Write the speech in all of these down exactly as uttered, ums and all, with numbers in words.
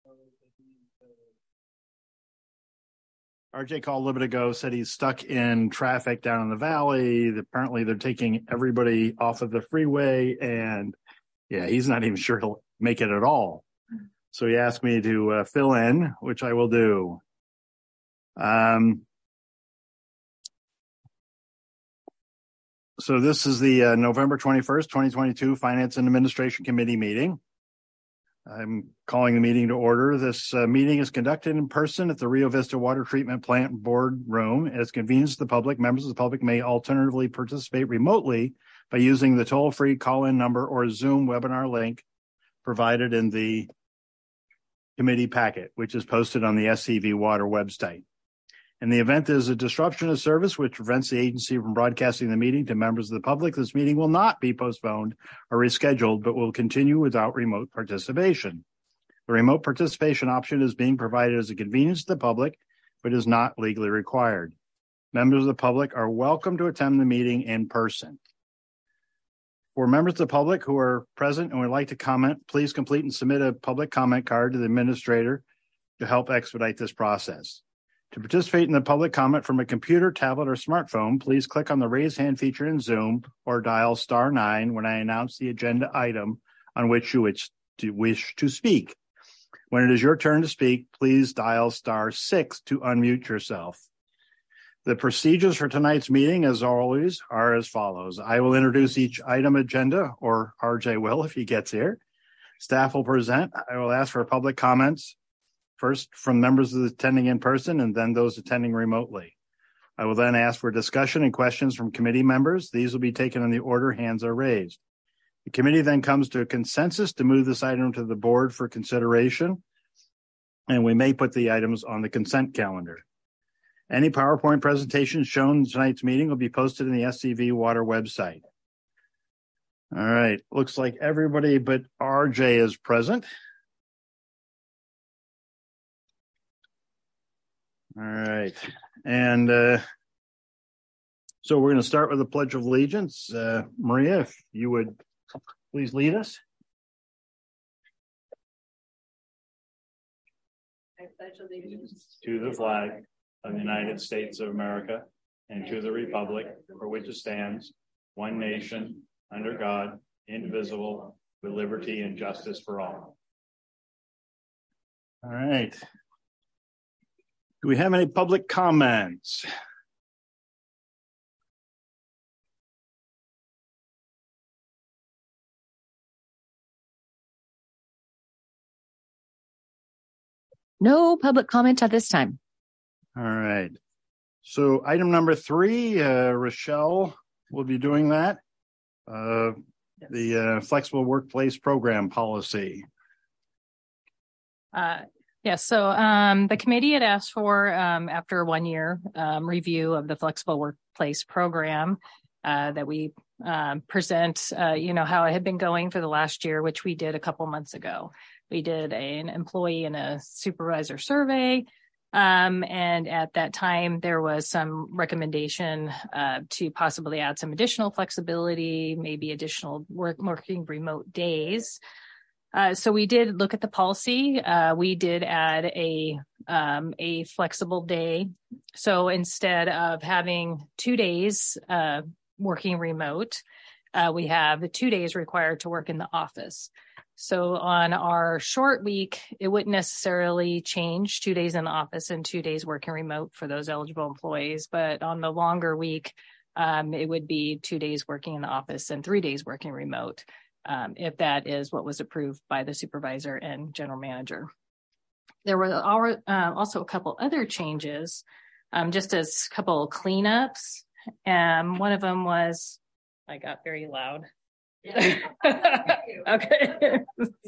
R J called a little bit ago, said he's stuck in traffic down in the valley. Apparently they're taking everybody off of the freeway, and yeah, he's not even sure he'll make it at all. So he asked me to uh, fill in, which I will do. Um, so this is the uh, November twenty-first, twenty twenty-two Finance and Administration Committee meeting. I'm calling the meeting to order. This uh, meeting is conducted in person at the Rio Vista Water Treatment Plant Board Room. As convenience to the public, members of the public may alternatively participate remotely by using the toll-free call-in number or Zoom webinar link provided in the committee packet, which is posted on the S C V Water website. In the event there's a disruption of service which prevents the agency from broadcasting the meeting to members of the public, this meeting will not be postponed or rescheduled, but will continue without remote participation. The remote participation option is being provided as a convenience to the public, but is not legally required. Members of the public are welcome to attend the meeting in person. For members of the public who are present and would like to comment, please complete and submit a public comment card to the administrator to help expedite this process. To participate in the public comment from a computer, tablet, or smartphone, please click on the raise hand feature in Zoom or dial star nine when I announce the agenda item on which you wish to, wish to speak. When it is your turn to speak, please dial star six to unmute yourself. The procedures for tonight's meeting, as always, are as follows. I will introduce each item agenda, or R J will if he gets here. Staff will present. I will ask for public comments, first from members of the attending in person and then those attending remotely. I will then ask for discussion and questions from committee members. These will be taken in the order hands are raised. The committee then comes to a consensus to move this item to the board for consideration, and we may put the items on the consent calendar. Any PowerPoint presentations shown in tonight's meeting will be posted in the S C V Water website. All right, looks like everybody but R J is present. All right, and uh, so we're going to start with the Pledge of Allegiance. Uh, Maria, if you would please lead us. I pledge allegiance to the flag of the United States of America and to the republic for which it stands, one nation, under God, indivisible, with liberty and justice for all. All right. Do we have any public comments? No public comment at this time. All right. So item number three, uh, Rochelle will be doing that. Uh, yes. The uh, flexible workplace program policy. Uh, Yes, so um, the committee had asked for, um, after one year um, review of the flexible workplace program, uh, that we um, present, uh, you know, how it had been going for the last year, which we did a couple months ago. We did a, an employee and a supervisor survey, um, and at that time there was some recommendation uh, to possibly add some additional flexibility, maybe additional work, working remote days. Uh, so we did look at the policy. Uh, we did add a um, a flexible day. So instead of having two days uh, working remote, uh, we have two days required to work in the office. So on our short week, it wouldn't necessarily change two days in the office and two days working remote for those eligible employees. But on the longer week, um, it would be two days working in the office and three days working remote. Um, if that is what was approved by the supervisor and general manager. There were uh, also a couple other changes, um, just as a couple cleanups. Um, one of them was, I got very loud. Yeah. Okay.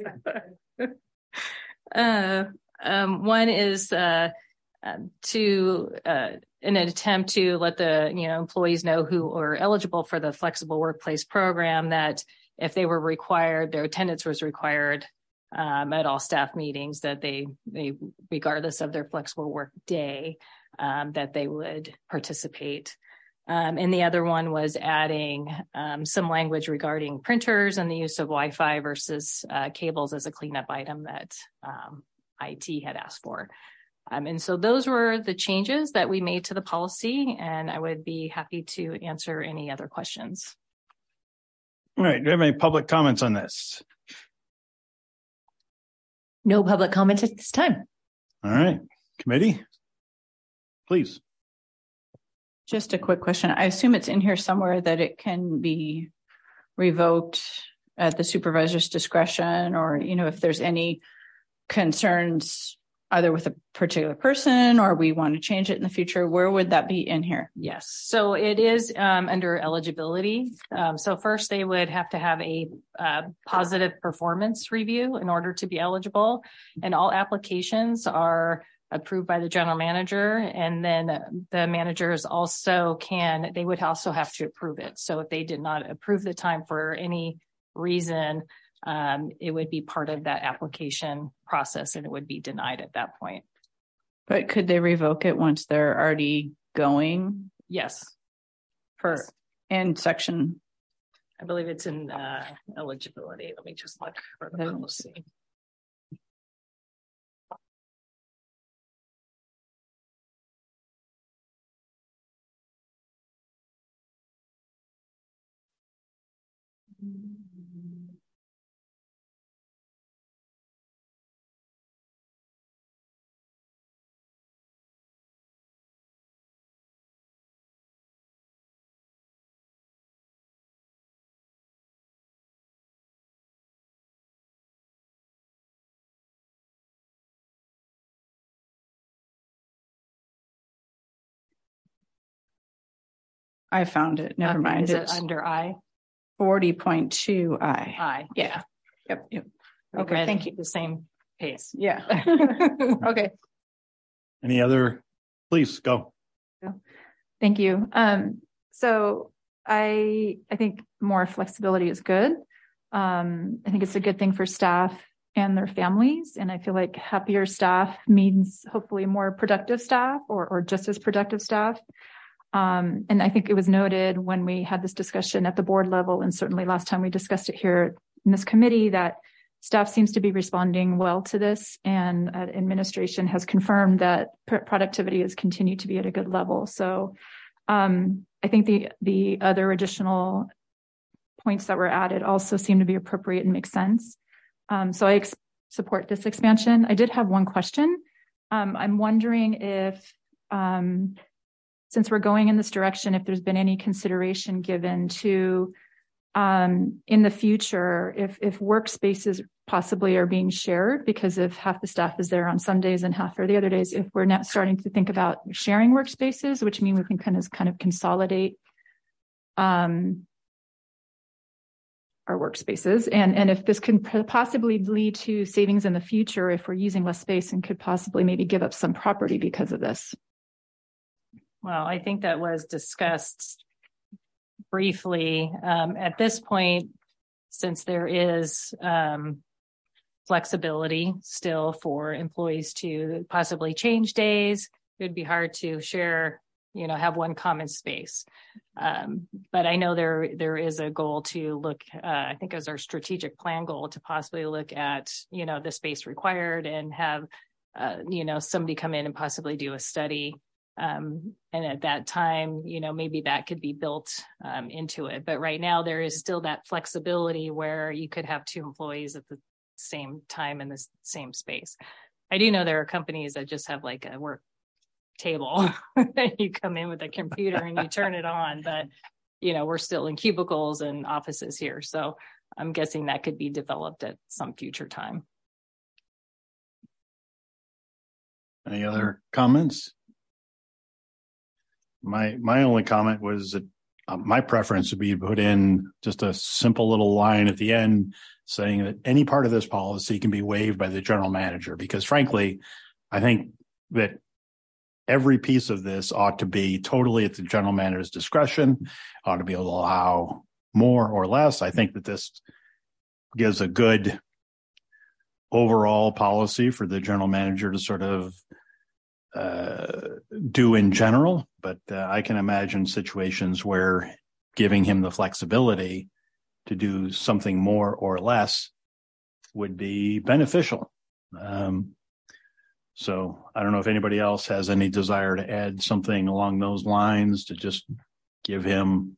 uh, um, one is uh, uh, to, uh, in an attempt to let the you know employees know who are eligible for the flexible workplace program that if they were required, their attendance was required um, at all staff meetings, that they, they, regardless of their flexible work day, um, that they would participate. Um, and the other one was adding um, some language regarding printers and the use of Wi-Fi versus uh, cables as a cleanup item that um, I T had asked for. Um, and so those were the changes that we made to the policy, and I would be happy to answer any other questions. All right. Do you have any public comments on this? No public comment at this time. All right. Committee, please. Just a quick question. I assume it's in here somewhere that it can be revoked at the supervisor's discretion, or, you know, if there's any concerns either with a particular person or we want to change it in the future, where would that be in here? Yes. So it is um, under eligibility. Um, so first they would have to have a uh, positive performance review in order to be eligible. And all applications are approved by the general manager. And then the managers also can, they would also have to approve it. So if they did not approve the time for any reason, um, it would be part of that application process and it would be denied at that point. But could they revoke it once they're already going? Yes. For Yes. in section, I believe it's in uh, eligibility. Let me just look for the policy. I found it. Never Okay, mind. Is it It's under I? forty point two I. I. Yeah. Yep. Yep. We Okay, read thank you. The same pace. Yeah. Okay. Any other? Please go. Thank you. Um, so I, I think more flexibility is good. Um, I think it's a good thing for staff and their families. And I feel like happier staff means hopefully more productive staff or, or just as productive staff. Um, and I think it was noted when we had this discussion at the board level, and certainly last time we discussed it here in this committee, that staff seems to be responding well to this, and uh, administration has confirmed that pr- productivity has continued to be at a good level. So um, I think the the other additional points that were added also seem to be appropriate and make sense. Um, so I ex- support this expansion. I did have one question. Um, I'm wondering if, um, since we're going in this direction, if there's been any consideration given to Um, in the future, if, if workspaces possibly are being shared, because if half the staff is there on some days and half are the other days, if we're now starting to think about sharing workspaces, which mean we can kind of kind of consolidate um, our workspaces, and and if this can possibly lead to savings in the future, if we're using less space and could possibly maybe give up some property because of this. Well, I think that was discussed briefly. Um, at this point, since there is um, flexibility still for employees to possibly change days, it would be hard to share, you know, have one common space. Um, but I know there there is a goal to look, uh, I think it was our strategic plan goal to possibly look at, you know, the space required and have, uh, you know, somebody come in and possibly do a study. Um, and at that time, you know, maybe that could be built um, into it. But right now, there is still that flexibility where you could have two employees at the same time in the same space. I do know there are companies that just have like a work table. You come in with a computer and you turn it on. But, you know, we're still in cubicles and offices here. So I'm guessing that could be developed at some future time. Any other comments? My my only comment was that uh, my preference would be to put in just a simple little line at the end saying that any part of this policy can be waived by the general manager, because frankly, I think that every piece of this ought to be totally at the general manager's discretion, ought to be able to allow more or less. I think that this gives a good overall policy for the general manager to sort of uh, do in general, but uh, I can imagine situations where giving him the flexibility to do something more or less would be beneficial. Um, So I don't know if anybody else has any desire to add something along those lines to just give him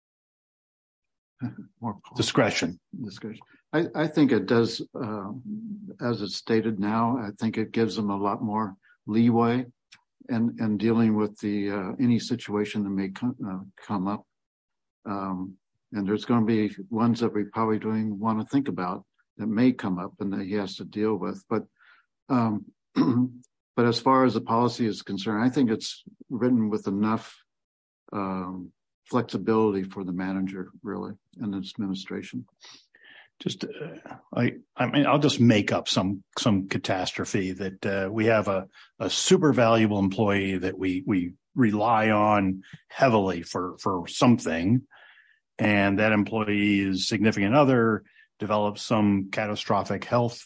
more discretion. Discretion. I, I think it does, uh, as it's stated now, I think it gives them a lot more leeway and and dealing with the uh, any situation that may come, uh, come up. Um, and there's going to be ones that we probably don't even want to think about that may come up and that he has to deal with. But um, but as far as the policy is concerned, I think it's written with enough um, flexibility for the manager, really, and its administration. Just, uh, I, I mean, I'll just make up some some catastrophe that uh, we have a a super valuable employee that we we rely on heavily for for something, and that employee's significant other develops some catastrophic health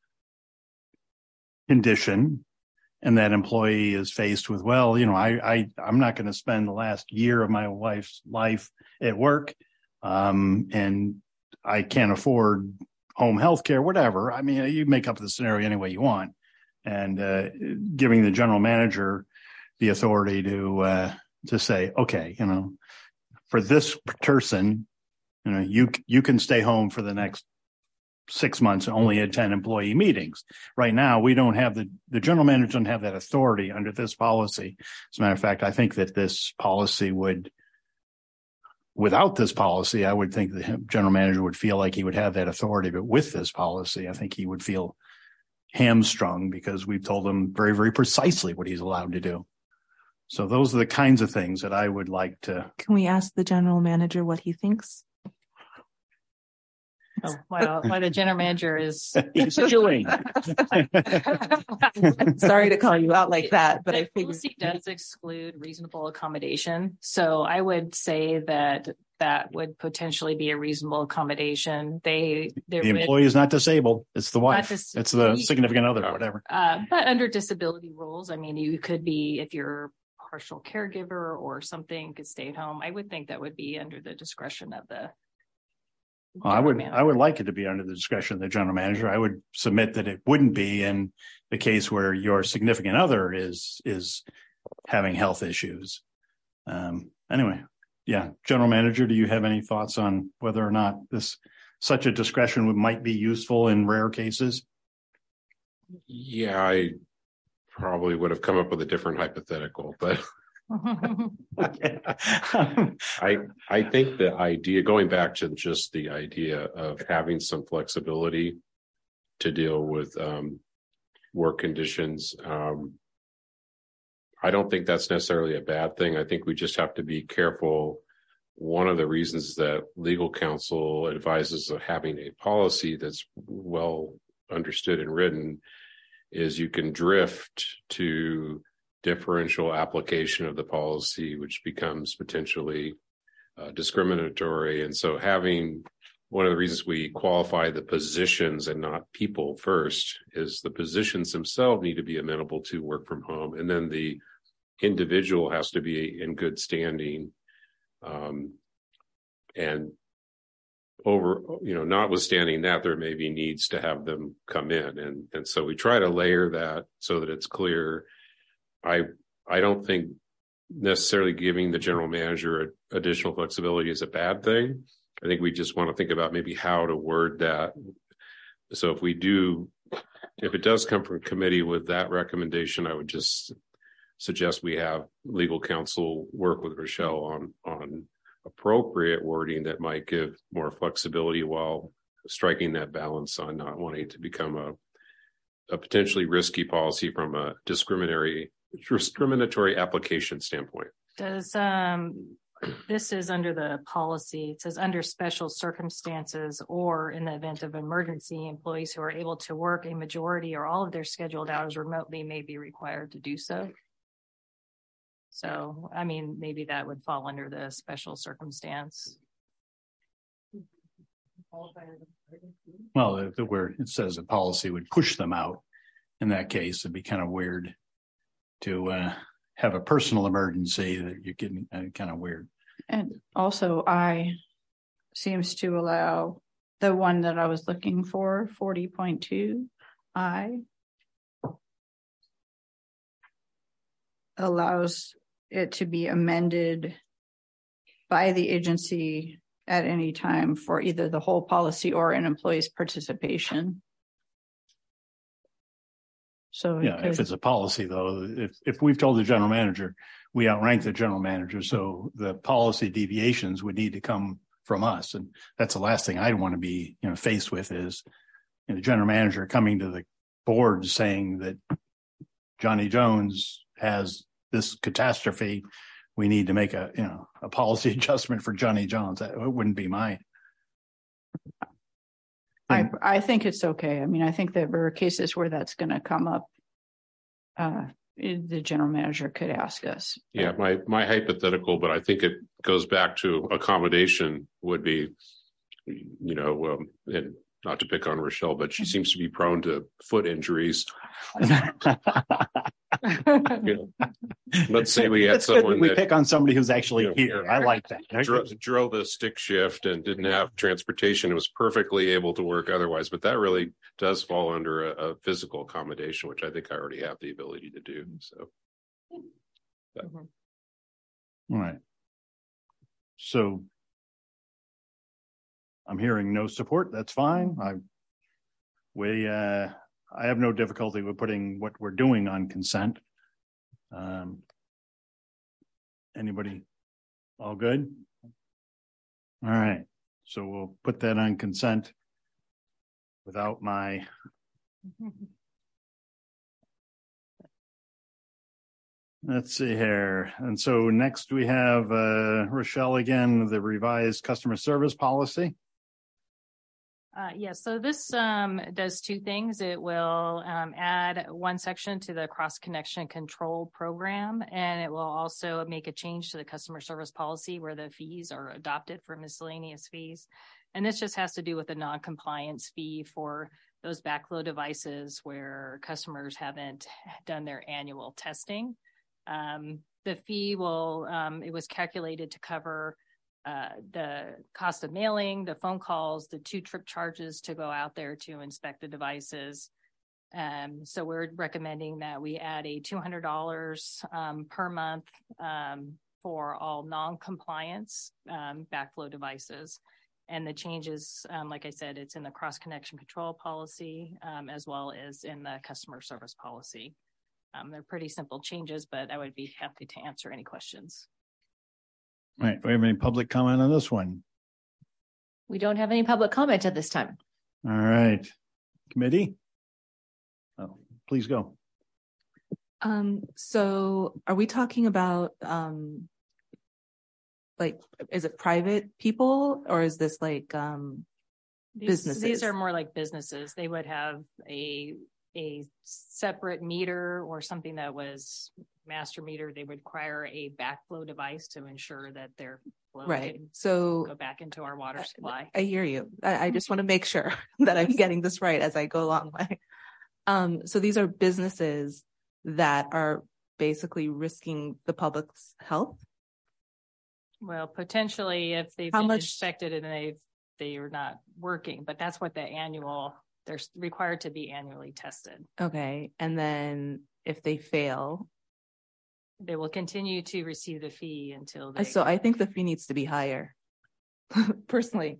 condition, and that employee is faced with, well, you know, I I I'm not going to spend the last year of my wife's life at work, um, and I can't afford home health care, whatever. I mean, you make up the scenario any way you want, and uh, giving the general manager the authority to uh, to say, okay, you know, for this person, you know, you you can stay home for the next six months and only attend employee meetings. Right now, we don't have the the general manager doesn't have that authority under this policy. As a matter of fact, I think that this policy would. Without this policy, I would think the general manager would feel like he would have that authority. But with this policy, I think he would feel hamstrung because we've told him very, very precisely what he's allowed to do. So those are the kinds of things that I would like to. Can we ask the general manager what he thinks? Oh, well, why the general manager is He's doing. Sorry to call you out like that, but the I figured policy does exclude reasonable accommodation. So I would say that that would potentially be a reasonable accommodation. They The employee is not disabled. It's the wife. dis- It's the significant other, whatever. Uh, but under disability rules, I mean, you could be, if you're partial caregiver or something, could stay at home. I would think that would be under the discretion of the. Well, I would, manager. I would like it to be under the discretion of the general manager. I would submit that it wouldn't be in the case where your significant other is, is having health issues. Um, anyway, yeah. General manager, do you have any thoughts on whether or not this, such a discretion would, might be useful in rare cases? Yeah, I probably would have come up with a different hypothetical, but Okay. I I think the idea, going back to just the idea of having some flexibility to deal with um, work conditions, um, I don't think that's necessarily a bad thing. I think we just have to be careful. One of the reasons that legal counsel advises of having a policy that's well understood and written is you can drift to differential application of the policy, which becomes potentially uh, discriminatory. And so having one of the reasons we qualify the positions and not people first is the positions themselves need to be amenable to work from home. And then the individual has to be in good standing. Um, and over, you know, notwithstanding that, there may be needs to have them come in. And, and so we try to layer that so that it's clear. I I don't think necessarily giving the general manager additional flexibility is a bad thing. I think we just want to think about maybe how to word that. So if we do, if it does come from committee with that recommendation, I would just suggest we have legal counsel work with Rochelle on, on appropriate wording that might give more flexibility while striking that balance on not wanting it to become a, a potentially risky policy from a discriminatory discriminatory application standpoint. Does um this is under the policy. It says under special circumstances or in the event of emergency, employees who are able to work a majority or all of their scheduled hours remotely may be required to do so. So, I mean, maybe that would fall under the special circumstance. Well, the, where it says a policy would push them out, in that case, it'd be kind of weird to uh, have a personal emergency that you're getting uh, kind of weird. And also I seems to allow the one that I was looking for, forty point two I. allows it to be amended by the agency at any time for either the whole policy or an employee's participation. So Yeah, if it's a policy though, if, if we've told the general manager, we outrank the general manager, so the policy deviations would need to come from us. And that's the last thing I'd want to be, you know, faced with is, you know, the general manager coming to the board saying that Johnny Jones has this catastrophe. We need to make a, you know, a policy adjustment for Johnny Jones. That wouldn't be my. I, I think it's okay. I mean, I think that there are cases where that's going to come up. Uh, the general manager could ask us. Yeah, my, my hypothetical, but I think it goes back to accommodation would be, you know, um, and not to pick on Rochelle, but she seems to be prone to foot injuries. You know, let's say we had It's good someone that we that pick on somebody who's actually you know, here. I like that. dro- drove a stick shift and didn't have transportation. It was perfectly able to work otherwise, but that really does fall under a, a physical accommodation, which I think I already have the ability to do. So, but. All right. So I'm hearing no support. That's fine. I we uh I have no difficulty with putting what we're doing on consent. Um, anybody all good? All right. So we'll put that on consent without my let's see here. And so next we have uh Rochelle again, the revised customer service policy. Uh, yes, yeah, so this um, does two things. It will um, add one section to the cross connection control program, and it will also make a change to the customer service policy where the fees are adopted for miscellaneous fees. And this just has to do with the non-compliance fee for those backflow devices where customers haven't done their annual testing. Um, the fee will, um, it was calculated to cover Uh, the cost of mailing, the phone calls, the two trip charges to go out there to inspect the devices. Um, so we're recommending that we add a two hundred dollars um, per month um, for all non-compliance um, backflow devices. And the changes, um, like I said, it's in the cross connection control policy um, as well as in the customer service policy. Um, they're pretty simple changes, but I would be happy to answer any questions. All right. Do we have any public comment on this one? We don't have any public comment at this time. All right. Committee? Oh, please go. Um, so are we talking about, um, like, is it private people or is this like, um, These, businesses? These are more like businesses. They would have a, a separate meter or something that was master meter. They would require a backflow device to ensure that their flow Right. can So go back into our water supply. I hear you. I, I just want to make sure that I'm getting this right as I go along. Um, so these are businesses that are basically risking the public's health. Well, potentially if they've How been much- inspected and they've, they are not working, but that's what the annual, they're required to be annually tested. Okay. And then if they fail, They will continue to receive the fee until they. so I think the fee needs to be higher. Personally.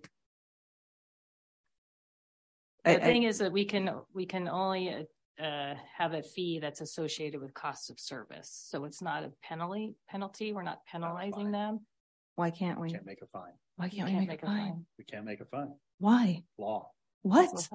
The I- thing I- is that we can, we can only uh, have a fee that's associated with cost of service. So it's not a penalty, penalty. We're not penalizing them. Why can't we? Can't make a fine. Why can't We we can't make, make a a fine? fine. We can't make a fine. Why? Law. What?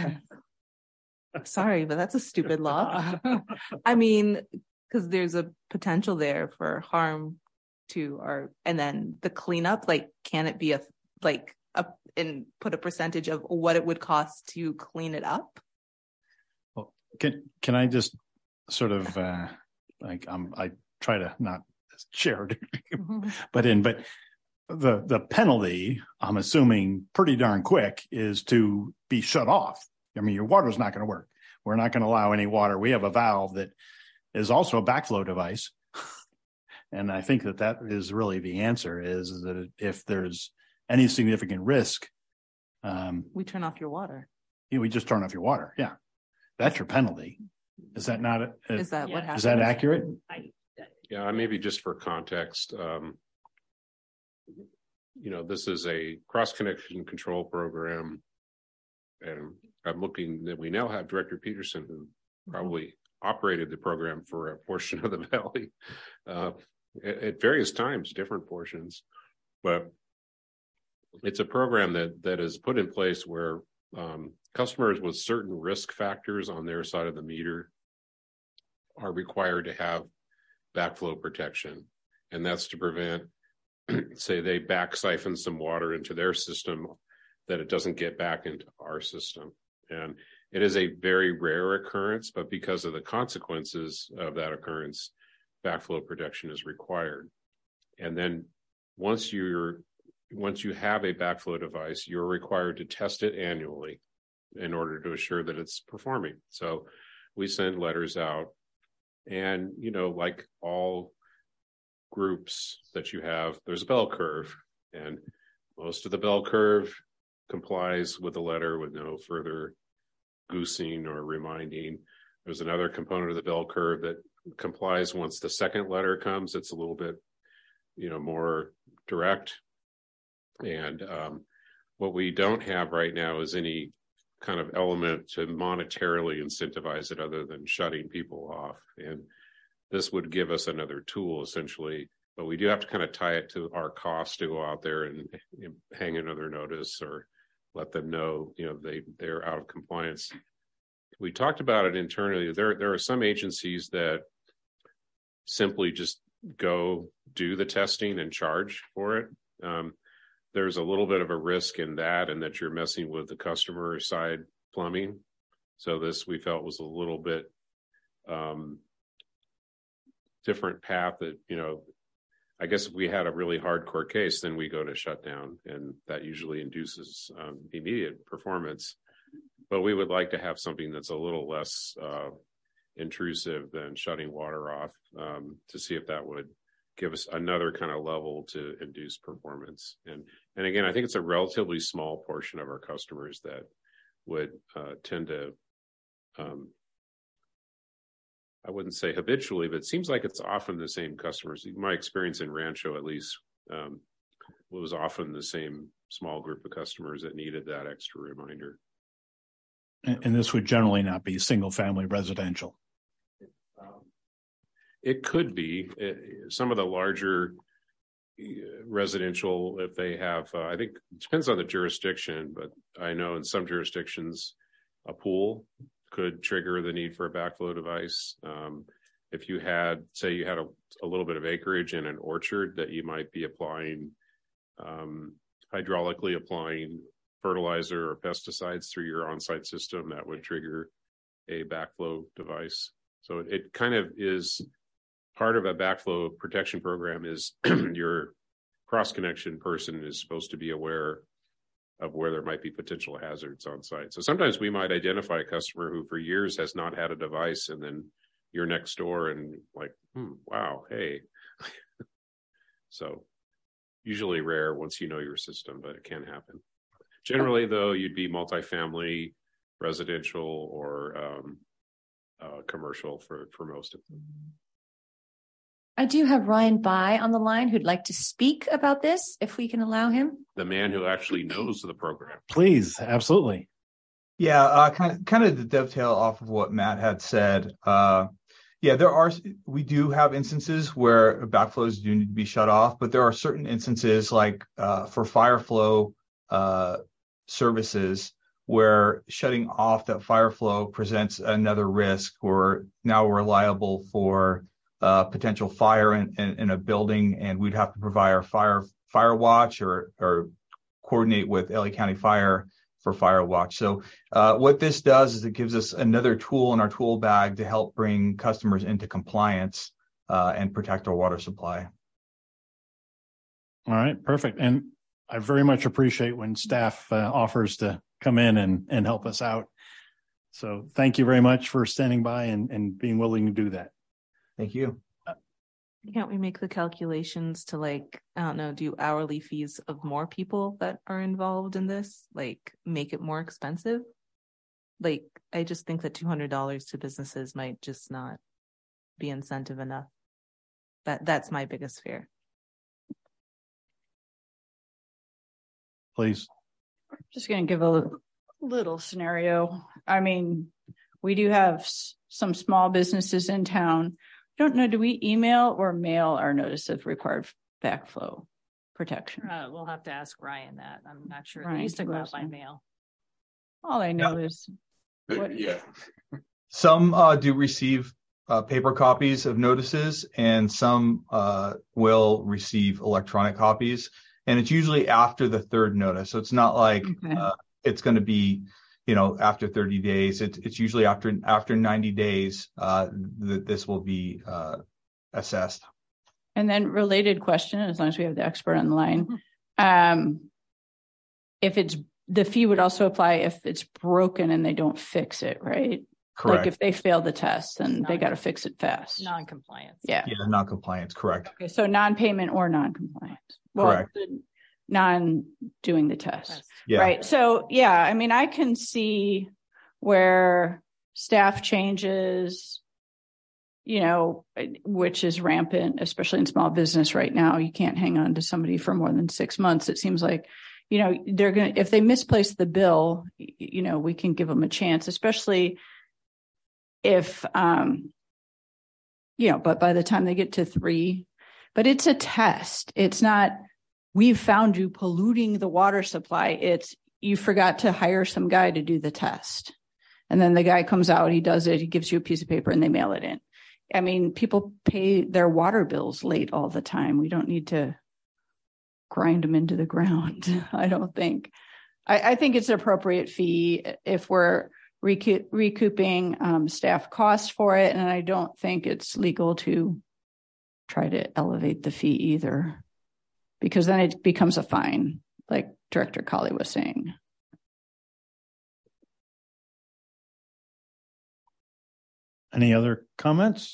Sorry, but that's a stupid law. I mean, because there's a potential there for harm to our, and then the cleanup, like, can it be a, like, a, and put a percentage of what it would cost to clean it up? Well, can, can I just sort of, uh, like, um, I try to not share it, but in, but the, the penalty, I'm assuming pretty darn quick, is to be shut off. I mean, your water's not going to work. We're not going to allow any water. We have a valve that is also a backflow device. And I think that that is really the answer, is that if there's any significant risk, um, We turn off your water. you know, we just turn off your water. Yeah. That's your penalty. Is that not, a, Is that what Yeah. happens? is that accurate? I, Yeah, maybe just for context, um, you know, this is a cross connection control program, and I'm looking that we now have Director Peterson, who probably operated the program for a portion of the valley uh, at, at various times, different portions, but it's a program that that is put in place where um, customers with certain risk factors on their side of the meter are required to have backflow protection, and that's to prevent, say, they back siphon some water into their system, that it doesn't get back into our system. And it is a very rare occurrence, but because of the consequences of that occurrence, backflow protection is required. And then once you're once you have a backflow device, you're required to test it annually in order to assure that it's performing. So we send letters out. And, you know, like all groups that you have, there's a bell curve, and most of the bell curve complies with the letter with no further goosing or reminding. There's another component of the bell curve that complies once the second letter comes. It's a little bit, you know, more direct. And um, what we don't have right now is any kind of element to monetarily incentivize it other than shutting people off. And this would give us another tool essentially, but we do have to kind of tie it to our cost to go out there and, and hang another notice or let them know, you know, they, they're out of compliance. We talked about it internally. There, there are some agencies that simply just go do the testing and charge for it. Um, There's a little bit of a risk in that, and that you're messing with the customer side plumbing. So this we felt was a little bit um, different path that, you know, I guess if we had a really hardcore case, then we go to shutdown, and that usually induces um, immediate performance. But we would like to have something that's a little less uh, intrusive than shutting water off um, to see if that would give us another kind of level to induce performance. And and again, I think it's a relatively small portion of our customers that would uh, tend to, um, I wouldn't say habitually, but it seems like it's often the same customers. My experience in Rancho, at least, um, was often the same small group of customers that needed that extra reminder. And, and this would generally not be single family residential. Um, It could be it, some of the larger residential, if they have, uh, I think it depends on the jurisdiction, but I know in some jurisdictions, a pool could trigger the need for a backflow device. Um, if you had, say you had a, a little bit of acreage in an orchard that you might be applying, um, hydraulically applying fertilizer or pesticides through your on-site system, that would trigger a backflow device. So it, it kind of is part of a backflow protection program is your cross-connection person is supposed to be aware of where there might be potential hazards on site. So sometimes we might identify a customer who for years has not had a device, and then you're next door and like, hmm, wow, hey. So usually rare once you know your system, but it can happen. Generally, though, you'd be multifamily, residential, or um, uh, commercial for, for most of them. I do have Ryan Bai on the line who'd like to speak about this, if we can allow him. The man who actually knows the program. Please, absolutely. Yeah, uh, kind of, kind of to dovetail off of what Matt had said. Uh, yeah, there are, we do have instances where backflows do need to be shut off, but there are certain instances like uh, for fire flow uh, services where shutting off that fire flow presents another risk, or now we're liable for uh, potential fire in, in, in a building, and we'd have to provide our fire fire watch or or coordinate with L A County Fire for fire watch. So uh, what this does is it gives us another tool in our tool bag to help bring customers into compliance uh, and protect our water supply. All right, perfect. And I very much appreciate when staff uh, offers to come in and, and help us out. So thank you very much for standing by and, and being willing to do that. Thank you. Can't we make the calculations to, like, I don't know, do hourly fees of more people that are involved in this, like make it more expensive? Like, I just think that two hundred dollars to businesses might just not be incentive enough. That that's my biggest fear. Please. Just going to give a little scenario. I mean, we do have s- some small businesses in town. I don't know, do we email or mail our notice of required backflow protection? Uh, we'll have to ask Ryan that. I'm not sure. Ryan They used to go can out by go mail. All I know is what, Yeah. Some uh, do receive uh, paper copies of notices, and some uh, will receive electronic copies. And it's usually after the third notice. So it's not like Okay. uh, it's going to be, you know, after thirty days. It's it's usually after after ninety days uh, that this will be uh, assessed. and then related question, as long as we have the expert on the line. Um, if it's, the fee would also apply if it's broken and they don't fix it, right? Correct. Like if they fail the test, then they got to fix it fast. Non-compliance. Yeah. Yeah, non-compliance. Correct. Okay. So non-payment or non-compliance. Well, Correct. non-doing the test. Yes. Yeah. Right. So, yeah, I mean, I can see where staff changes, you know, which is rampant, especially in small business right now. You can't hang on to somebody for more than six months. It seems like, you know, they're going to, if they misplace the bill, you know, we can give them a chance, especially if, um, you know, but by the time they get to three, but it's a test. It's not, we've found you polluting the water supply. It's, you forgot to hire some guy to do the test. And then the guy comes out, he does it, he gives you a piece of paper and they mail it in. I mean, people pay their water bills late all the time. We don't need to grind them into the ground. I don't think. I, I think it's an appropriate fee if we're recoup, recouping um, staff costs for it. And I don't think it's legal to try to elevate the fee either, because then it becomes a fine, like Director Colley was saying. Any other comments?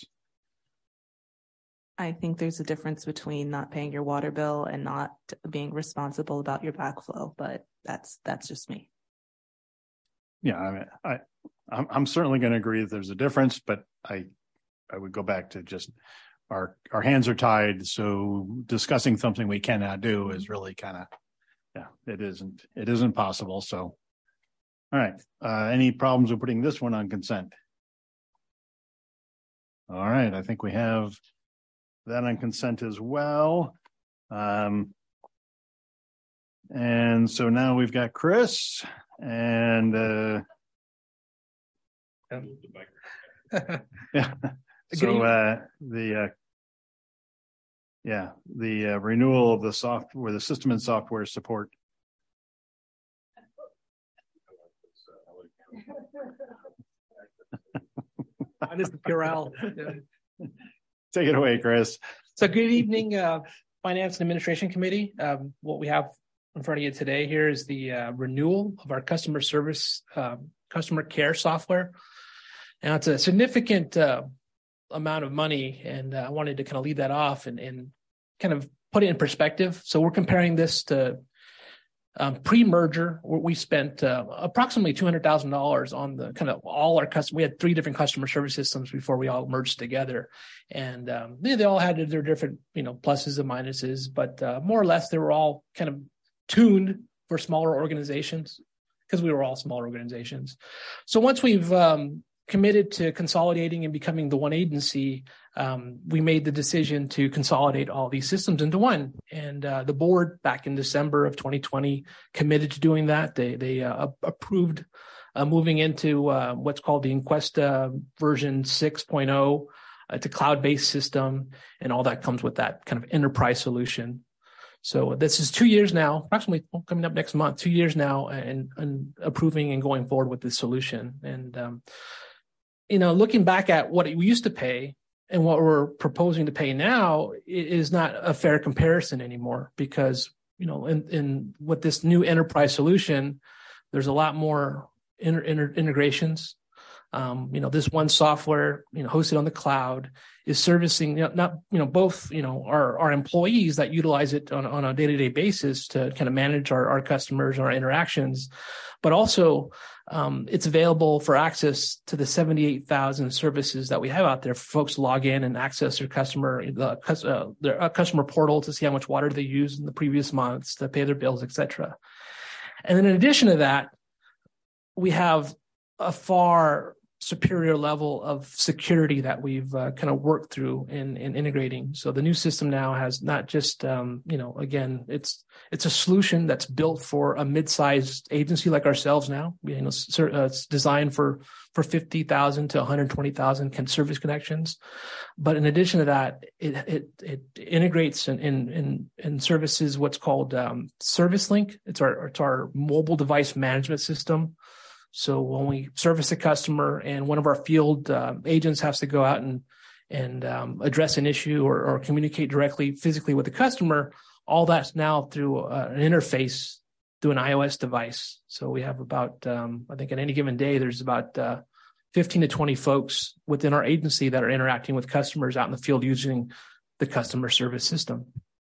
I think there's a difference between not paying your water bill and not being responsible about your backflow, but that's that's just me. Yeah, I mean, I, I'm, I'm certainly going to agree that there's a difference, but I, I would go back to just our, our hands are tied. So discussing something we cannot do is really kind of, yeah, it isn't, it isn't possible. So, all right. Uh, any problems with putting this one on consent? All right. I think we have that on consent as well. Um, and so now we've got Chris and, uh, yeah. So, uh, the, uh, yeah, the uh, renewal of the software, the system and software support. This is Purell. Take it away, Chris. So good evening, uh, Finance and Administration Committee. Um, what we have in front of you today here is the uh, renewal of our customer service, uh, customer care software. Now it's a significant uh, amount of money, and uh, I wanted to kind of lead that off and, and kind of put it in perspective. So we're comparing this to Um, pre-merger, where we spent uh, approximately two hundred thousand dollars on the kind of all our custom. We had three different customer service systems before we all merged together, and um, they, they all had their different, you know, pluses and minuses, but uh, more or less they were all kind of tuned for smaller organizations because we were all smaller organizations. So once we've um, committed to consolidating and becoming the one agency, um, we made the decision to consolidate all these systems into one. And uh, the board back in December of twenty twenty committed to doing that. They they uh, approved uh, moving into uh, what's called the Enquesta version six point oh. It's a cloud-based system, and all that comes with that kind of enterprise solution. So this is two years now, approximately coming up next month, two years now, and, and approving and going forward with this solution. And um, you know, looking back at what we used to pay and what we're proposing to pay now is not a fair comparison anymore, because, you know, in, in with this new enterprise solution, there's a lot more inter, inter, integrations. Um, you know, this one software, you know, hosted on the cloud is servicing, you know, not, you know, both, you know, our, our employees that utilize it on, on a day-to-day basis to kind of manage our, our customers, our interactions, but also, um, it's available for access to the seventy-eight thousand services that we have out there for folks to log in and access their customer, the uh, their uh, customer portal to see how much water they used in the previous months, to pay their bills, et cetera. And then in addition to that, we have a far superior level of security that we've uh, kind of worked through in, in integrating. So the new system now has not just, um, you know, again, it's it's a solution that's built for a mid-sized agency like ourselves now. You know, it's designed for for fifty thousand to one hundred twenty thousand service connections. But in addition to that, it it, it integrates in, in in in services what's called um, Service Link. It's our it's our mobile device management system. So when we service a customer and one of our field uh, agents has to go out and and um, address an issue or, or communicate directly physically with the customer, all that's now through uh, an interface through an iOS device. So we have about, um, I think at any given day, there's about uh, fifteen to twenty folks within our agency that are interacting with customers out in the field using the customer service system.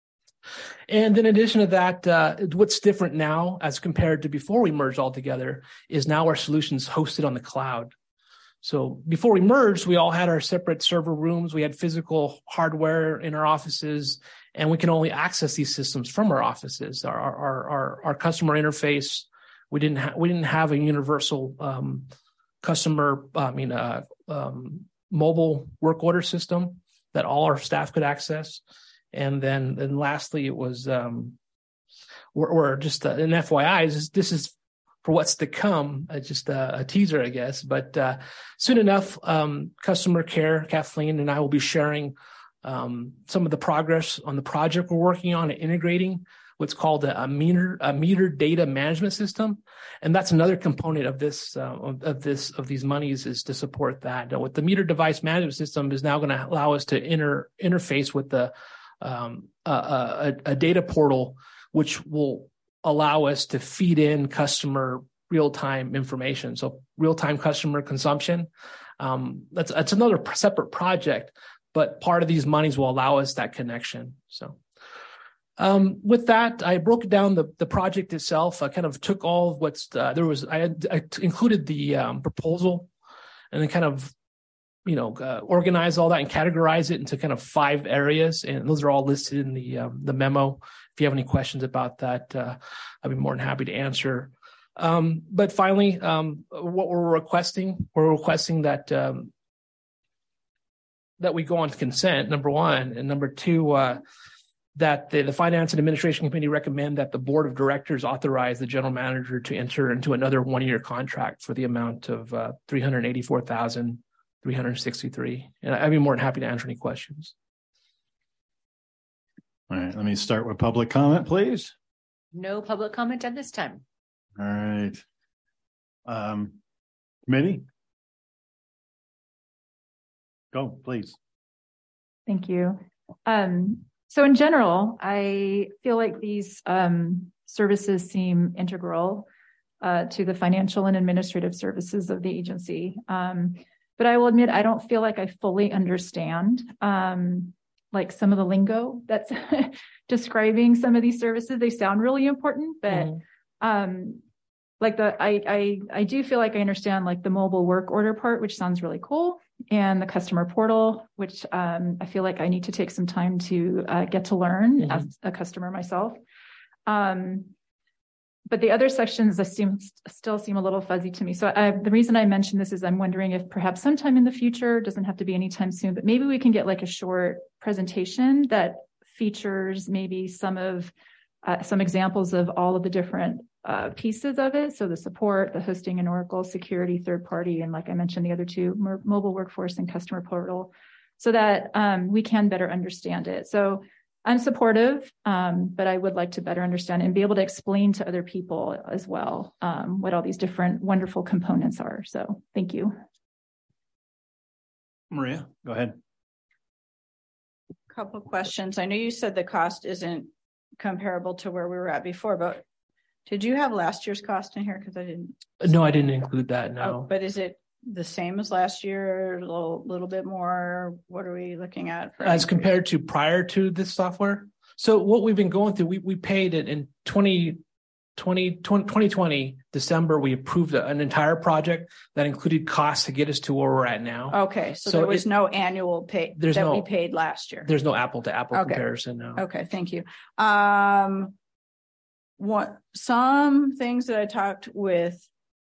And in addition to that, uh, what's different now as compared to before we merged all together is now our solution's hosted on the cloud. So before we merged, we all had our separate server rooms. We had physical hardware in our offices, and we can only access these systems from our offices. Our our our, our customer interface, we didn't ha- we didn't have a universal um, customer, I mean, uh, um, mobile work order system that all our staff could access. And then, then lastly, it was, um, or, or just uh, an F Y I, this is, this is for what's to come, uh, just a, a teaser, I guess. But uh, soon enough, um, customer care, Kathleen and I will be sharing um, some of the progress on the project we're working on, integrating what's called a, a meter a meter data management system, and that's another component of this uh, of, of this of these monies is to support that. Now, with the meter device management system is now going to allow us to inter interface with the Um, a, a, a data portal, which will allow us to feed in customer real-time information. So real-time customer consumption. Um, that's, that's another separate project, but part of these monies will allow us that connection. So um, with that, I broke down the, the project itself. I kind of took all of what's, uh, there was, I, had, I included the um, proposal and then kind of you know, uh, organize all that and categorize it into kind of five areas. And those are all listed in the um, the memo. If you have any questions about that, uh, I'd be more than happy to answer. Um, but finally, um, what we're requesting, we're requesting that um, that we go on to consent, number one. And number two, uh, that the, the Finance and Administration Committee recommend that the Board of Directors authorize the General Manager to enter into another one-year contract for the amount of uh, three hundred eighty-four thousand dollars. three hundred sixty-three. And I'd be more than happy to answer any questions. All right, let me start with public comment, please. No public comment at this time. All right. Um, committee? Go, please. Thank you. Um, so in general, I feel like these um, services seem integral uh, to the financial and administrative services of the agency. Um, But I will admit, I don't feel like I fully understand um, like some of the lingo that's describing some of these services. They sound really important, but mm. um, like the I, I I do feel like I understand like the mobile work order part, which sounds really cool, and the customer portal, which um, I feel like I need to take some time to uh, get to learn mm-hmm. as a customer myself. Um, But the other sections seem, still seem a little fuzzy to me. So I, the reason I mention this is I'm wondering if perhaps sometime in the future, doesn't have to be anytime soon, but maybe we can get like a short presentation that features maybe some of uh, some examples of all of the different uh, pieces of it. So the support, the hosting and Oracle, security, third party, and like I mentioned, the other two, mobile workforce and customer portal, so that um, we can better understand it. So I'm supportive, um, but I would like to better understand and be able to explain to other people as well um, what all these different wonderful components are. So thank you. Maria, go ahead. Couple of questions. I know you said the cost isn't comparable to where we were at before, but did you have last year's cost in here? Because I didn't. No, I didn't include that. No. Oh, but is it the same as last year, a little, little bit more? What are we looking at? For As increase? compared to prior to this software? So what we've been going through, we, we paid it in twenty twenty, December, we approved an entire project that included costs to get us to where we're at now. Okay. So, So there was it- no annual pay There's that no- we paid last year. There's no apple to apple Okay. comparison now. Okay. Thank you. Um, what, some things that I talked with,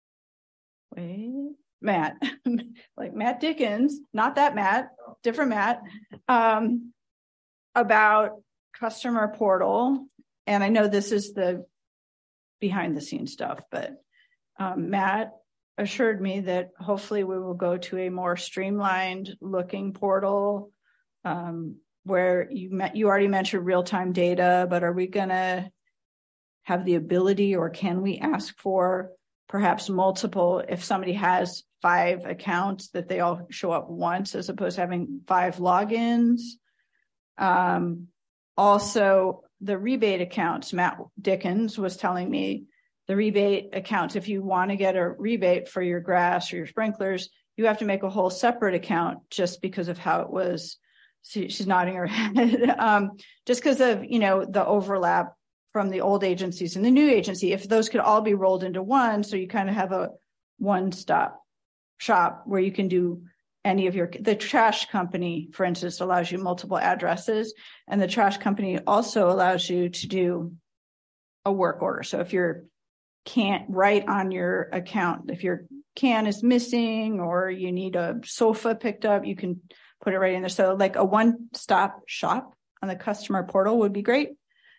wait, Matt, like Matt Dickens, not that Matt, different Matt, um, about customer portal. And I know this is the behind the scenes stuff, but um, Matt assured me that hopefully we will go to a more streamlined looking portal um, where you met, you already mentioned real-time data, but are we going to have the ability, or can we ask for perhaps multiple, if somebody has five accounts, that they all show up once as opposed to having five logins? Um, also, the rebate accounts, Matt Dickens was telling me the rebate accounts, if you want to get a rebate for your grass or your sprinklers, you have to make a whole separate account just because of how it was. She, she's nodding her head. um, just because of, you know, the overlap from the old agencies and the new agency, if those could all be rolled into one, so you kind of have a one-stop shop where you can do any of your, the trash company, for instance, allows you multiple addresses, and the trash company also allows you to do a work order. So if you're can't write on your account, if your can is missing or you need a sofa picked up, you can put it right in there. So like a one-stop shop on the customer portal would be great.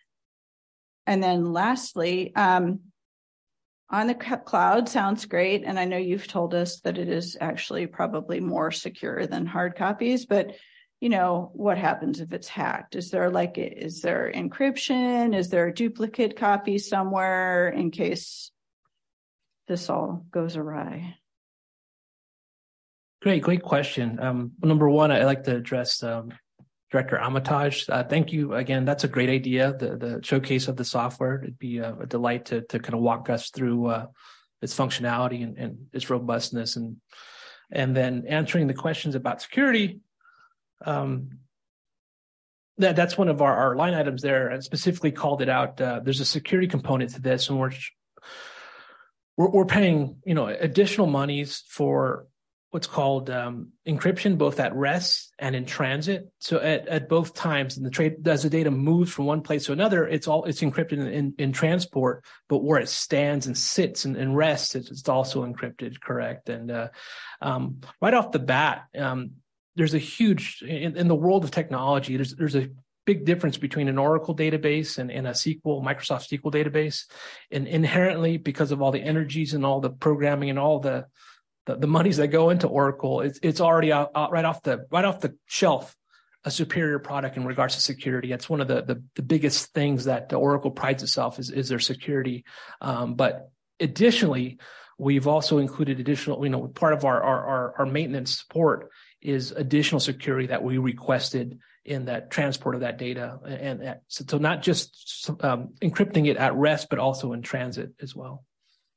And then lastly, um, on the cloud sounds great. And I know you've told us that it is actually probably more secure than hard copies, but you know, what happens if it's hacked? Is there like, is there encryption? Is there a duplicate copy somewhere in case this all goes awry? Great, great question. Um, number one, I'd like to address um, Director Armitage. Uh, thank you again. That's a great idea. The the showcase of the software. It'd be a, a delight to to kind of walk us through uh, its functionality and, and its robustness, and and then answering the questions about security. Um, that that's one of our, our line items there. I specifically called it out. Uh, there's a security component to this, and we're we're, we're paying you know additional monies for what's called um, encryption, both at rest and in transit. So at, at both times, in the trade, as the data moves from one place to another, it's all it's encrypted in, in, in transport. But where it stands and sits and, and rests, it's, it's also encrypted, correct? And uh, um, right off the bat, um, there's a huge in, in the world of technology. There's there's a big difference between an Oracle database and, and a S Q L, Microsoft S Q L database, and inherently because of all the energies and all the programming and all the The, the monies that go into Oracle, it's it's already out, out right off the right off the shelf, a superior product in regards to security. It's one of the the, the biggest things that the Oracle prides itself is is their security. Um, but additionally, we've also included additional, you know, part of our our our, our maintenance support is additional security that we requested in that transport of that data, and, and so, so not just um, encrypting it at rest, but also in transit as well.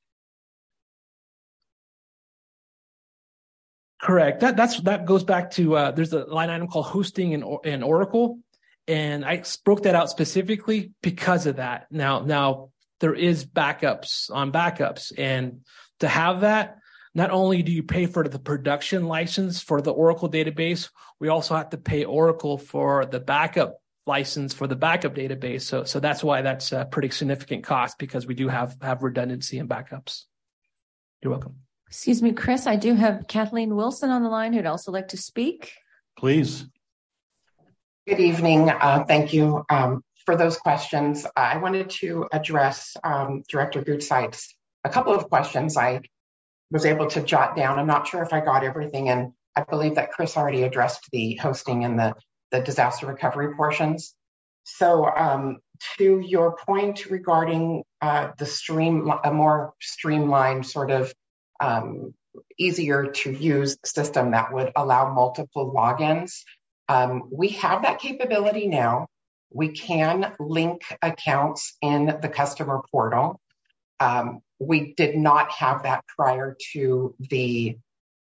Correct. That that's that goes back to uh, there's a line item called hosting in, in Oracle, and I broke that out specifically because of that. Now, now there is backups on backups, and to have that, not only do you pay for the production license for the Oracle database, we also have to pay Oracle for the backup license for the backup database. So, so that's why that's a pretty significant cost, because we do have have redundancy and backups. You're welcome. Excuse me, Chris, I do have Kathleen Wilson on the line who'd also like to speak. Please. Good evening. Uh, thank you um, for those questions. I wanted to address um, Director Gutside's a couple of questions I was able to jot down. I'm not sure if I got everything, and I believe that Chris already addressed the hosting and the, the disaster recovery portions. So um, to your point regarding uh, the stream, a more streamlined sort of Um, easier to use system that would allow multiple logins. Um, we have that capability now. We can link accounts in the customer portal. Um, we did not have that prior to the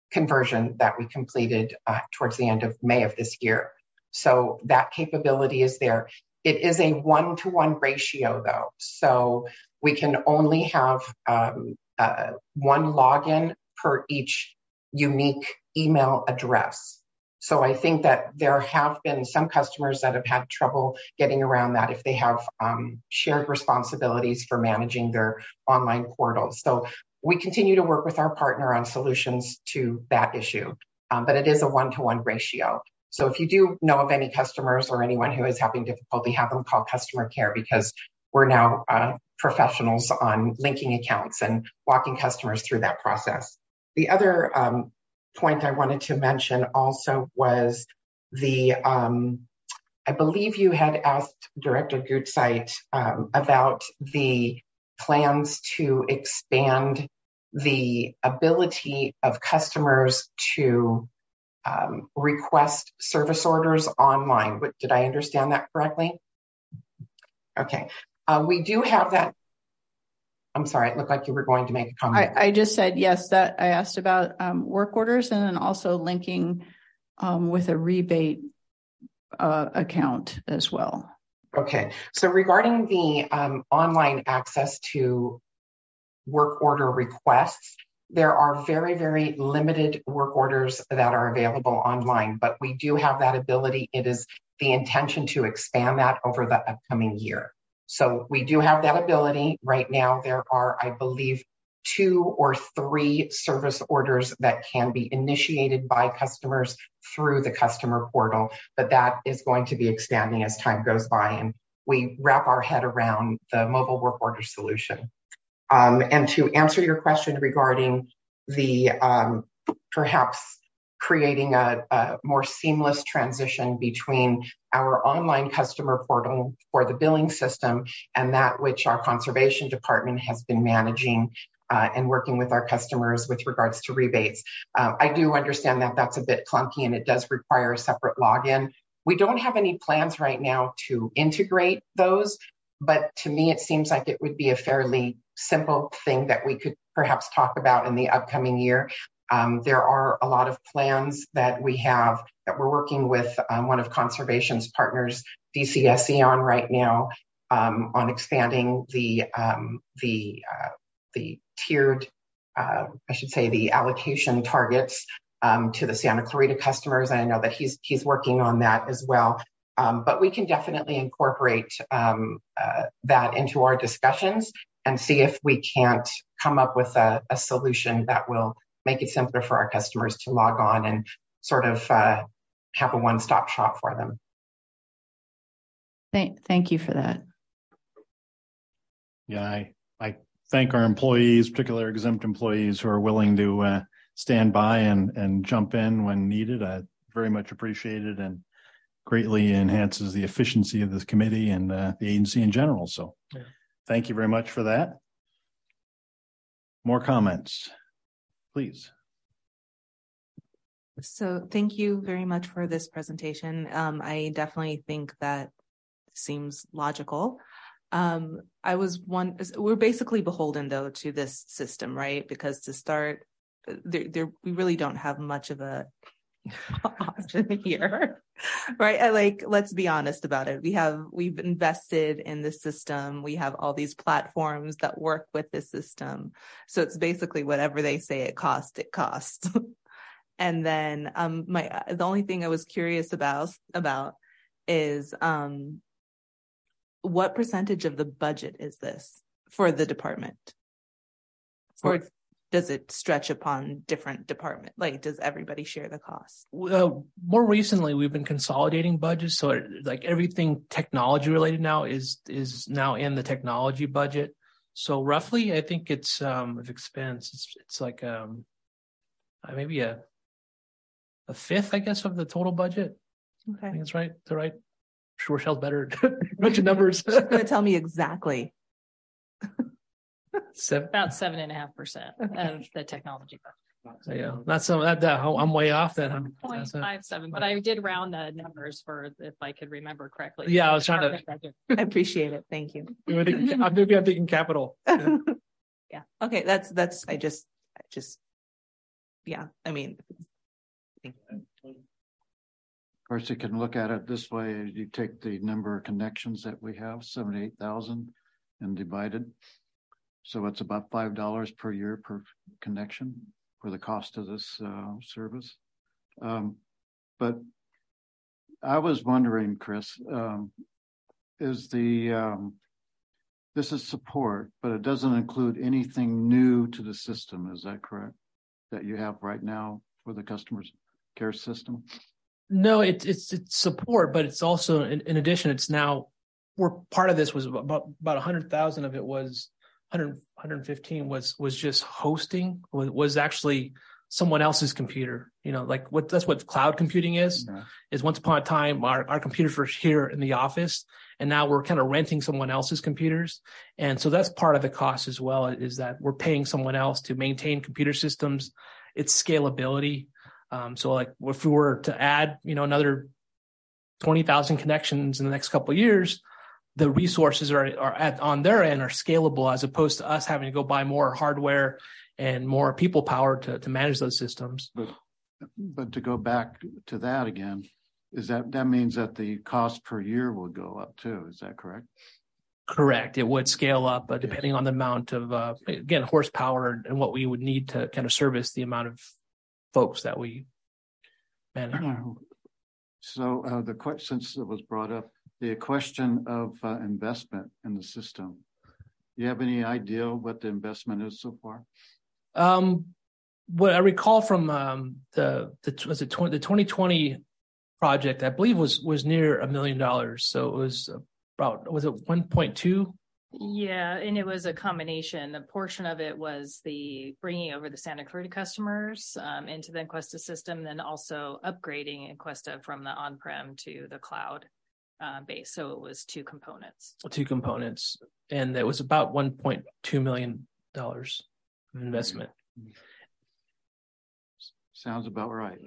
conversion that we completed uh, towards the end of May of this year. So that capability is there. It is a one-to-one ratio though. So we can only have um, uh, one login per each unique email address. So I think that there have been some customers that have had trouble getting around that if they have um, shared responsibilities for managing their online portals. So we continue to work with our partner on solutions to that issue, um, but it is a one-to-one ratio. So if you do know of any customers or anyone who is having difficulty, have them call customer care, because we're now uh, professionals on linking accounts and walking customers through that process. The other um, point I wanted to mention also was the, um, I believe you had asked Director Gutzeit um, about the plans to expand the ability of customers to um, request service orders online. But did I understand that correctly? Okay, uh, we do have that. I'm sorry, it looked like you were going to make a comment. I, I just said yes, that I asked about um, work orders and then also linking um, with a rebate uh, account as well. Okay, so regarding the um, online access to work order requests, there are very, very limited work orders that are available online, but we do have that ability. It is the intention to expand that over the upcoming year. So we do have that ability. Right now, there are, I believe, two or three service orders that can be initiated by customers through the customer portal, but that is going to be expanding as time goes by and we wrap our head around the mobile work order solution. Um, and to answer your question regarding the um, perhaps creating a, a more seamless transition between our online customer portal for the billing system and that which our conservation department has been managing uh, and working with our customers with regards to rebates. Uh, I do understand that that's a bit clunky and it does require a separate login. We don't have any plans right now to integrate those, but to me, it seems like it would be a fairly simple thing that we could perhaps talk about in the upcoming year. Um, there are a lot of plans that we have that we're working with um, one of Conservation's partners, D C S E, on right now um, on expanding the um, the uh, the tiered, uh, I should say, the allocation targets um, to the Santa Clarita customers. And I know that he's he's working on that as well. Um, but we can definitely incorporate um, uh, that into our discussions and see if we can't come up with a, a solution that will make it simpler for our customers to log on and sort of uh, have a one-stop shop for them. Thank, thank you for that. Yeah, I, I thank our employees, particularly our exempt employees who are willing to uh, stand by and, and jump in when needed. I very much appreciate it and greatly enhances the efficiency of this committee and uh, the agency in general. So yeah. Thank you very much for that. More comments, please. So thank you very much for this presentation. Um, I definitely think that seems logical. Um, I was one, we're basically beholden though to this system, right? Because to start, there, there we really don't have much of a option here, right? I like, let's be honest about it. We have, we've invested in the system. We have all these platforms that work with the system. So it's basically whatever they say it costs, it costs. And then, um, my, the only thing I was curious about, about is, um, what percentage of the budget is this for the department? Or does it stretch upon different department? Like, does everybody share the cost? Well, more recently, we've been consolidating budgets. So it, like everything technology related now is, is now in the technology budget. So roughly, I think it's, um, of expense, it's, it's like, um, maybe a, a fifth, I guess, of the total budget. Okay. I think that's right. That's right. Sure, Rochelle's better. Bunch of numbers. She's going to tell me exactly. Seven. About seven and a half percent of the technology budget. So, yeah, not so that, that I'm way off then. I'm point five seven, but I did round the numbers for if I could remember correctly. Yeah, I was trying to. I appreciate it. Thank you. I'm thinking, I'm thinking capital. Yeah. yeah. Okay. That's that's. I just I just yeah, I mean. Of course, you can look at it this way. You take the number of connections that we have, seventy-eight thousand, and divide it. So it's about five dollars per year per connection for the cost of this uh, service. Um, but I was wondering, Chris, um, is the, um, this is support, but it doesn't include anything new to the system. Is that correct? That you have right now for the customer care system? No, it's it's it's support, but it's also in, in addition, it's now we're part of this was about about a hundred thousand of it was one hundred, one hundred fifteen was was just hosting, was, was actually someone else's computer. You know, like what that's what cloud computing is. Yeah. Is once upon a time our, our computers were here in the office, and now we're kind of renting someone else's computers. And so that's part of the cost as well, is that we're paying someone else to maintain computer systems, its scalability. Um, so like if we were to add, you know, another twenty thousand connections in the next couple of years, the resources are, are at, on their end are scalable, as opposed to us having to go buy more hardware and more people power to, to manage those systems. But, but to go back to that again, is that, that means that the cost per year will go up too. Is that correct? Correct. It would scale up, but depending on the amount of, uh, again, horsepower and what we would need to kind of service the amount of folks that we manage. So uh, the question, since it was brought up, the question of uh, investment in the system. Do you have any idea what the investment is so far? Um, what I recall from um, the the was it the twenty twenty project, I believe was was near a million dollars. So it was about, was it one point two? Yeah, and it was a combination. A portion of it was the bringing over the Santa Clarita customers um, into the Encuesta system, then also upgrading Encuesta from the on-prem to the cloud uh, base. So it was two components. Two components, and it was about one point two million dollars of investment. Sounds about right.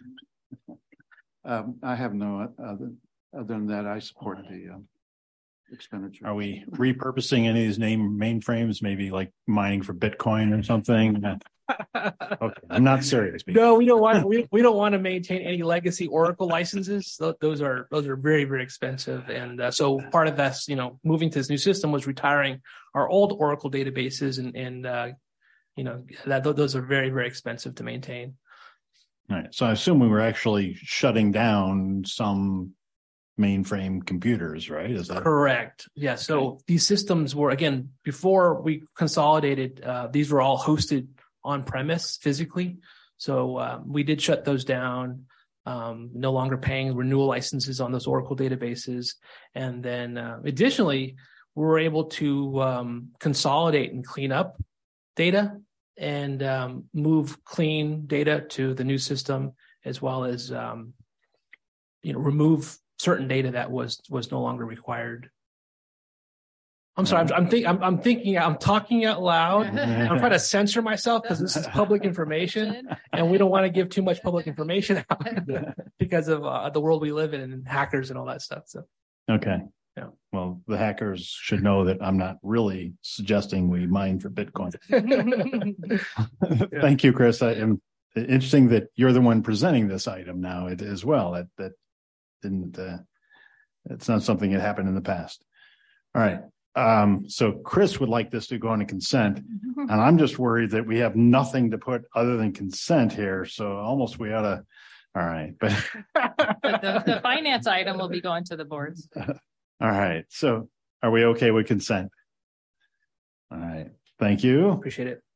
um, I have no other, other than that, I support the um, expenditure. Are we repurposing any of these name mainframes, maybe like mining for Bitcoin or something? Okay, I'm not serious. No, we don't want we, we don't want to maintain any legacy Oracle licenses. Those are those are very, very expensive, and uh, so part of that's, you know, moving to this new system was retiring our old Oracle databases, and and uh, you know, that those are very, very expensive to maintain. All right. So I assume we were actually shutting down some mainframe computers, right? Is that correct? Yeah. So these systems were, again, before we consolidated, uh, these were all hosted on premise physically. So uh, we did shut those down, um, no longer paying renewal licenses on those Oracle databases. And then uh, additionally, we were able to um, consolidate and clean up data and um, move clean data to the new system, as well as, um, you know, remove certain data that was was no longer required. I'm sorry, I'm I'm, think, I'm I'm thinking I'm talking out loud. I'm trying to censor myself because this is public information, and we don't want to give too much public information out because of uh, the world we live in and hackers and all that stuff. So okay, yeah. Well, the hackers should know that I'm not really suggesting we mine for Bitcoin. Yeah. Thank you, Chris. I am interesting that you're the one presenting this item now as well. That that. Didn't uh, it's not something that happened in the past. All right. Um, so Chris would like this to go into consent, and I'm just worried that we have nothing to put other than consent here. So almost we ought to. All right, but the, the finance item will be going to the boards. All right. So are we okay with consent? All right. Thank you. Appreciate it.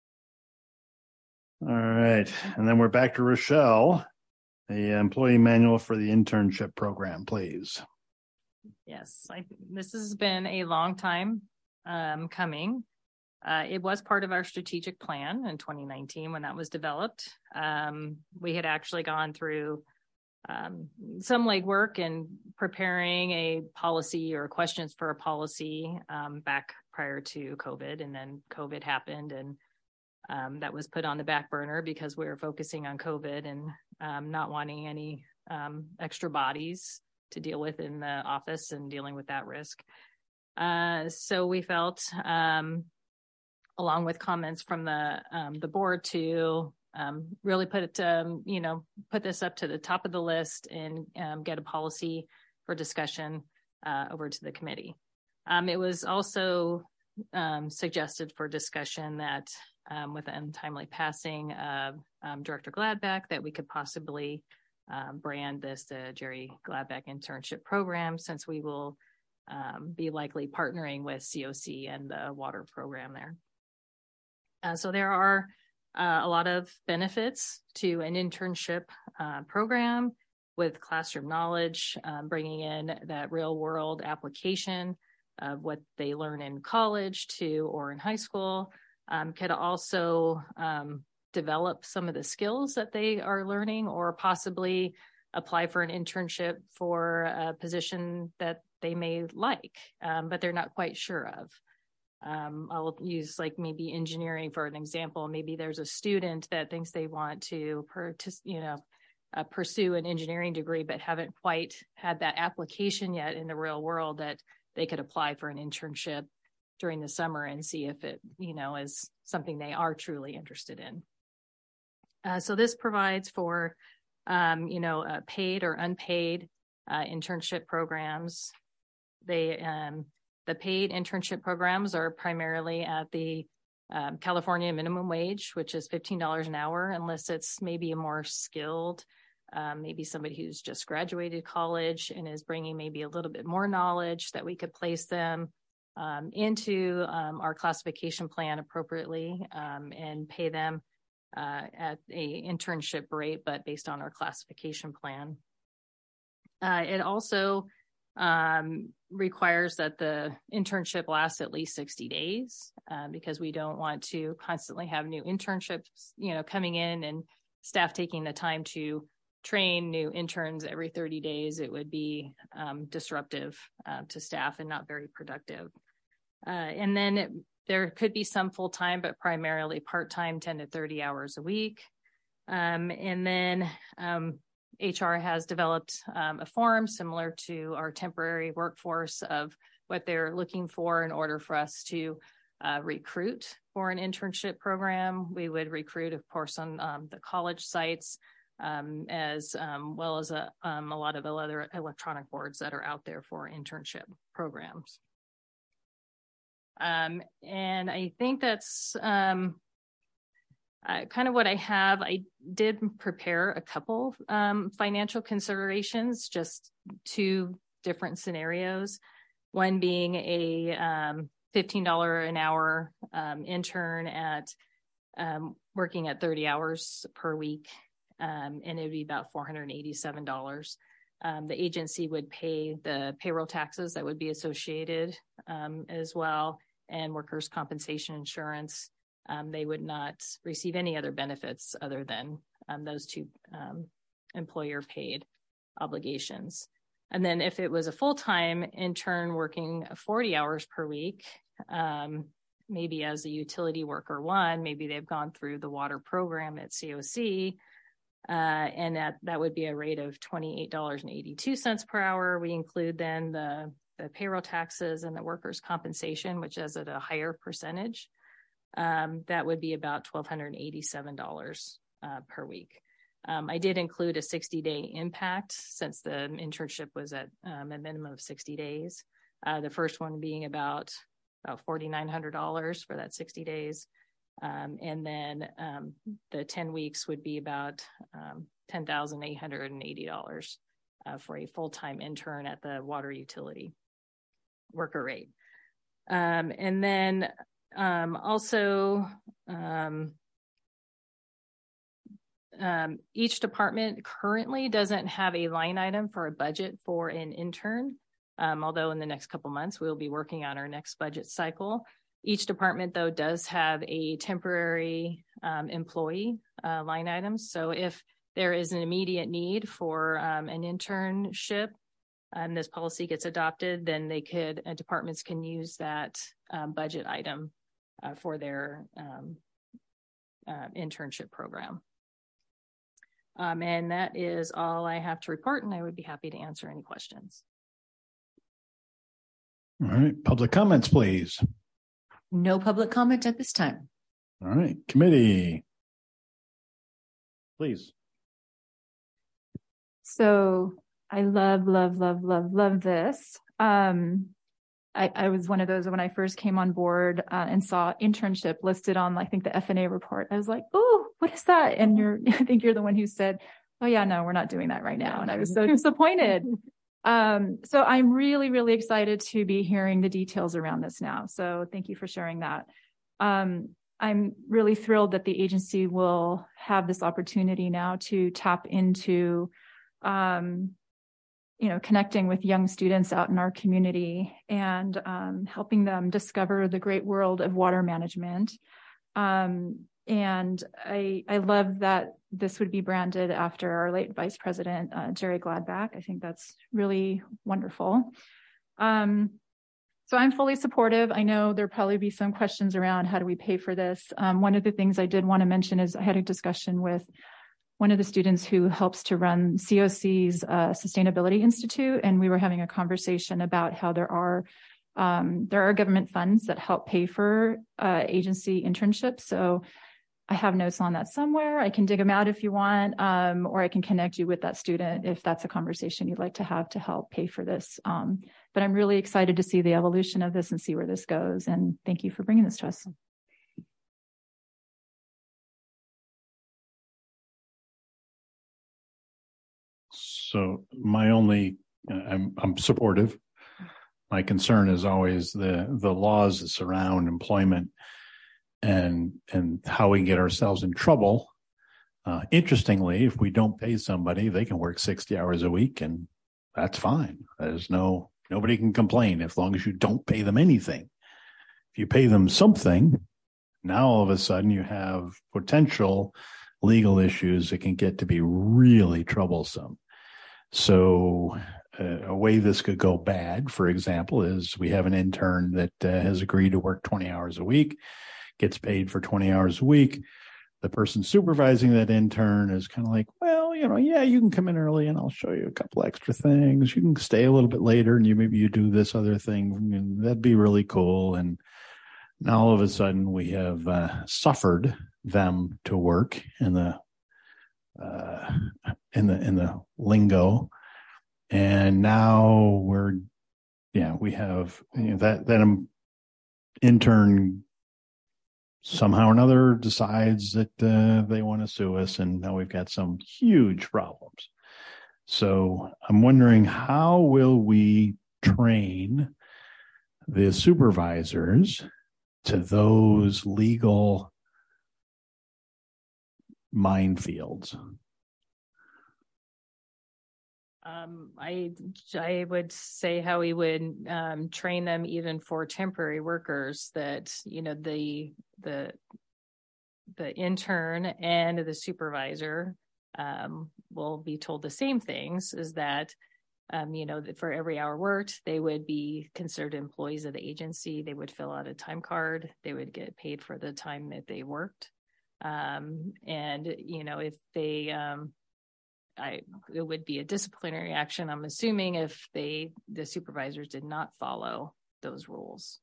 All right, and then we're back to Rochelle. The employee manual for the internship program, please. Yes, I, this has been a long time um, coming. Uh, it was part of our strategic plan in twenty nineteen when that was developed. Um, we had actually gone through um, some legwork in preparing a policy or questions for a policy um, back prior to COVID, and then COVID happened, and Um, that was put on the back burner because we were focusing on COVID and um, not wanting any um, extra bodies to deal with in the office and dealing with that risk. Uh, so we felt, um, along with comments from the um, the board, to um, really put it, um, you know, put this up to the top of the list and um, get a policy for discussion uh, over to the committee. Um, it was also um, suggested for discussion that um, with the untimely passing of um, Director Gladback, that we could possibly um, brand this the Jerry Gladback Internship Program, since we will um, be likely partnering with C O C and the water program there. Uh, so there are uh, a lot of benefits to an internship uh, program with classroom knowledge, um, bringing in that real world application of what they learn in college to or in high school. Um, could also um, develop some of the skills that they are learning, or possibly apply for an internship for a position that they may like, um, but they're not quite sure of. Um, I'll use like maybe engineering for an example. Maybe there's a student that thinks they want to, partic- you know, uh, pursue an engineering degree, but haven't quite had that application yet in the real world, that they could apply for an internship during the summer and see if it, you know, is something they are truly interested in. Uh, so this provides for, um, you know, uh, paid or unpaid uh, internship programs. They, um, the paid internship programs are primarily at the um, California minimum wage, which is fifteen dollars an hour, unless it's maybe a more skilled, um, maybe somebody who's just graduated college and is bringing maybe a little bit more knowledge, that we could place them um, into um, our classification plan appropriately um, and pay them uh, at a internship rate, but based on our classification plan. Uh, it also um, requires that the internship lasts at least sixty days uh, because we don't want to constantly have new internships, you know, coming in and staff taking the time to train new interns every thirty days. It would be um, disruptive uh, to staff and not very productive. Uh, and then it, there could be some full-time, but primarily part-time, ten to thirty hours a week. Um, and then um, H R has developed um, a form similar to our temporary workforce of what they're looking for in order for us to uh, recruit for an internship program. We would recruit, of course, on um, the college sites, um, as um, well as a, um, a lot of other electronic boards that are out there for internship programs. Um, and I think that's um, uh, kind of what I have. I did prepare a couple um, financial considerations, just two different scenarios. One being a um, fifteen dollars an hour um, intern at um, working at thirty hours per week, um, and it would be about four hundred eighty-seven dollars. Um, the agency would pay the payroll taxes that would be associated um, as well, and workers' compensation insurance. Um, they would not receive any other benefits other than um, those two um, employer paid obligations. And then if it was a full-time intern working forty hours per week, um, maybe as a utility worker one, maybe they've gone through the water program at C O C, uh, and that, that would be a rate of twenty-eight dollars and eighty-two cents per hour. We include then the, the payroll taxes and the workers' compensation, which is at a higher percentage. Um, that would be about one thousand two hundred eighty-seven dollars uh, per week. Um, I did include a sixty day impact since the internship was at um, a minimum of sixty days. Uh, the first one being about, about four thousand nine hundred dollars for that sixty days. Um, and then um, the ten weeks would be about um, ten thousand eight hundred eighty dollars uh, for a full-time intern at the water utility worker rate. Um, and then um, also, um, Um, each department currently doesn't have a line item for a budget for an intern, um, although in the next couple months we'll be working on our next budget cycle. Each department, though, does have a temporary um, employee uh, line item. So if there is an immediate need for um, an internship and this policy gets adopted, then they could, uh, departments can use that um, budget item uh, for their um, uh, internship program. Um, and that is all I have to report, and I would be happy to answer any questions. All right. Public comments, please. No public comment at this time. All right. Committee. please. So I love, love, love, love, love this. Um, I, I was one of those when I first came on board uh, and saw internship listed on, I think, the F N A report. I was like, oh, what is that? And you're, I think you're the one who said, oh yeah, no, we're not doing that right now. And I was so disappointed. Um, so I'm really, really excited to be hearing the details around this now. So thank you for sharing that. Um, I'm really thrilled that the agency will have this opportunity now to tap into, um, you know, connecting with young students out in our community and um, helping them discover the great world of water management. Um, and I, I love that this would be branded after our late Vice President, uh, Jerry Gladbach. I think that's really wonderful. Um, so I'm fully supportive. I know there'll probably be some questions around how do we pay for this. Um, one of the things I did want to mention is I had a discussion with one of the students who helps to run C O C's uh, Sustainability Institute, and we were having a conversation about how there are um, there are government funds that help pay for uh, agency internships. So I have notes on that somewhere. I can dig them out if you want, um, or I can connect you with that student if that's a conversation you'd like to have to help pay for this. Um, but I'm really excited to see the evolution of this and see where this goes. And thank you for bringing this to us. So my only, I'm I'm supportive. My concern is always the the laws that surround employment and and how we get ourselves in trouble. Uh, interestingly, if we don't pay somebody, they can work sixty hours a week, and that's fine. There's no nobody can complain as long as you don't pay them anything. If you pay them something, now all of a sudden you have potential legal issues that can get to be really troublesome. So uh, a way this could go bad, for example, is we have an intern that uh, has agreed to work twenty hours a week, gets paid for twenty hours a week. The person supervising that intern is kind of like, well, you know, yeah, you can come in early and I'll show you a couple extra things. You can stay a little bit later and you maybe you do this other thing and that'd be really cool. And now all of a sudden we have uh, suffered them to work in the uh, in the in the lingo, and now we're yeah we have you know, that that um, intern somehow or another decides that uh, they want to sue us, and now we've got some huge problems. So I'm wondering, how will we train the supervisors to those legal minefields? Um, I I would say how we would um, train them even for temporary workers, that you know the the the intern and the supervisor um, will be told the same things, is that um, you know that for every hour worked, they would be considered employees of the agency. They would fill out a time card. They would get paid for the time that they worked. Um, and, you know, if they, um, I, it would be a disciplinary action, I'm assuming, if they, the supervisors did not follow those rules.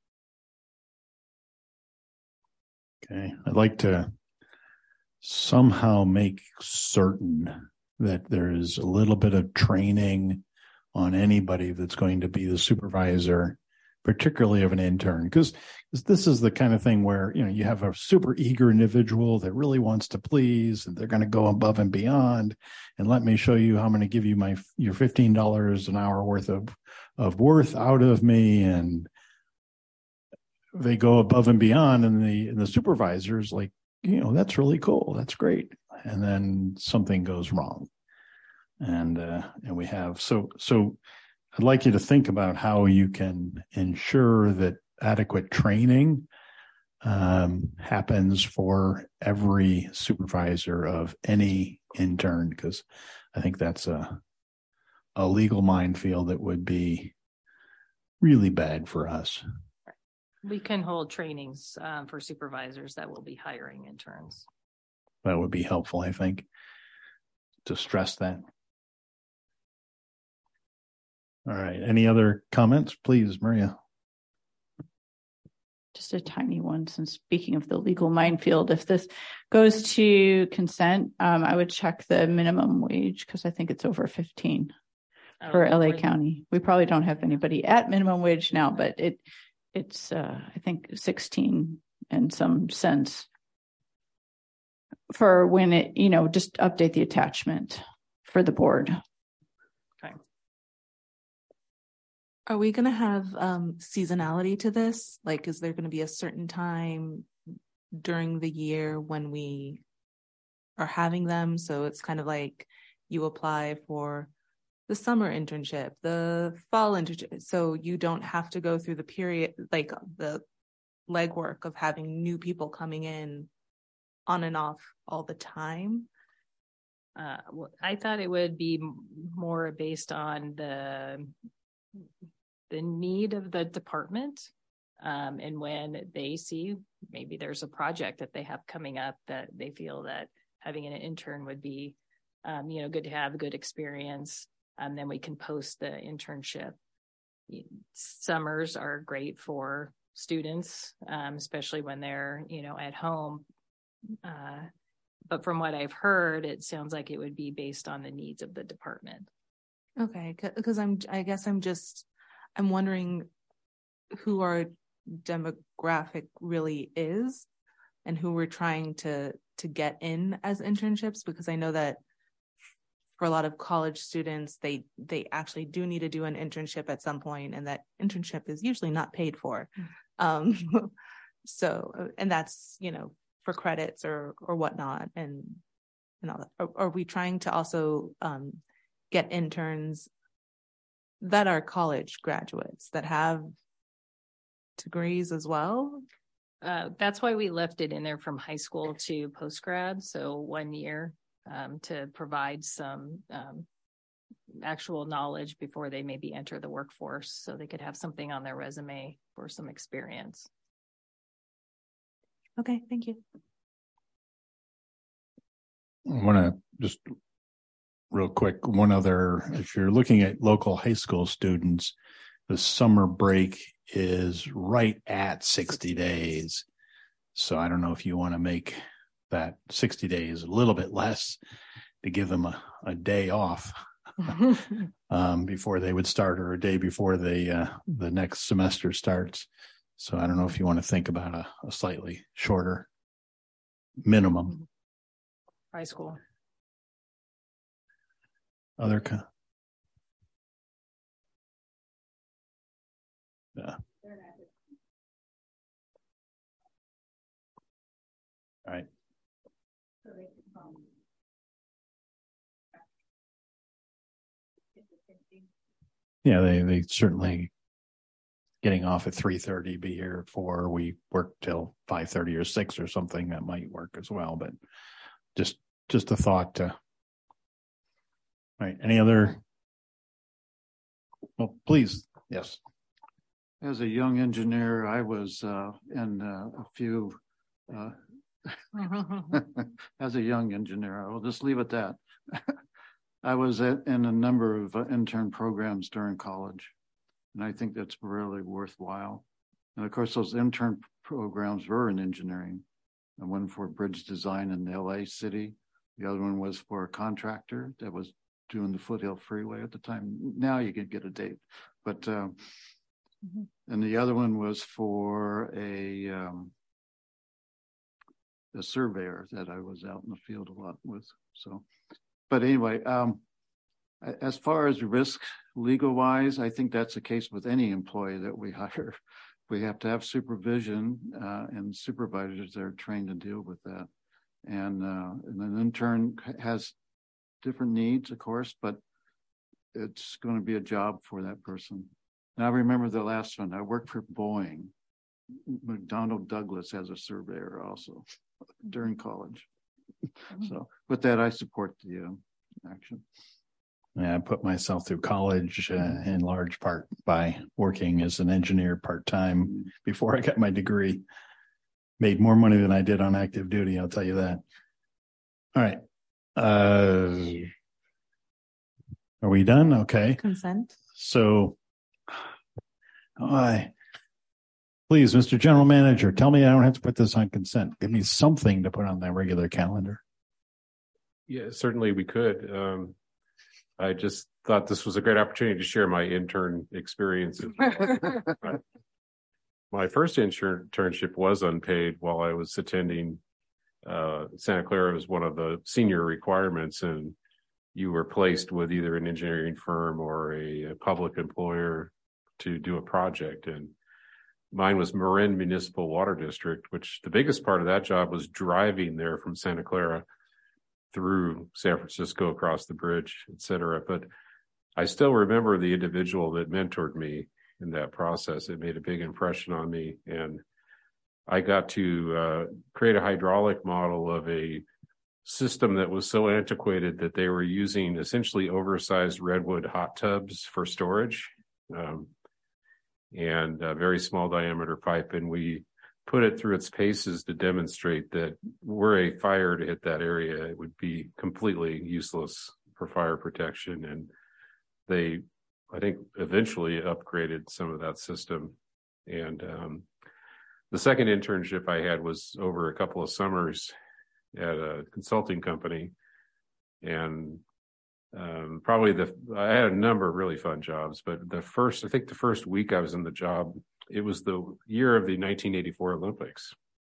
Okay. I'd like to somehow make certain that there's a little bit of training on anybody that's going to be the supervisor, particularly of an intern, because this is the kind of thing where, you know, you have a super eager individual that really wants to please, and they're going to go above and beyond. And let me show you how I'm going to give you my your fifteen dollars an hour worth of, of worth out of me. And they go above and beyond, and the, and the supervisor's like, you know, that's really cool. That's great. And then something goes wrong. And, uh, and we have, so, so, I'd like you to think about how you can ensure that adequate training um, happens for every supervisor of any intern, because I think that's a a legal minefield that would be really bad for us. We can hold trainings um, for supervisors that will be hiring interns. That would be helpful, I think, to stress that. All right. Any other comments, please, Maria? just a tiny one. Since speaking of the legal minefield, if this goes to consent, um, I would check the minimum wage because I think it's over fifteen Oh, for L A boy. County. We probably don't have anybody at minimum wage now, but it it's uh, I think sixteen in some sense for when it, you know, just update the attachment for the board. Are we going to have um, seasonality to this? Like, is there going to be a certain time during the year when we are having them? So it's kind of like you apply for the summer internship, the fall internship. So you don't have to go through the period, like the legwork of having new people coming in on and off all the time. Uh, well, I thought it would be m- more based on the the need of the department, um, and when they see maybe there's a project that they have coming up that they feel that having an intern would be, um, you know, good to have a good experience. And then we can post the internship. Summers are great for students, um, especially when they're, you know, at home. Uh, but from what I've heard, it sounds like it would be based on the needs of the department. Okay, because I'm, I guess I'm just, I'm wondering who our demographic really is and who we're trying to to get in as internships, because I know that for a lot of college students, they they actually do need to do an internship at some point, and that internship is usually not paid for. Um, so, and that's, you know, for credits or or whatnot, and and all that. Are, are we trying to also um, get interns that are college graduates that have degrees as well? Uh, that's why we left it in there from high school to post grad. So one year um, to provide some um, actual knowledge before they maybe enter the workforce, so they could have something on their resume for some experience. Okay, thank you. I want to just real quick, one other, if you're looking at local high school students, the summer break is right at sixty days. So I don't know if you want to make that sixty days a little bit less to give them a, a day off um, before they would start, or a day before they, uh, the next semester starts. So I don't know if you want to think about a, a slightly shorter minimum. High school. Other co- yeah. All right. Yeah, they they certainly getting off at three thirty, be here at four. We work till five thirty or six or something. That might work as well, but just just a thought to. All right. Any other? Well, please. Yes. As a young engineer, I was uh, in uh, a few. Uh, as a young engineer, I will just leave it that. I was at, in a number of uh, intern programs during college, and I think that's really worthwhile. And of course, those intern programs were in engineering. One for bridge design in L A City. The other one was for a contractor that was doing the Foothill Freeway at the time. Now you can get a date, but uh, mm-hmm. And the other one was for a um, a surveyor that I was out in the field a lot with. So, but anyway, um, as far as risk legal wise, I think that's the case with any employee that we hire. We have to have supervision uh, and supervisors that are trained to deal with that. And, uh, and an intern has different needs, of course, but it's going to be a job for that person. And I remember the last one. I worked for Boeing. McDonnell Douglas has a surveyor also during college. So with that, I support the uh, action. Yeah, I put myself through college uh, in large part by working as an engineer part-time before I got my degree. Made more money than I did on active duty, I'll tell you that. All right. Uh, are we done? Okay. Consent. So I Please, Mister General Manager, tell me I don't have to put this on consent. Give me something to put on the regular calendar. Yeah, certainly we could. Um, I just thought this was a great opportunity to share my intern experience. My first internship was unpaid while I was attending uh, Santa Clara. Was one of the senior requirements, and you were placed with either an engineering firm or a, a public employer to do a project. And mine was Marin Municipal Water District, which the biggest part of that job was driving there from Santa Clara through San Francisco, across the bridge, et cetera. But I still remember the individual that mentored me in that process. It made a big impression on me. And I got to uh, create a hydraulic model of a system that was so antiquated that they were using essentially oversized redwood hot tubs for storage, um, and a very small diameter pipe. And we put it through its paces to demonstrate that were a fire to hit that area, it would be completely useless for fire protection. And they, I think, eventually upgraded some of that system. And um, the second internship I had was over a couple of summers at a consulting company. And um, probably the, I had a number of really fun jobs, but the first, I think the first week I was in the job, it was the year of the nineteen eighty-four Olympics.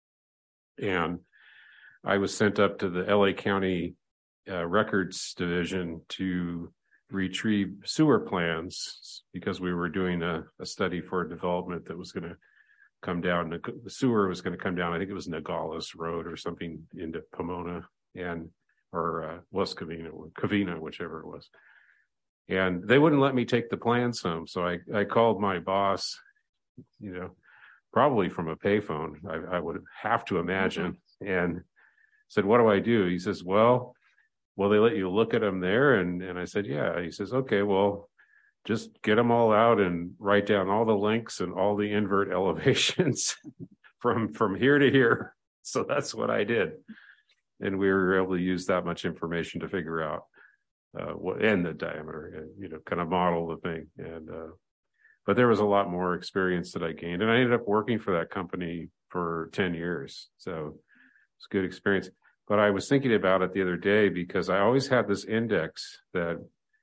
And I was sent up to the L A County uh, Records Division to retrieve sewer plans because we were doing a, a study for a development that was going to come down. The sewer was going to come down. I think it was Nogales Road or something into Pomona and or uh, West Covina, or Covina, whichever it was. And they wouldn't let me take the plans home. So I, I called my boss, you know, probably from a payphone, I, I would have to imagine, and said, what do I do? He says, well, will they let you look at them there? And, and I said, yeah. He says, okay, well, just get them all out and write down all the links and all the invert elevations from, from here to here. So that's what I did. And we were able to use that much information to figure out uh, what, and the diameter, and, you know, kind of model the thing. And, uh, but there was a lot more experience that I gained, and I ended up working for that company for ten years. So it's a good experience. But I was thinking about it the other day because I always had this index that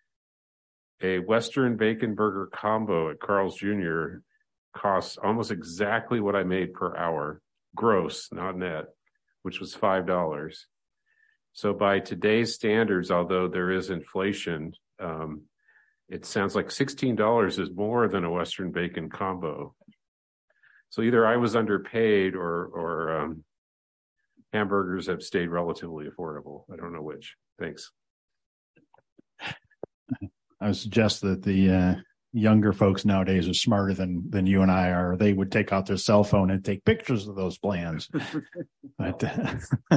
a Western bacon burger combo at Carl's Junior costs almost exactly what I made per hour, gross, not net, which was five dollars. So by today's standards, although there is inflation, um, it sounds like sixteen dollars is more than a Western bacon combo. So either I was underpaid or, or um, hamburgers have stayed relatively affordable. I don't know which. Thanks. I would suggest that the uh, younger folks nowadays are smarter than than you and I are. They would take out their cell phone and take pictures of those plans. But, uh,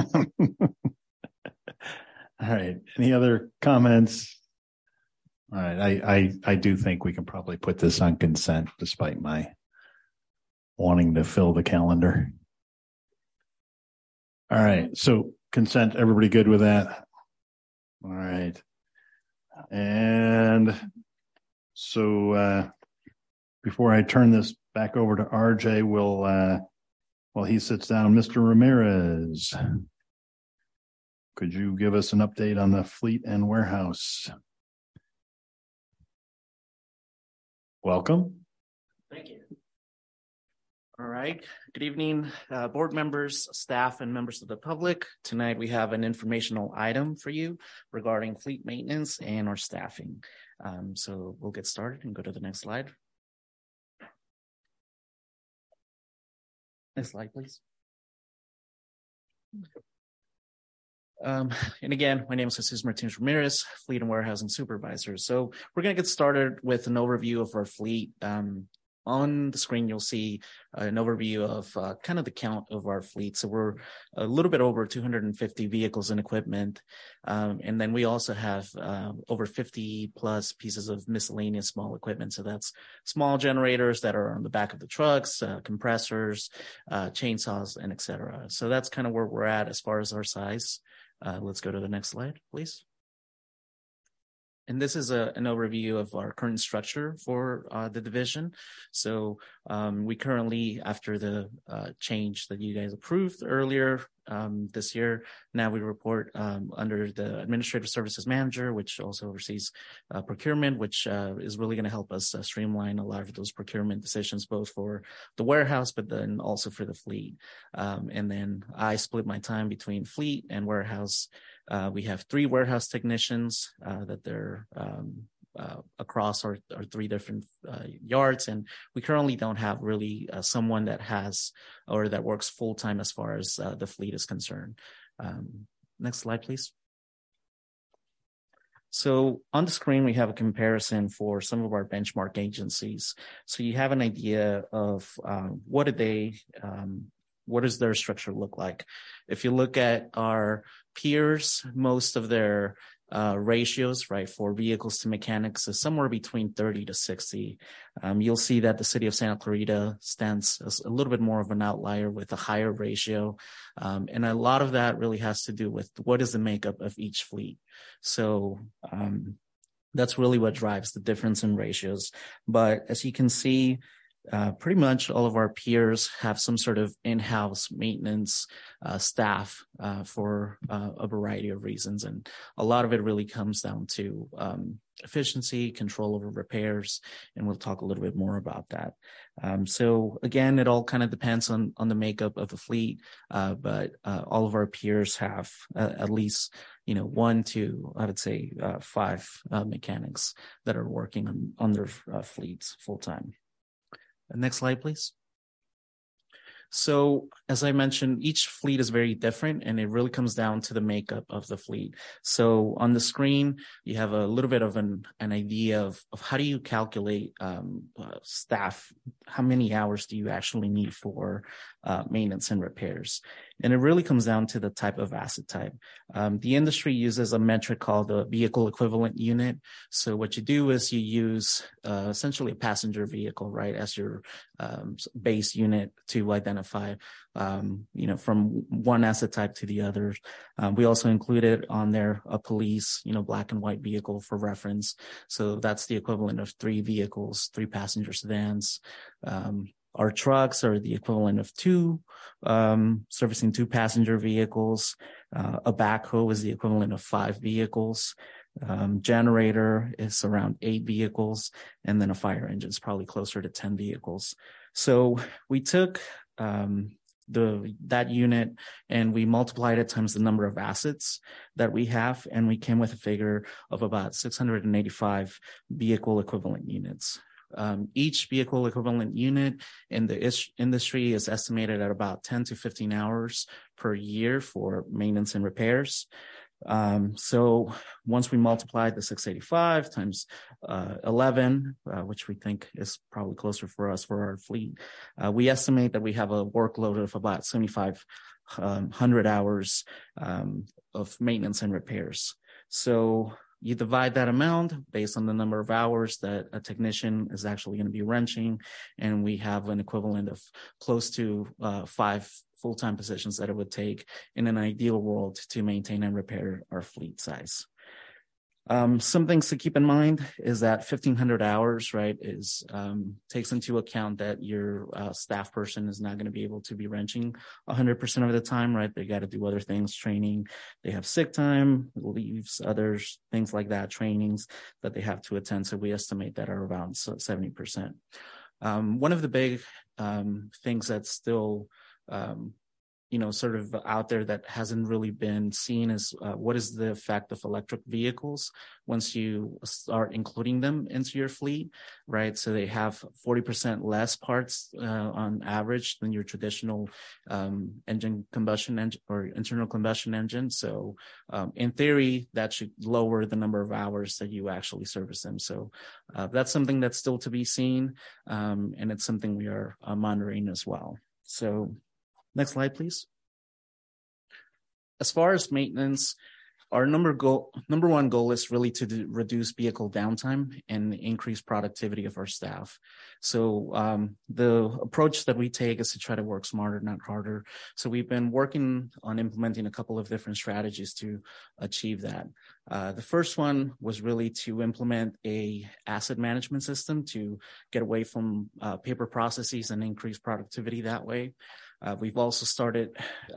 all right. Any other comments? All right. I, I I do think we can probably put this on consent, despite my wanting to fill the calendar. All right. So consent. Everybody good with that? All right. And so uh, before I turn this back over to R J, will uh, while he sits down, Mister Ramirez, could you give us an update on the fleet and warehouse? Welcome. Thank you. All right. Good evening, uh, board members, staff, and members of the public. Tonight, we have an informational item for you regarding fleet maintenance and our staffing. Um, so we'll get started and go to the next slide. Next slide, please. Um, and again, my name is Jesus Martinez Ramirez, Fleet and Warehousing Supervisor. So we're going to get started with an overview of our fleet. Um, on the screen, you'll see uh, an overview of uh, kind of the count of our fleet. So we're a little bit over two hundred fifty vehicles and equipment. Um, and then we also have uh, over fifty plus pieces of miscellaneous small equipment. So that's small generators that are on the back of the trucks, uh, compressors, uh, chainsaws, and et cetera. So that's kind of where we're at as far as our size. Uh, let's go to the next slide, please. and this is a, an overview of our current structure for uh, the division. So um, we currently, after the uh, change that you guys approved earlier um, this year, now we report um, under the Administrative Services Manager, which also oversees uh, procurement, which uh, is really going to help us uh, streamline a lot of those procurement decisions, both for the warehouse, but then also for the fleet. Um, and then I split my time between fleet and warehouse. Uh, we have three warehouse technicians uh, that they're um, uh, across our, our three different uh, yards, and we currently don't have really uh, someone that has or that works full time as far as uh, the fleet is concerned. Um, next slide, please. So on the screen, we have a comparison for some of our benchmark agencies. So you have an idea of um, what do they um, what does their structure look like? If you look at our peers, most of their uh, ratios, right, for vehicles to mechanics is somewhere between thirty to sixty. Um, you'll see that the city of Santa Clarita stands as a little bit more of an outlier with a higher ratio. Um, and a lot of that really has to do with what is the makeup of each fleet. So um, that's really what drives the difference in ratios. But as you can see, Uh, pretty much all of our peers have some sort of in-house maintenance uh, staff uh, for uh, a variety of reasons. And a lot of it really comes down to um, efficiency, control over repairs, and we'll talk a little bit more about that. Um, so again, it all kind of depends on, on the makeup of the fleet, uh, but uh, all of our peers have uh, at least, you know, one to, I would say, uh, five uh, mechanics that are working on, on their uh, fleets full-time. Next slide, please. So as I mentioned, each fleet is very different, and it really comes down to the makeup of the fleet. So on the screen, you have a little bit of an, an idea of, of how do you calculate um, uh, staff? How many hours do you actually need for uh, maintenance and repairs? And it really comes down to the type of asset type. Um, the industry uses a metric called the vehicle equivalent unit. So what you do is you use uh, essentially a passenger vehicle, right, as your um, base unit to identify, um, you know, from one asset type to the other. Um, we also included on there a police, you know, black and white vehicle for reference. So that's the equivalent of three vehicles, three passenger sedans. Um, Our trucks are the equivalent of two, um, servicing two passenger vehicles. Uh, a backhoe is the equivalent of five vehicles. Um, generator is around eight vehicles. And then a fire engine is probably closer to ten vehicles. So we took um, the that unit and we multiplied it times the number of assets that we have. And we came with a figure of about six hundred eighty-five vehicle equivalent units. Um, each vehicle equivalent unit in the is- industry is estimated at about ten to fifteen hours per year for maintenance and repairs. Um, so once we multiply the six eighty-five times uh, eleven, uh, which we think is probably closer for us for our fleet, uh, we estimate that we have a workload of about seventy-five hundred hours um, of maintenance and repairs. So you divide that amount based on the number of hours that a technician is actually going to be wrenching, and we have an equivalent of close to uh, five full-time positions that it would take in an ideal world to maintain and repair our fleet size. Um, some things to keep in mind is that fifteen hundred hours, right, is um, takes into account that your uh, staff person is not going to be able to be wrenching one hundred percent of the time, right? They got to do other things, training. They have sick time, leaves, others, things like that, trainings that they have to attend. So we estimate that are around seventy percent. Um, one of the big um, things that's still um, you know, sort of out there that hasn't really been seen is uh, what is the effect of electric vehicles once you start including them into your fleet, right? So they have forty percent less parts uh, on average than your traditional um, engine combustion engine or internal combustion engine. So um, in theory, that should lower the number of hours that you actually service them. So uh, that's something that's still to be seen, um, and it's something we are uh, monitoring as well. So next slide, please. As far as maintenance, our number goal, number one goal is really to do, reduce vehicle downtime and increase productivity of our staff. So um, the approach that we take is to try to work smarter, not harder. So we've been working on implementing a couple of different strategies to achieve that. Uh, the first one was really to implement a asset management system to get away from uh, paper processes and increase productivity that way. Uh, we've also started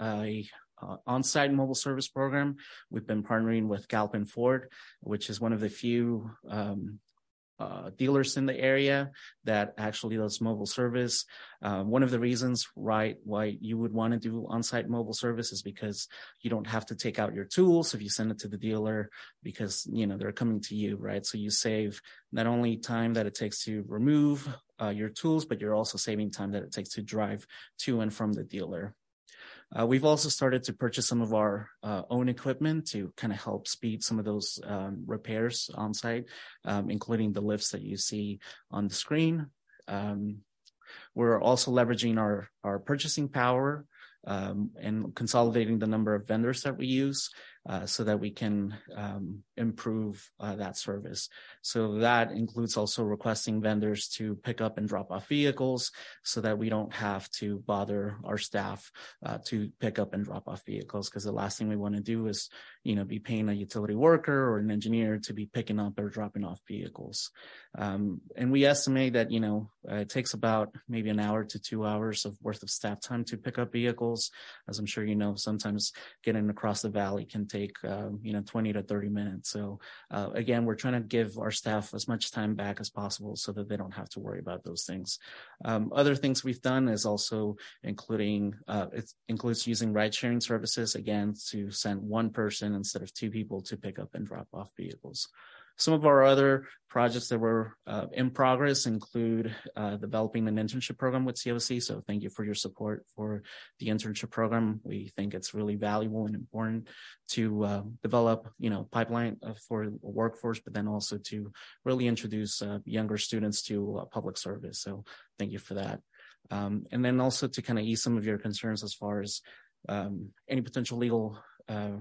a Uh, on-site mobile service program. We've been partnering with Galpin Ford, which is one of the few um, uh, dealers in the area that actually does mobile service. Uh, one of the reasons right why you would want to do on-site mobile service is because you don't have to take out your tools if you send it to the dealer, because you know they're coming to you, right? So you save not only time that it takes to remove uh, your tools, but you're also saving time that it takes to drive to and from the dealer. Uh, we've also started to purchase some of our uh, own equipment to kind of help speed some of those um, repairs on site, um, including the lifts that you see on the screen. Um, we're also leveraging our, our purchasing power um, and consolidating the number of vendors that we use uh, so that we can um, improve uh, that service. So that includes also requesting vendors to pick up and drop off vehicles so that we don't have to bother our staff uh, to pick up and drop off vehicles, because the last thing we want to do is, you know, be paying a utility worker or an engineer to be picking up or dropping off vehicles. Um, and we estimate that, you know, uh, it takes about maybe an hour to two hours of worth of staff time to pick up vehicles. As I'm sure you know, sometimes getting across the valley can take, uh, you know, twenty to thirty minutes. So uh, again, we're trying to give our staff as much time back as possible so that they don't have to worry about those things. Um, other things we've done is also including, uh, it includes using ride sharing services, again, to send one person instead of two people to pick up and drop off vehicles. Some of our other projects that were uh, in progress include uh, developing an internship program with C O C. So thank you for your support for the internship program. We think it's really valuable and important to uh, develop, you know, pipeline for a workforce, but then also to really introduce uh, younger students to uh, public service. So thank you for that. Um, and then also to kind of ease some of your concerns as far as um, any potential legal uh,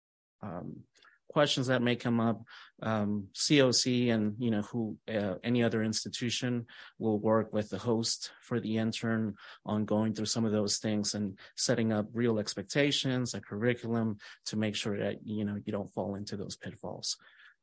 um, questions that may come up. um, C O C and, you know, who, uh, any other institution will work with the host for the intern on going through some of those things and setting up real expectations, a curriculum to make sure that, you know, you don't fall into those pitfalls.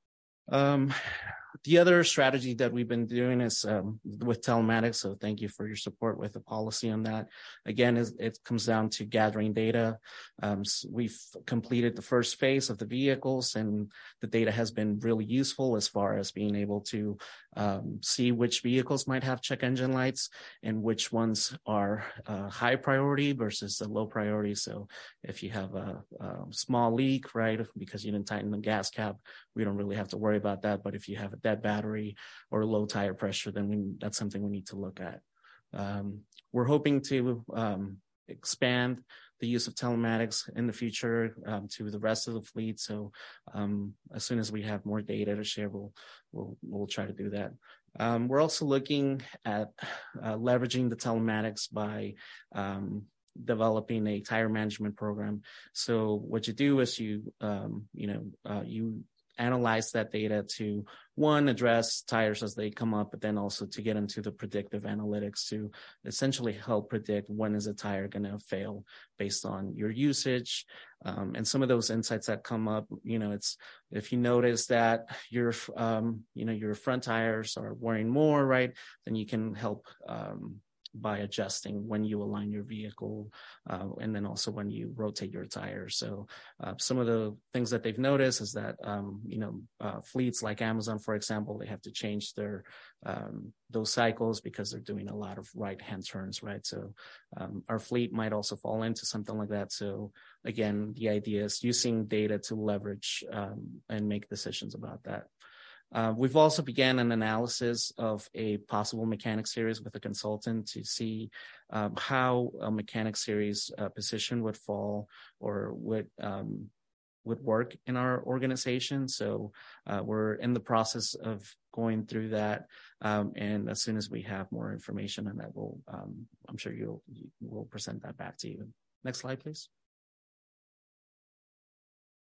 Um, the other strategy that we've been doing is um, with telematics. So thank you for your support with the policy on that. Again, is, it comes down to gathering data. Um, so we've completed the first phase of the vehicles, and the data has been really useful as far as being able to um, see which vehicles might have check engine lights and which ones are uh, high priority versus a low priority. So if you have a, a small leak, right, because you didn't tighten the gas cap, we don't really have to worry about that. But if you have a dead battery or low tire pressure, then we, that's something we need to look at. Um, we're hoping to um, expand the use of telematics in the future um, to the rest of the fleet. So um, as soon as we have more data to share, we'll we'll, we'll try to do that. Um, we're also looking at uh, leveraging the telematics by um, developing a tire management program. So what you do is you um, you know uh, you analyze that data to, one, address tires as they come up, but then also to get into the predictive analytics to essentially help predict when is a tire going to fail based on your usage. Um, and some of those insights that come up, you know, it's if you notice that your, um, you know, your front tires are wearing more, right, then you can help um, by adjusting when you align your vehicle uh, and then also when you rotate your tires. So uh, some of the things that they've noticed is that, um, you know, uh, fleets like Amazon, for example, they have to change their um, those cycles because they're doing a lot of right-hand turns, right? So um, our fleet might also fall into something like that. So again, the idea is using data to leverage um, and make decisions about that. Uh, we've also began an analysis of a possible mechanic series with a consultant to see um, how a mechanic series uh, position would fall or would um, would work in our organization. So uh, we're in the process of going through that, um, and as soon as we have more information on that, we'll um, I'm sure you'll we'll present that back to you. Next slide, please.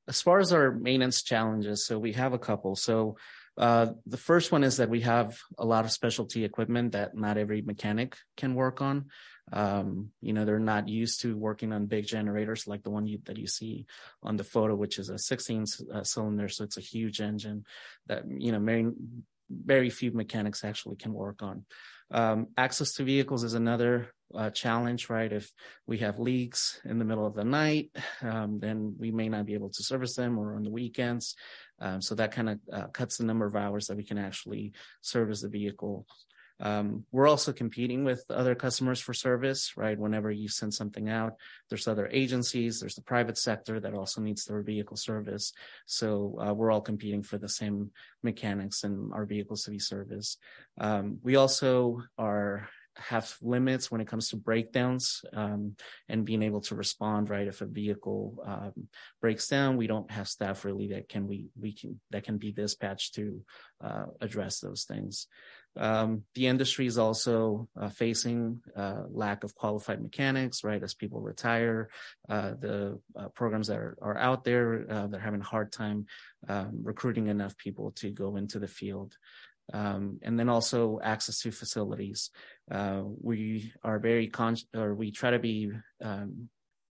as far as our maintenance challenges, so we have a couple. So uh, the first one is that we have a lot of specialty equipment that not every mechanic can work on. Um, you know, they're not used to working on big generators like the one you, that you see on the photo, which is a sixteen uh, cylinder. So it's a huge engine that, you know, very, very few mechanics actually can work on. Um, access to vehicles is another uh, challenge, right? If we have leaks in the middle of the night, um, then we may not be able to service them, or on the weekends. Um, so that kind of uh, cuts the number of hours that we can actually service the vehicle. Um, we're also competing with other customers for service, right? Whenever you send something out, there's other agencies, there's the private sector that also needs their vehicle service. So uh, we're all competing for the same mechanics and our vehicles to be serviced. Um, we also are have limits when it comes to breakdowns um, and being able to respond, right? If a vehicle um, breaks down, we don't have staff really that can we we can that can be dispatched to uh, address those things. Um, the industry is also uh, facing uh, lack of qualified mechanics, right? As people retire, uh, the uh, programs that are, are out there, uh, they're having a hard time um, recruiting enough people to go into the field. Um, and then also access to facilities. Uh, we are very con, or we try to be um,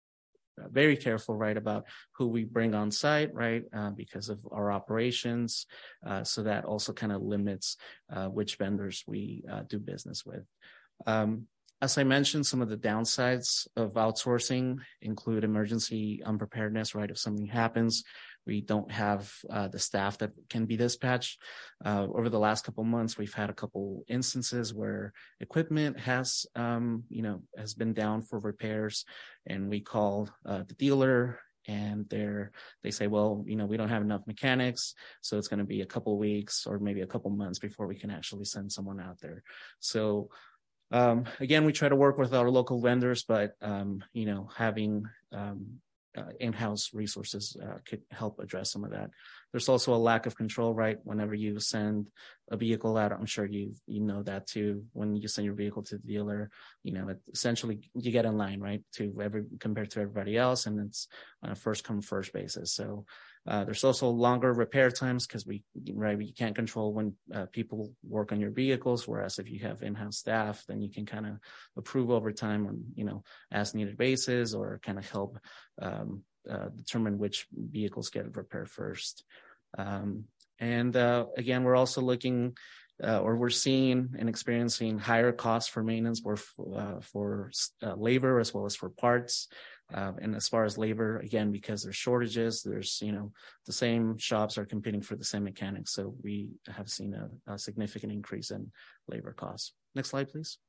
very careful, right, about who we bring on site, right, uh, because of our operations. Uh, so that also kind of limits uh, which vendors we uh, do business with. Um, As I mentioned, some of the downsides of outsourcing include emergency unpreparedness, right? If something happens, we don't have uh, the staff that can be dispatched. Uh, over the last couple of months, we've had a couple instances where equipment has, um, you know, has been down for repairs, and we call uh, the dealer, and they're, they say, well, you know, we don't have enough mechanics, so it's going to be a couple of weeks or maybe a couple months before we can actually send someone out there. So Um, again, we try to work with our local vendors, but, um, you know, having um, uh, in-house resources uh, could help address some of that. There's also a lack of control, right? Whenever you send a vehicle out, I'm sure you you know that too. When you send your vehicle to the dealer, you know, it, essentially you get in line, right, to every compared to everybody else, and it's on a first come first basis. So Uh, there's also longer repair times because we, right, we can't control when uh, people work on your vehicles. Whereas if you have in-house staff, then you can kind of approve over time on, you know, as needed basis, or kind of help um, uh, determine which vehicles get repaired first. Um, and uh, again, we're also looking uh, or we're seeing and experiencing higher costs for maintenance, for, uh, for uh, labor as well as for parts. Uh, and as far as labor, again, because there's shortages, there's, you know, the same shops are competing for the same mechanics. So we have seen a, a significant increase in labor costs. Next slide, please.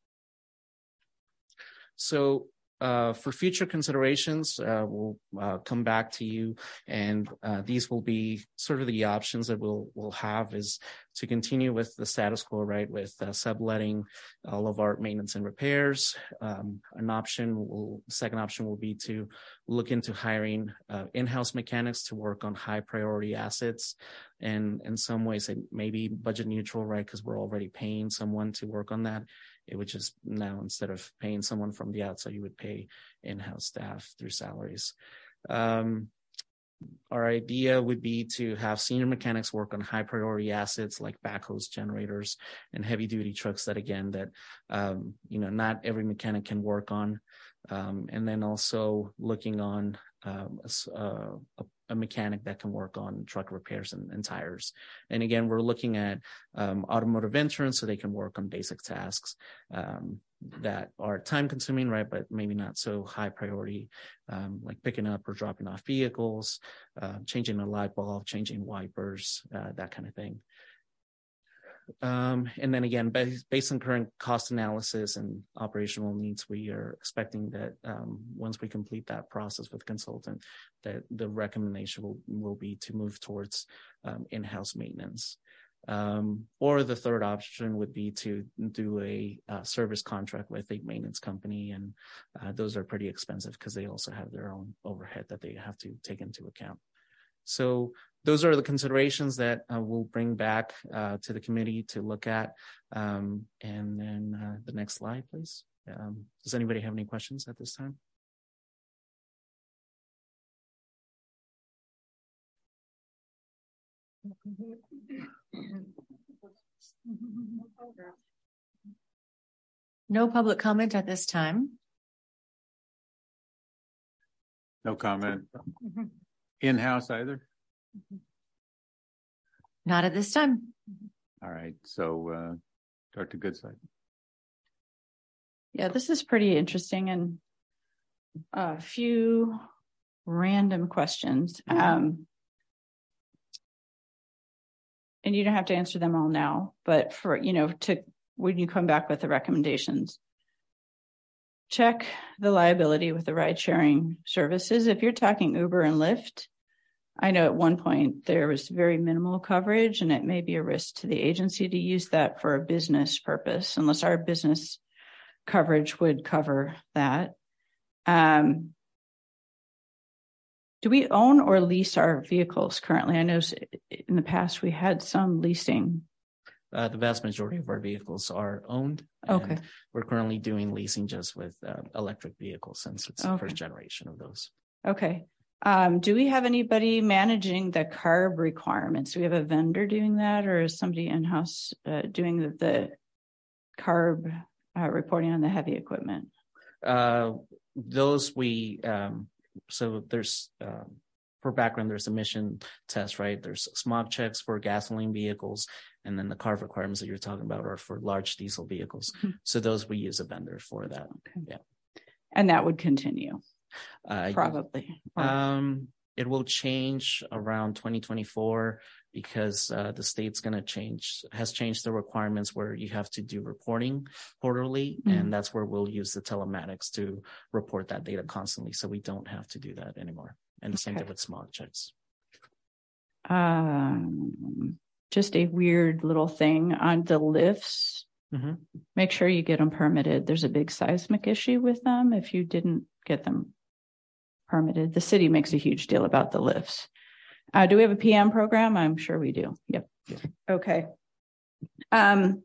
So uh, for future considerations, uh, we'll uh, come back to you, and uh, these will be sort of the options that we'll, we'll have is to continue with the status quo, right, with uh, subletting all of our maintenance and repairs. Um, an option will, second option will be to look into hiring uh, in-house mechanics to work on high priority assets. And in some ways, it may be budget neutral, right, because we're already paying someone to work on that. It would just now, instead of paying someone from the outside, you would pay in-house staff through salaries. Um, Our idea would be to have senior mechanics work on high priority assets like backhoes, generators, and heavy duty trucks that, again, that, um, you know, not every mechanic can work on. Um, and then also looking on um, a, a, a mechanic that can work on truck repairs and, and tires. And again, we're looking at um, automotive interns so they can work on basic tasks um, that are time consuming, right, but maybe not so high priority, um, like picking up or dropping off vehicles, uh, changing a light bulb, changing wipers, uh, that kind of thing. Um, and then again, based, based on current cost analysis and operational needs, we are expecting that um, once we complete that process with consultant, that the recommendation will, will be to move towards um, in-house maintenance. Um, or the third option would be to do a uh, service contract with a maintenance company. And uh, those are pretty expensive because they also have their own overhead that they have to take into account. So those are the considerations that uh, we'll bring back uh, to the committee to look at. Um, and then uh, the next slide, please. Um, does anybody have any questions at this time? No public comment at this time. No comment. In-house either? Not at this time. All right. So, uh, Doctor Goodside. Yeah, this is pretty interesting, and a few random questions. Um, and you don't have to answer them all now, but for, you know, to, when you come back with the recommendations, check the liability with the ride sharing services. If you're talking Uber and Lyft, I know at one point there was very minimal coverage, and it may be a risk to the agency to use that for a business purpose, unless our business coverage would cover that. Um, do we own or lease our vehicles currently? I know in the past we had some leasing. Uh, the vast majority of our vehicles are owned. Okay. We're currently doing leasing just with uh, electric vehicles, since it's Okay. the first generation of those. Okay. Um, do we have anybody managing the CARB requirements? Do we have a vendor doing that, or is somebody in-house uh, doing the, the CARB uh, reporting on the heavy equipment? Uh, those we, um, so there's, um, for background, there's emission tests, right? There's smog checks for gasoline vehicles, and then the CARB requirements that you're talking about are for large diesel vehicles. Mm-hmm. So those we use a vendor for that. Okay. Yeah. And that would continue. Uh, Probably. Um, it will change around twenty twenty-four because uh, the state's going to change, has changed the requirements where you have to do reporting quarterly. Mm-hmm. And that's where we'll use the telematics to report that data constantly. So we don't have to do that anymore. And the same Okay. thing with smog checks. Um, just a weird little thing on the lifts. Mm-hmm. Make sure you get them permitted. There's a big seismic issue with them if you didn't get them permitted. The city makes a huge deal about the lifts. Uh, do we have a P M program? I'm sure we do. Yep. Yeah. Okay. Um,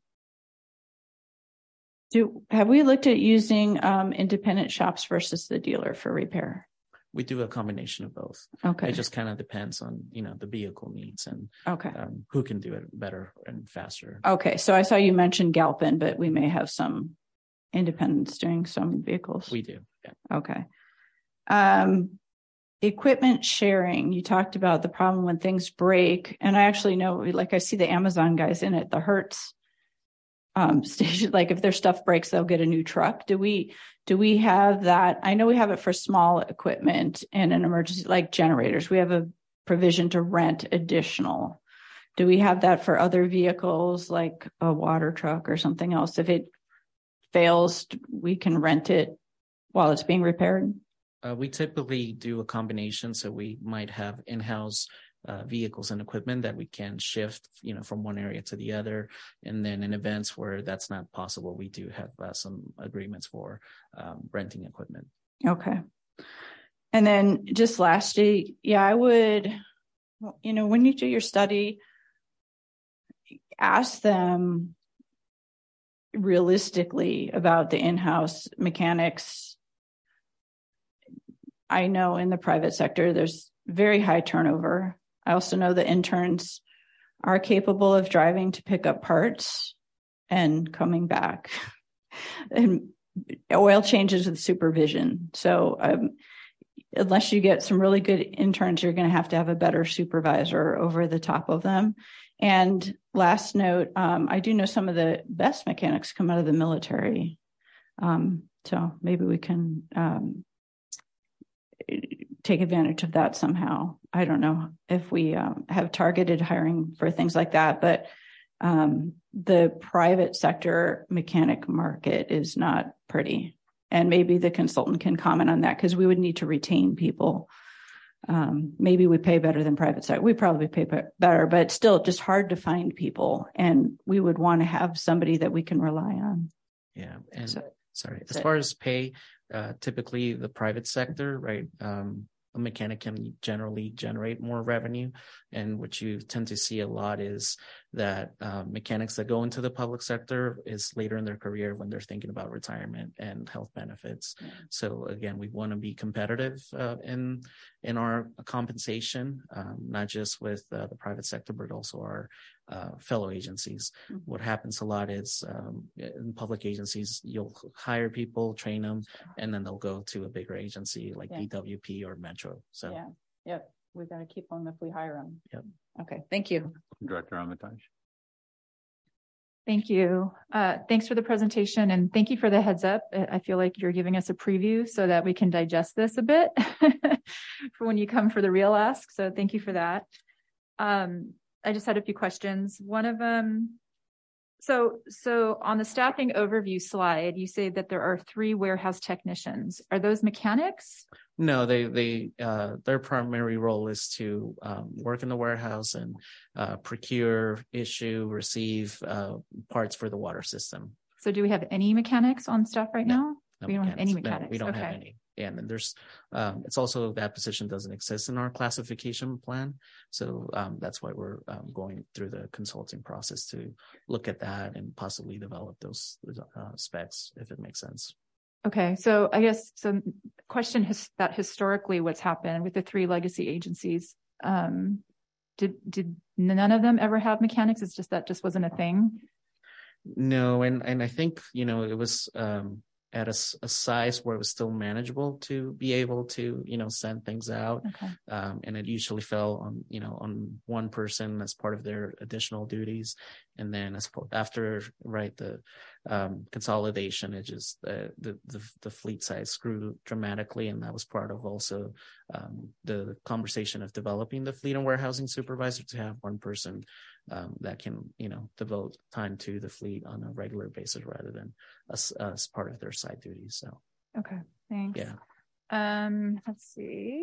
do have we looked at using um, independent shops versus the dealer for repair? We do a combination of both. Okay. It just kind of depends on, you know, the vehicle needs and okay. um, who can do it better and faster. Okay. So I saw you mentioned Galpin, but we may have some independents doing some vehicles. We do. Yeah. Okay. Um, equipment sharing. You talked about the problem when things break. And I actually know, like I see the Amazon guys in it, the Hertz um, station, like if their stuff breaks, they'll get a new truck. Do we, do we have that? I know we have it for small equipment and an emergency, like generators. We have a provision to rent additional. Do we have that for other vehicles, like a water truck or something else? If it fails, we can rent it while it's being repaired? Uh, we typically do a combination. So we might have in-house uh, vehicles and equipment that we can shift, you know, from one area to the other. And then in events where that's not possible, we do have uh, some agreements for um, renting equipment. Okay. And then just lastly, yeah, I would, you know, when you do your study, ask them realistically about the in-house mechanics. I know in the private sector, there's very high turnover. I also know the interns are capable of driving to pick up parts and coming back. And oil changes with supervision. So um, unless you get some really good interns, you're going to have to have a better supervisor over the top of them. And last note, um, I do know some of the best mechanics come out of the military. Um, so maybe we can um, take advantage of that somehow. I don't know if we um, have targeted hiring for things like that, but um, the private sector mechanic market is not pretty. And maybe the consultant can comment on that, because we would need to retain people. Um, maybe we pay better than private sector. We probably pay better, but it's still just hard to find people. And we would want to have somebody that we can rely on. Yeah. And So, sorry, as so- far as pay, uh, typically the private sector, right? Um, a mechanic can generally generate more revenue. And what you tend to see a lot is that uh, mechanics that go into the public sector is later in their career when they're thinking about retirement and health benefits. Yeah. So again, we want to be competitive uh, in in our compensation, um, not just with uh, the private sector, but also our uh, fellow agencies. Mm-hmm. What happens a lot is um, in public agencies, you'll hire people, train them, and then they'll go to a bigger agency like yeah. D W P or Metro. So yeah, yep, we got to keep them if we hire them. Yep. Okay, thank you, Director Armitage. Thank you. Uh, thanks for the presentation, and thank you for the heads up. I feel like you're giving us a preview so that we can digest this a bit for when you come for the real ask. So thank you for that. Um, I just had a few questions. One of them, so so on the staffing overview slide, you say that there are three warehouse technicians. Are those mechanics? No, they they uh, their primary role is to um, work in the warehouse and uh, procure, issue, receive uh, parts for the water system. So, do we have any mechanics on staff right no, now? No we don't mechanics. have any mechanics. No, we don't okay. have any. And then there's um, it's also that position doesn't exist in our classification plan, so um, that's why we're um, going through the consulting process to look at that and possibly develop those uh, specs if it makes sense. Okay, so I guess so. Question his, that historically, what's happened with the three legacy agencies? Um, did did none of them ever have mechanics? It's just that just wasn't a thing. No, and and I think you know it was um, at a, a size where it was still manageable to be able to you know send things out, okay. um, and it usually fell on you know on one person as part of their additional duties, and then as after right the um, consolidation, it just uh, the the the fleet size grew dramatically, and that was part of also um, the conversation of developing the fleet and warehousing supervisor to have one person um, that can you know devote time to the fleet on a regular basis rather than as, as part of their side duties. So okay, thanks. Yeah. Um, let's see.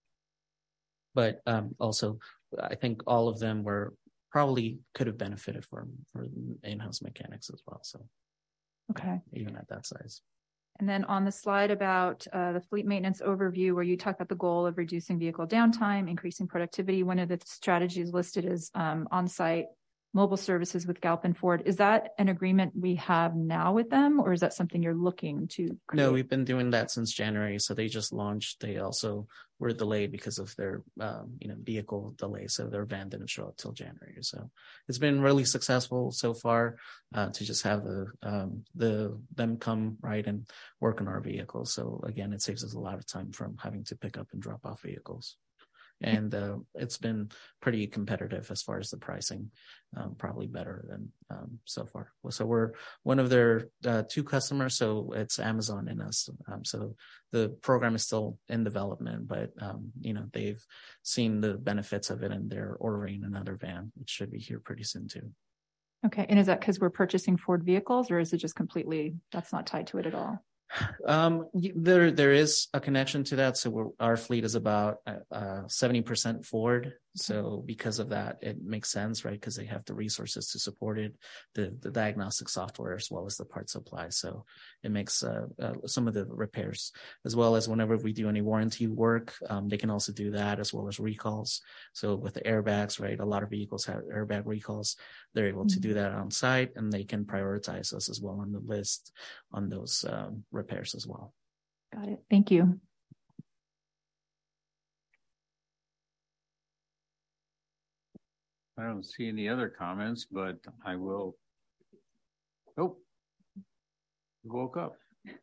But um, also, I think all of them were probably could have benefited from for in-house mechanics as well. So. Okay. Even at that size. And then on the slide about uh, the fleet maintenance overview, where you talk about the goal of reducing vehicle downtime, increasing productivity, one of the strategies listed is um, on-site mobile services with Galp and Ford. Is that an agreement we have now with them, or is that something you're looking to create? No, we've been doing that since January. So they just launched. They also were delayed because of their, um, you know, vehicle delay. So their van didn't show up till January. So it's been really successful so far uh, to just have the um, the them come right and work on our vehicles. So again, it saves us a lot of time from having to pick up and drop off vehicles. And uh, it's been pretty competitive as far as the pricing, um, probably better than um, so far. So we're one of their uh, two customers, so it's Amazon and us. Um, so the program is still in development, but um, you know they've seen the benefits of it, and they're ordering another van, which should be here pretty soon too. Okay, and is that because we're purchasing Ford vehicles, or is it just completely that's not tied to it at all? Um, there, there is a connection to that. So we're, our fleet is about, uh, seventy percent Ford. So because of that, it makes sense, right? Because they have the resources to support it, the, the diagnostic software, as well as the part supply. So it makes, uh, uh, some of the repairs, as well as whenever we do any warranty work, um, they can also do that, as well as recalls. So with the airbags, right? A lot of vehicles have airbag recalls. They're able to do that on site, and they can prioritize us as well on the list on those, um, repairs as well. Got it. Thank you. I don't see any other comments, but I will. Oh, woke up.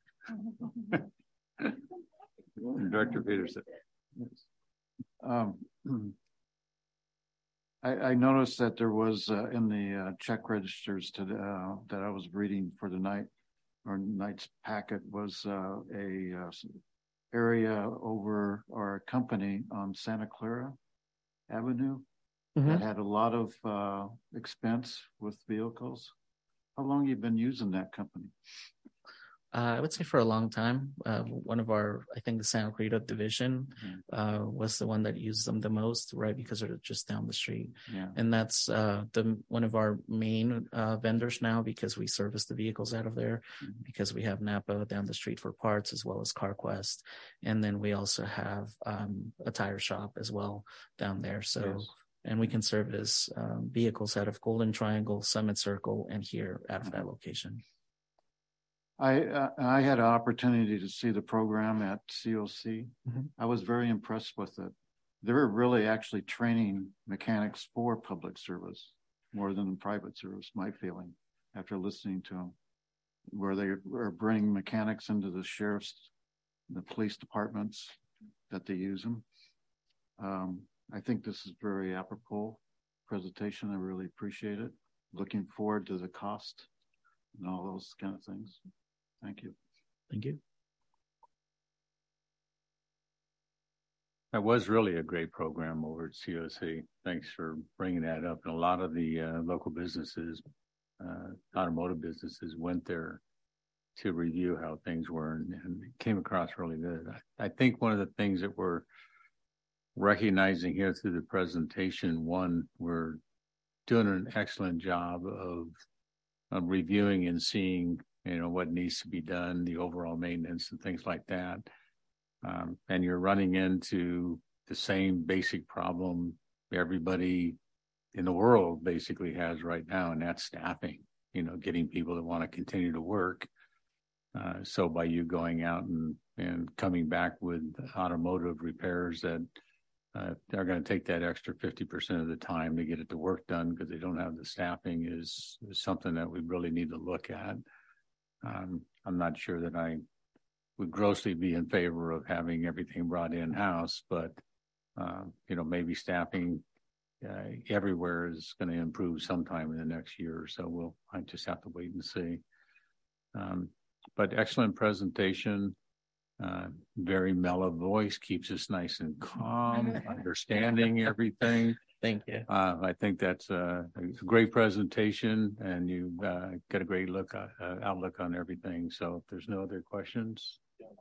Director Peterson. Yes. Um, I, I noticed that there was uh, in the uh, check registers to the, uh, that I was reading for the night or night's packet was uh, a uh, area over or a company on Santa Clara Avenue mm-hmm. that had a lot of uh, expense with vehicles. How long have you been using that company? Uh, I would say for a long time. Uh, one of our, I think the Santa Clarita division mm-hmm. uh, was the one that used them the most, right? Because they're just down the street. Yeah. And that's uh, the one of our main uh, vendors now, because we service the vehicles out of there, mm-hmm. because we have Napa down the street for parts, as well as CarQuest. And then we also have um, a tire shop as well down there. So yes. and we can service um, vehicles out of Golden Triangle, Summit Circle, and here out of that location. I uh, I had an opportunity to see the program at C O C. Mm-hmm. I was very impressed with it. They were really actually training mechanics for public service more than private service, my feeling, after listening to them, where they are bringing mechanics into the sheriff's, the police departments that they use them. Um, I think this is very apropos presentation. I really appreciate it. Looking forward to the cost and all those kind of things. Thank you. Thank you. That was really a great program over at C O C. Thanks for bringing that up. And a lot of the uh, local businesses, uh, automotive businesses went there to review how things were, and, and it came across really good. I, I think one of the things that we're recognizing here through the presentation, one, we're doing an excellent job of, of reviewing and seeing, you know, what needs to be done, the overall maintenance and things like that. Um, and you're running into the same basic problem everybody in the world basically has right now, and that's staffing, you know, getting people that want to continue to work. Uh, so by you going out and, and coming back with automotive repairs that uh, they're going to take that extra fifty percent of the time to get it to work done because they don't have the staffing is, is something that we really need to look at. Um, I'm not sure that I would grossly be in favor of having everything brought in-house, but, uh, you know, maybe staffing uh, everywhere is going to improve sometime in the next year or so. We'll, I just have to wait and see. Um, but excellent presentation, uh, very mellow voice, keeps us nice and calm, understanding everything. Thank you. Uh, I think that's a, a great presentation, and you uh, got a great look uh, outlook on everything. So if there's no other questions.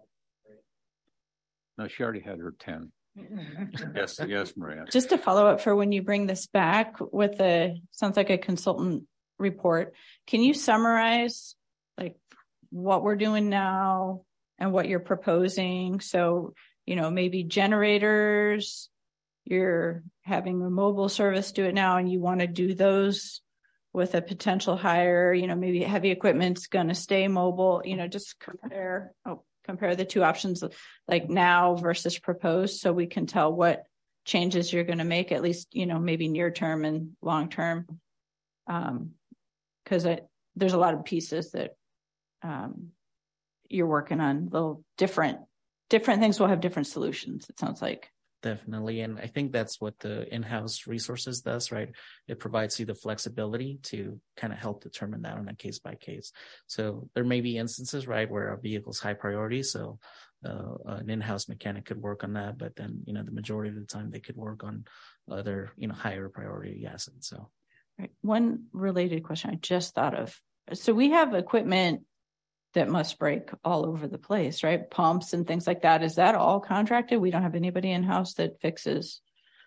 No, she already had her ten. Yes, yes, Maria. Just to follow up for when you bring this back with the, sounds like a consultant report. Can you summarize like what we're doing now and what you're proposing? So, you know, maybe generators, you're having a mobile service do it now, and you want to do those with a potential hire, you know, maybe heavy equipment's going to stay mobile, you know, just compare, oh, compare the two options like now versus proposed, so we can tell what changes you're going to make, at least, you know, maybe near term and long term. Um, cause I, there's a lot of pieces that, um, you're working on. Little different, different things will have different solutions, it sounds like. Definitely. And I think that's what the in-house resources does, right? It provides you the flexibility to kind of help determine that on a case by case. So there may be instances, right, where a vehicle's high priority. So uh, an in-house mechanic could work on that, but then, you know, the majority of the time they could work on other, you know, higher priority assets. So. Right. One related question I just thought of. So we have equipment that must break all over the place, right? Pumps and things like that. Is that all contracted? We don't have anybody in-house that fixes,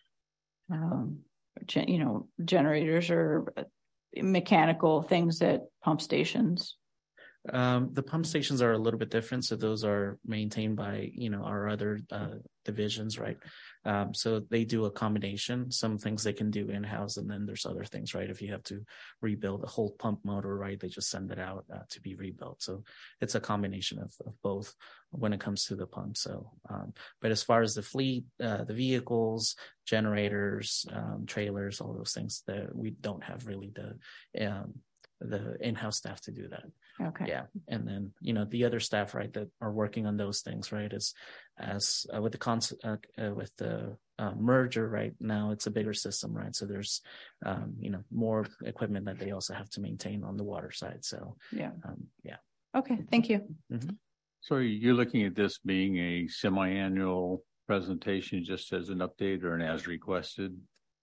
um, gen- you know, generators or mechanical things at pump stations. Um, the pump stations are a little bit different. So those are maintained by, you know, our other uh, divisions, right? Um, so they do a combination. Some things they can do in-house, and then there's other things, right? If you have to rebuild a whole pump motor, right, they just send it out uh, to be rebuilt. So it's a combination of, of both when it comes to the pump. So, um, but as far as the fleet, uh, the vehicles, generators, um, trailers, all those things, that we don't have really the um, the in-house staff to do that. Okay. Yeah. And then, you know, the other staff, right, that are working on those things, right, is as uh, with the cons- uh, uh, with the uh, merger right now, it's a bigger system, right? So there's, um, you know, more equipment that they also have to maintain on the water side. So, yeah. Um, yeah. Okay. Thank you. Mm-hmm. So you're looking at this being a semi-annual presentation, just as an update or an as requested?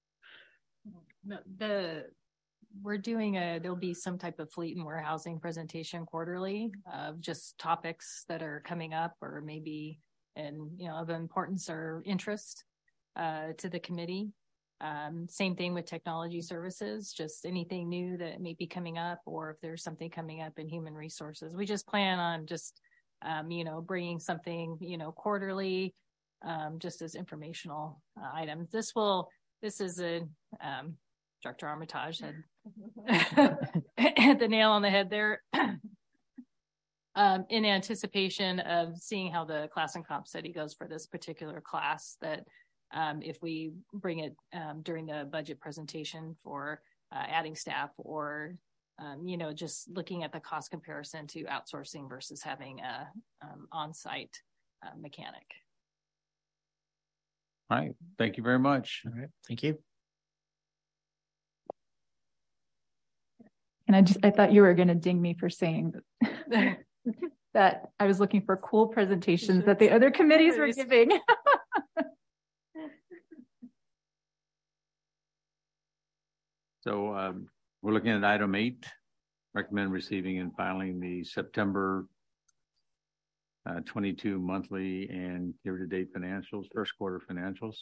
The We're doing a, there'll be some type of fleet and warehousing presentation quarterly of just topics that are coming up or maybe, and, you know, of importance or interest uh, to the committee. Um, same thing with technology services, just anything new that may be coming up, or if there's something coming up in human resources. We just plan on just, um, you know, bringing something, you know, quarterly, um, just as informational uh, items. This will, this is a, um, Director Armitage had hit the nail on the head there. Um, in anticipation of seeing how the class and comp study goes for this particular class, that um, if we bring it um, during the budget presentation for uh, adding staff, or um, you know, just looking at the cost comparison to outsourcing versus having a um, on-site uh, mechanic. All right. Thank you very much. All right. Thank you. And I just, I thought you were going to ding me for saying that, that I was looking for cool presentations that the other committees were giving. So um, we're looking at item eight, recommend receiving and filing the September uh, twenty-two monthly and year-to-date financials, first quarter financials.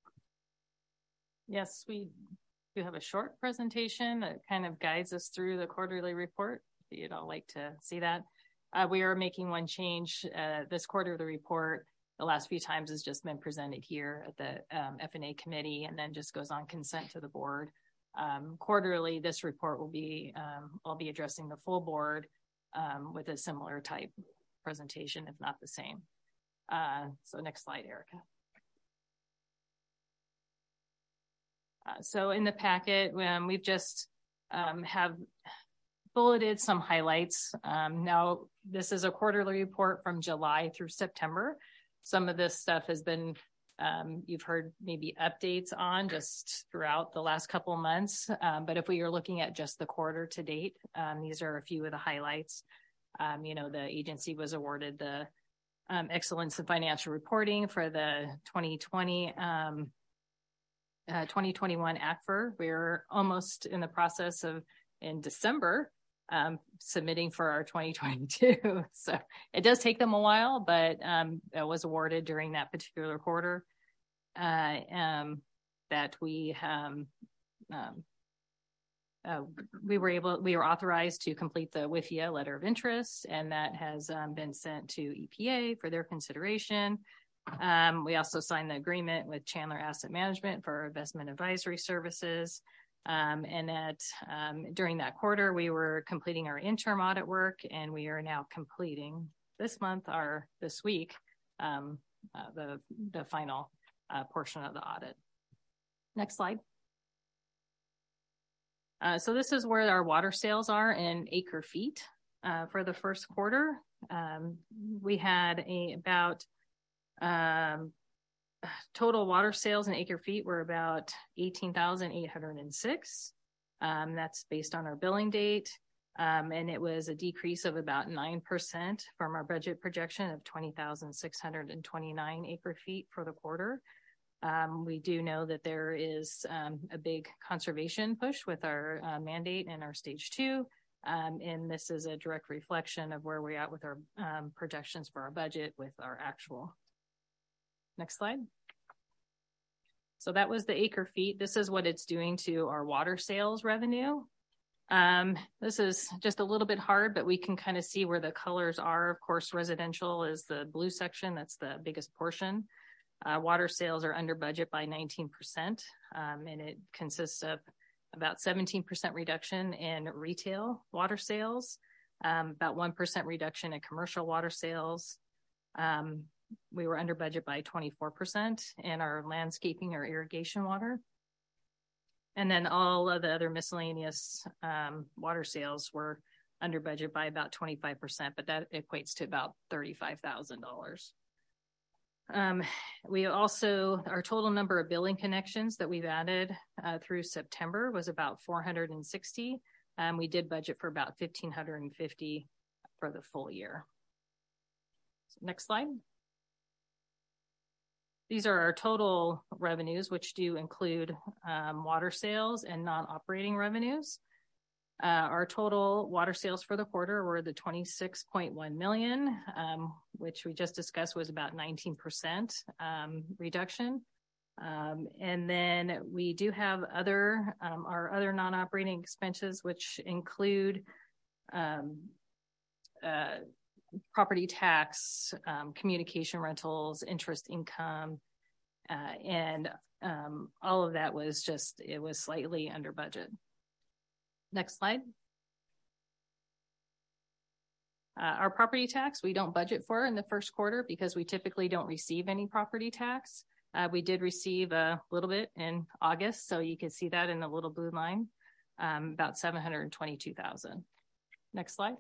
Yes, we do have a short presentation that kind of guides us through the quarterly report. You'd all like to see that. Uh, we are making one change. Uh, this quarterly report, the last few times, has just been presented here at the um, F and A committee, and then just goes on consent to the board. Um, quarterly, this report will be, um, I'll be addressing the full board um, with a similar type presentation, if not the same. Uh, so next slide, Erica. Uh, so in the packet, um, we've just um, have bulleted some highlights. Um, now, this is a quarterly report from July through September. Some of this stuff has been, um, you've heard maybe updates on just throughout the last couple of months. Um, but if we are looking at just the quarter to date, um, these are a few of the highlights. Um, you know, the agency was awarded the um, Excellence in Financial Reporting for the twenty twenty um, Uh, twenty twenty-one A C F R. We're almost in the process of, in December, um, submitting for our twenty twenty-two. So it does take them a while, but um, it was awarded during that particular quarter. Uh, um, that we um, um, uh, we were able, we were authorized to complete the W I F I A letter of interest, and that has um, been sent to E P A for their consideration. Um, we also signed the agreement with Chandler Asset Management for investment advisory services. Um, and that um, during that quarter, we were completing our interim audit work, and we are now completing this month, our this week, um, uh, the, the final uh, portion of the audit. Next slide. Uh, so this is where our water sales are in acre feet uh, for the first quarter. Um, we had a about Um, total water sales in acre feet were about eighteen thousand eight hundred six. Um, that's based on our billing date. Um, and it was a decrease of about nine percent from our budget projection of twenty thousand six hundred twenty-nine acre feet for the quarter. Um, we do know that there is um, a big conservation push with our uh, mandate and our stage two. Um, and this is a direct reflection of where we're at with our um, projections for our budget with our actual. Next slide. So that was the acre feet. This is what it's doing to our water sales revenue. Um, this is just a little bit hard, but we can kind of see where the colors are. Of course, residential is the blue section. That's the biggest portion. Uh, water sales are under budget by nineteen percent, um, and it consists of about seventeen percent reduction in retail water sales, um, about one percent reduction in commercial water sales. Um, We were under budget by twenty-four percent in our landscaping or irrigation water. And then all of the other miscellaneous um, water sales were under budget by about twenty-five percent, but that equates to about thirty-five thousand dollars. Um, we also, our total number of billing connections that we've added uh, through September was about four hundred sixty. Um, we did budget for about one thousand five hundred fifty for the full year. So next slide. These are our total revenues, which do include um, water sales and non-operating revenues. Uh, our total water sales for the quarter were the twenty-six point one million, um, which we just discussed was about nineteen percent um, reduction. Um, and then we do have other, um, our other non-operating expenses, which include um, uh, property tax, um, communication rentals, interest income, uh, and um, all of that was just, it was slightly under budget. Next slide. Uh, our property tax, we don't budget for in the first quarter because we typically don't receive any property tax. Uh, we did receive a little bit in August, so you can see that in the little blue line, um, about seven hundred twenty-two thousand. Next slide.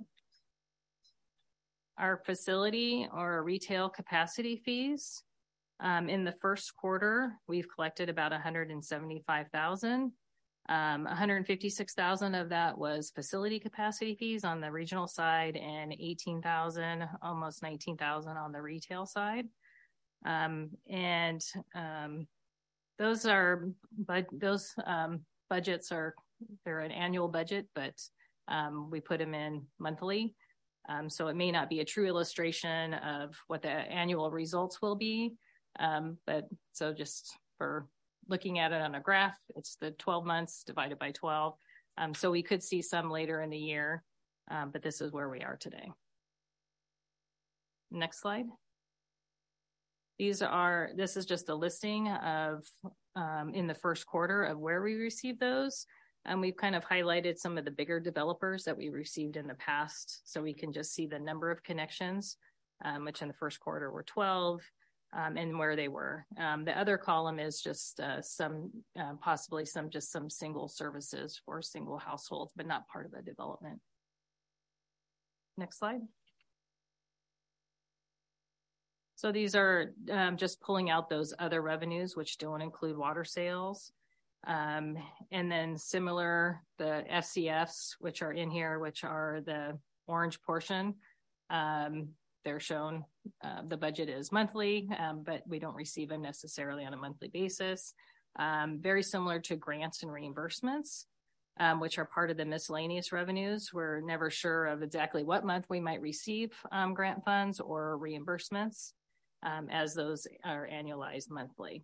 Our facility or retail capacity fees. Um, in the first quarter, we've collected about one hundred seventy-five thousand. Um, one hundred fifty-six thousand of that was facility capacity fees on the regional side, and eighteen thousand, almost nineteen thousand on the retail side. Um, and um, those are, but those um, budgets are, they're an annual budget, but um, we put them in monthly. Um, so it may not be a true illustration of what the annual results will be. Um, but so just for looking at it on a graph, it's the twelve months divided by twelve. Um, so we could see some later in the year, um, but this is where we are today. Next slide. These are, this is just a listing of, um, in the first quarter of where we received those. And we've kind of highlighted some of the bigger developers that we received in the past. So we can just see the number of connections, um, which in the first quarter were twelve, um, and where they were. Um, the other column is just uh, some, uh, possibly some, just some single services for single households, but not part of the development. Next slide. So these are um, just pulling out those other revenues, which don't include water sales. Um, and then similar, the F C Fs, which are in here, which are the orange portion. Um, they're shown, uh, the budget is monthly, um, but we don't receive them necessarily on a monthly basis. Um, very similar to grants and reimbursements, um, which are part of the miscellaneous revenues. We're never sure of exactly what month we might receive um, grant funds or reimbursements, um, as those are annualized monthly.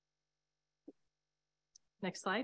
Next slide.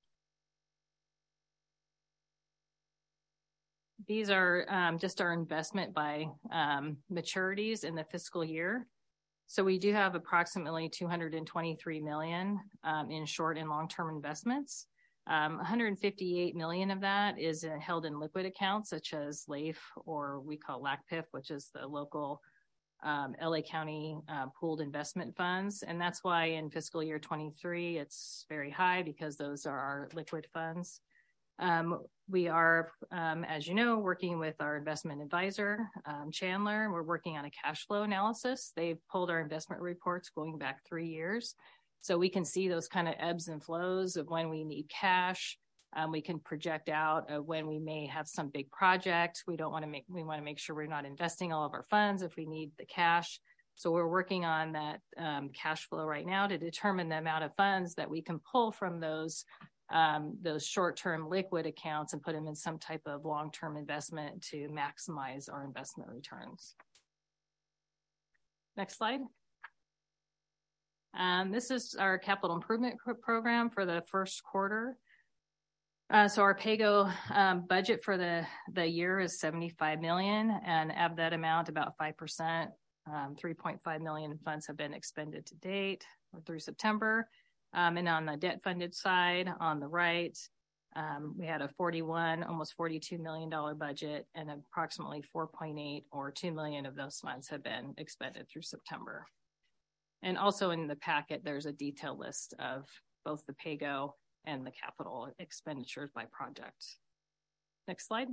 These are um, just our investment by um, maturities in the fiscal year. So we do have approximately two hundred twenty-three million um, in short and long-term investments. Um, one hundred fifty-eight million of that is uh, held in liquid accounts such as LAIF, or we call LACPIF, which is the local um, L A County uh, pooled investment funds. And that's why in fiscal year twenty-three, it's very high because those are our liquid funds. Um, we are, um, as you know, working with our investment advisor, um, Chandler. We're working on a cash flow analysis. They've pulled our investment reports going back three years. So we can see those kind of ebbs and flows of when we need cash. Um, we can project out of when we may have some big project. We don't want to make, we want to make sure we're not investing all of our funds if we need the cash. So we're working on that um, cash flow right now to determine the amount of funds that we can pull from those um, those short-term liquid accounts and put them in some type of long-term investment to maximize our investment returns. Next slide. Um, this is our capital improvement program for the first quarter. Uh, so our PAYGO um, budget for the, the year is seventy-five million, and of that amount, about five percent, um, three point five million funds have been expended to date or through September. Um, and on the debt funded side, on the right, um, we had a forty-one, almost forty-two million dollars budget, and approximately four point eight or two million of those funds have been expended through September. And also in the packet, there's a detailed list of both the PAYGO and the capital expenditures by project. Next slide.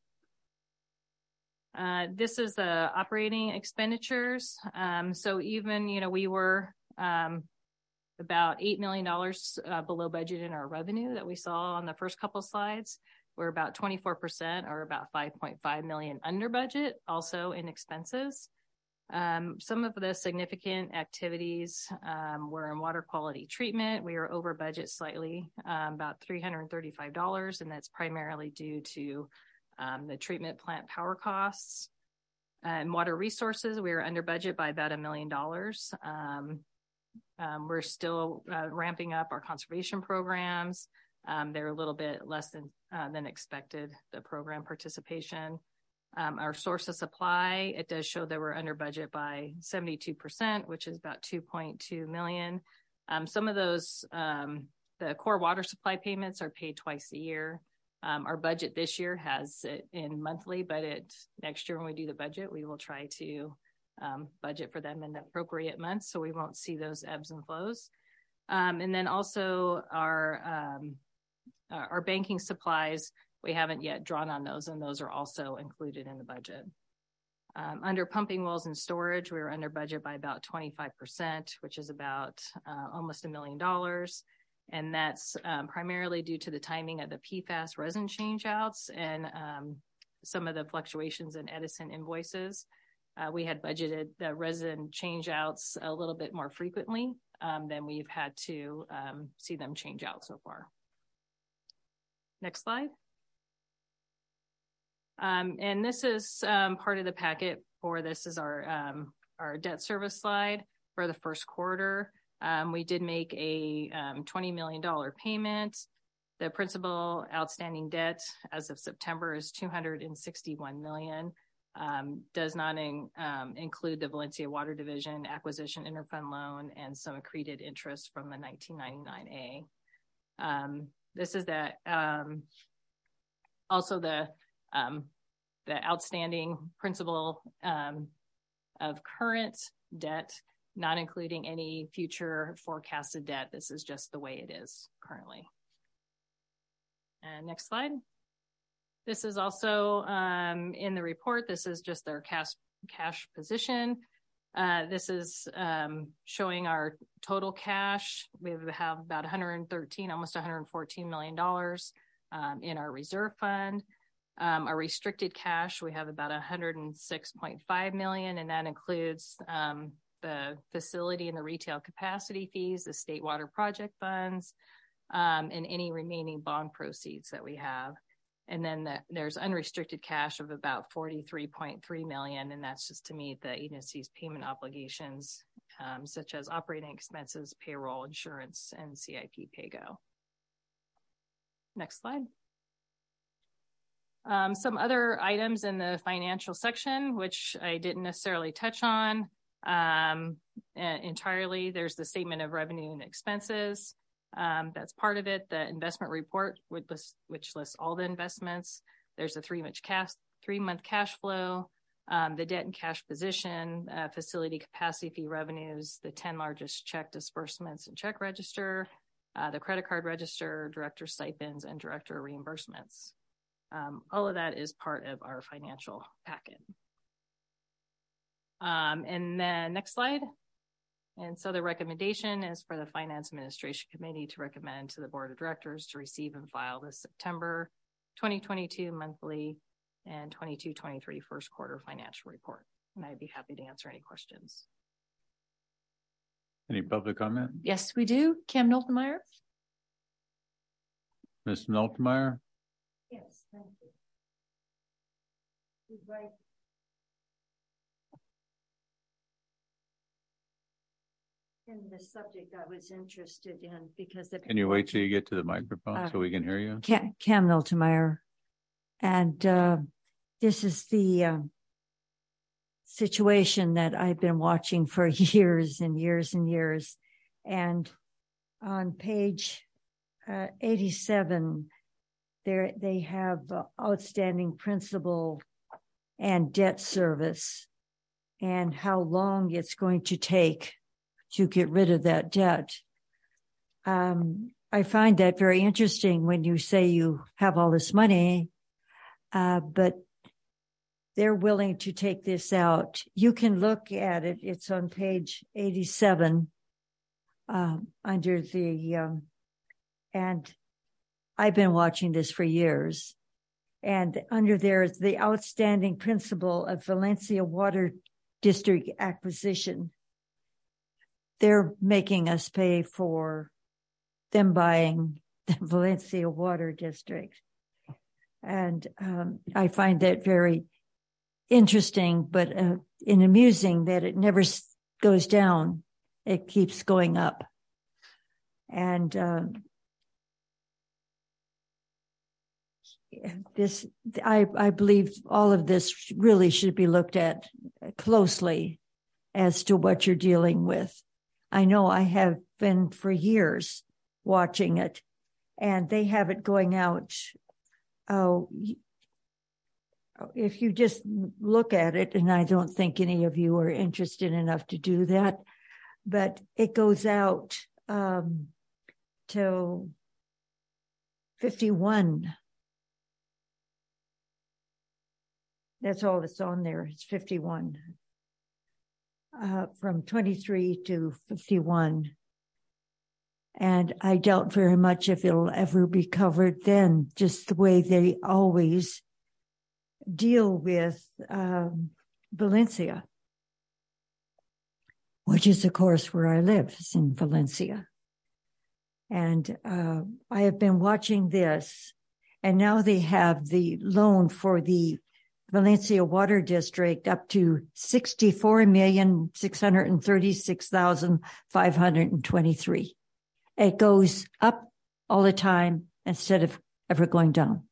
Uh, this is the operating expenditures. Um, so even, you know, we were um, about eight million dollars uh, below budget in our revenue that we saw on the first couple slides. We're about twenty-four percent or about five point five million under budget, also in expenses. Um, some of the significant activities um, were in water quality treatment. We were over budget slightly, um, about three hundred thirty-five dollars, and that's primarily due to um, the treatment plant power costs. And water resources, we were under budget by about a million dollars. Um, um, we're still uh, ramping up our conservation programs. Um, they're a little bit less than uh, than expected, the program participation. Um, our source of supply, it does show that we're under budget by seventy-two percent, which is about two point two million. Um, some of those, um, the core water supply payments are paid twice a year. Um, our budget this year has it in monthly, but it next year when we do the budget, we will try to um, budget for them in the appropriate months, so we won't see those ebbs and flows. Um, and then also our um, our banking supplies, we haven't yet drawn on those, and those are also included in the budget. Um, under pumping wells and storage, we were under budget by about twenty-five percent, which is about uh, almost a million dollars. And that's um, primarily due to the timing of the P FAS resin changeouts and um, some of the fluctuations in Edison invoices. Uh, we had budgeted the resin changeouts a little bit more frequently um, than we've had to um, see them change out so far. Next slide. Um, and this is um, part of the packet for this is our um, our debt service slide for the first quarter. Um, we did make a um, twenty million dollars payment. The principal outstanding debt as of September is two hundred sixty-one million dollars. Um, does not in, um, include the Valencia Water Division acquisition interfund loan and some accreted interest from the nineteen ninety-nine A. Um, this is that um, also the um, the outstanding principal um, of current debt, not including any future forecasted debt. This is just the way it is currently. And next slide. This is also um, in the report. This is just their cash, cash position. Uh, this is um, showing our total cash. We have about one hundred thirteen, almost one hundred fourteen million dollars um, in our reserve fund. Um, our restricted cash, we have about one hundred six point five million dollars, and that includes um, the facility and the retail capacity fees, the state water project funds, um, and any remaining bond proceeds that we have. And then the, there's unrestricted cash of about forty-three point three million dollars, and that's just to meet the agency's payment obligations, um, such as operating expenses, payroll, insurance, and C I P pay-go. Next slide. Um, some other items in the financial section, which I didn't necessarily touch on um, entirely. There's the statement of revenue and expenses. Um, that's part of it. The investment report, which lists, which lists all the investments. There's a three-month cash, three-month cash flow, um, the debt and cash position, uh, facility capacity fee revenues, the ten largest check disbursements and check register, uh, the credit card register, director stipends, and director reimbursements. Um, all of that is part of our financial packet. Um, and then next slide. And so the recommendation is for the Finance Administration Committee to recommend to the Board of Directors to receive and file the September twenty twenty-two monthly and twenty-two twenty-three first quarter financial report. And I'd be happy to answer any questions. Any public comment? Yes, we do. Cam Noltenmeyer. Miz Noltenmeyer? Yes, thank you. Right. In the subject I was interested in because the Can you wait till you get to the microphone uh, so we can hear you? Cam, Cam Noltenmeyer. And uh, this is the uh, situation that I've been watching for years and years and years. And on page uh, eighty-seven, there they have uh, outstanding principal and debt service and how long it's going to take to get rid of that debt. Um, I find that very interesting when you say you have all this money, uh, but they're willing to take this out. You can look at it. It's on page eighty-seven uh, under the, um, and I've been watching this for years. And under there is the outstanding principal of Valencia Water District acquisition. They're making us pay for them buying the Valencia Water District. And um, I find that very interesting, but uh, and amusing that it never goes down. It keeps going up. And uh, this, I, I believe all of this really should be looked at closely as to what you're dealing with. I know I have been for years watching it, and they have it going out. Oh, if you just look at it, and I don't think any of you are interested enough to do that, but it goes out um, till fifty-one. That's all that's on there. It's fifty-one. Uh, from twenty-three to fifty-one. And I doubt very much if it'll ever be covered then, just the way they always deal with um, Valencia, which is, of course, where I live, is in Valencia. And uh, I have been watching this, and now they have the loan for the Valencia Water District up to sixty-four million, six hundred thirty-six thousand, five hundred twenty-three. It goes up all the time instead of ever going down.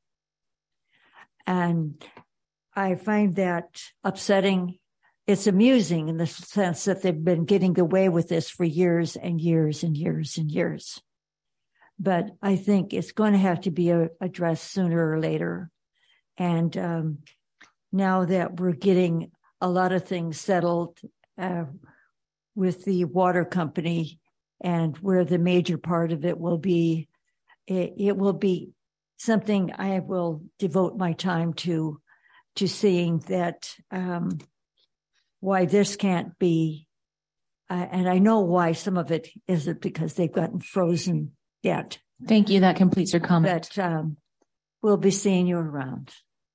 And I find that upsetting. It's amusing in the sense that they've been getting away with this for years and years and years and years. But I think it's going to have to be addressed sooner or later. And um, now that we're getting a lot of things settled uh, with the water company, and where the major part of it will be, it, it will be something I will devote my time to, to seeing that um, why this can't be. Uh, and I know why some of it isn't, because they've gotten frozen debt. Thank you. That completes your comment. But um, we'll be seeing you around.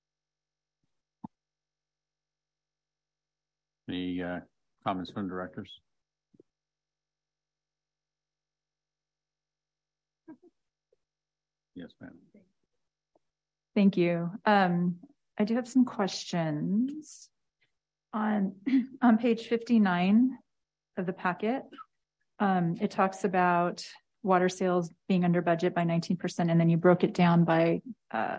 Any uh, comments from directors? Yes, ma'am. Thank you. Um, I do have some questions. On, on page fifty-nine of the packet, um, it talks about water sales being under budget by nineteen percent, and then you broke it down by, uh,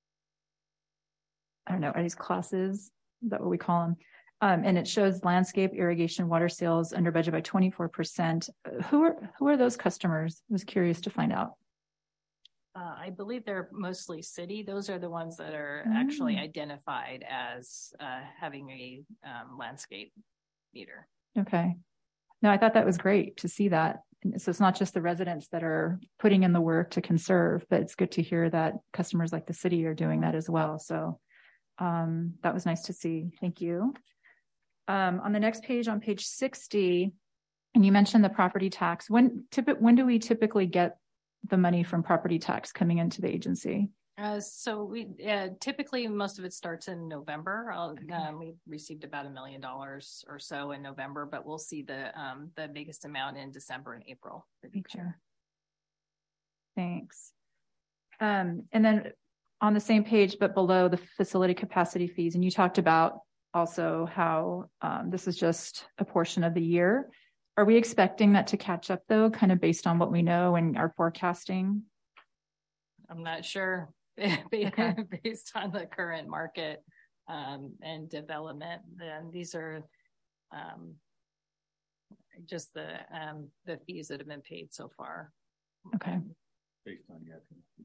I don't know, are these classes? Is that what we call them? Um, and it shows landscape, irrigation, water sales under budget by twenty-four percent. Who are, who are those customers? I was curious to find out. Uh, I believe they're mostly city. Those are the ones that are Mm. actually identified as uh, having a um, landscape meter. Okay. No, I thought that was great to see that. And so it's not just the residents that are putting in the work to conserve, but it's good to hear that customers like the city are doing that as well. So um, that was nice to see. Thank you. Um, on the next page, on page sixty, and you mentioned the property tax. When typ- when do we typically get the money from property tax coming into the agency? Uh, so we uh, typically most of it starts in November. Um, we received about a million dollars or so in November, but we'll see the um, the biggest amount in December and April for each year. Thanks. Um, and then on the same page, but below, the facility capacity fees, and you talked about also how um, this is just a portion of the year. Are we expecting that to catch up though, kind of based on what we know and our forecasting? I'm not sure. Okay. Based on the current market um, and development, then these are um, just the um, the fees that have been paid so far. Okay. Based on your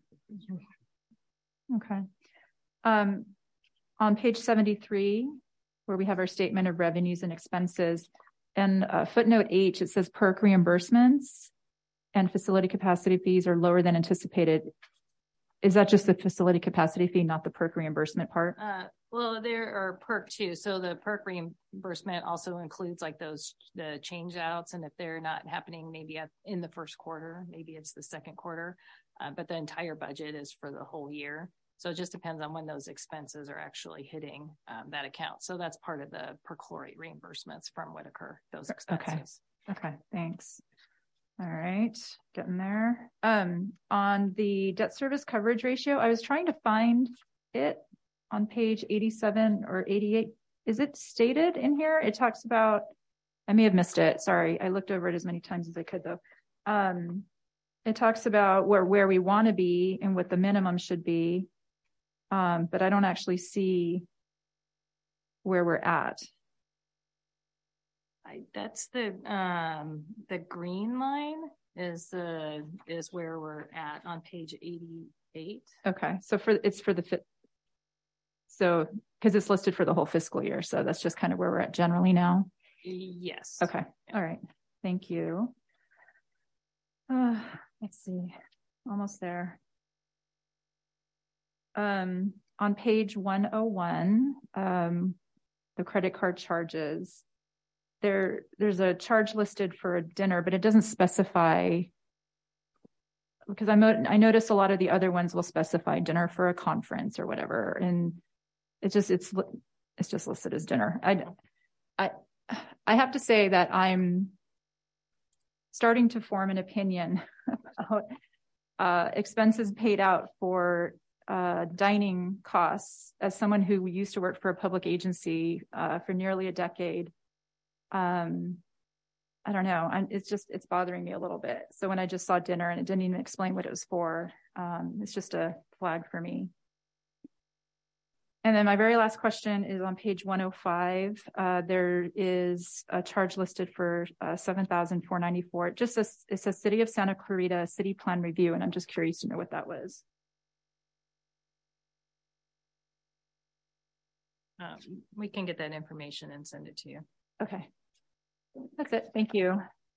Okay. Um, on page seventy-three, where we have our statement of revenues and expenses, and uh, footnote H, it says perk reimbursements and facility capacity fees are lower than anticipated. Is that just the facility capacity fee, not the perk reimbursement part? Uh, well, there are perk too. So the perk reimbursement also includes like those, the change outs. And if they're not happening, maybe at, in the first quarter, maybe it's the second quarter, uh, but the entire budget is for the whole year. So it just depends on when those expenses are actually hitting um, that account. So that's part of the perchlorate reimbursements from Whitaker, those expenses. Okay. Okay. Thanks. All right. Getting there. Um, on the debt service coverage ratio, I was trying to find it on page eighty-seven or eighty-eight. Is it stated in here? It talks about, I may have missed it. Sorry. I looked over it as many times as I could though. Um, it talks about where, where we want to be and what the minimum should be. Um, but I don't actually see where we're at. I, that's the, um, the green line is the, is where we're at on page eighty-eight. Okay. So for, it's for the fit. So, cause it's listed for the whole fiscal year. So that's just kind of where we're at generally now. Yes. Okay. All right. Thank you. Uh, let's see. Almost there. Um, on page one oh one, um, the credit card charges, there, there's a charge listed for a dinner, but it doesn't specify, because I, mo- I noticed a lot of the other ones will specify dinner for a conference or whatever. And it's just, it's, it's just listed as dinner. I, I, I have to say that I'm starting to form an opinion about uh, expenses paid out for uh, dining costs. As someone who used to work for a public agency uh, for nearly a decade, um, I don't know. I'm, it's just, it's bothering me a little bit. So when I just saw dinner and it didn't even explain what it was for, um, it's just a flag for me. And then my very last question is on page one oh five. Uh, there is a charge listed for uh, seven thousand four hundred ninety-four. It just says, it says City of Santa Clarita City Plan Review, and I'm just curious to know what that was. Um, we can get that information and send it to you. Okay. That's it. Thank you.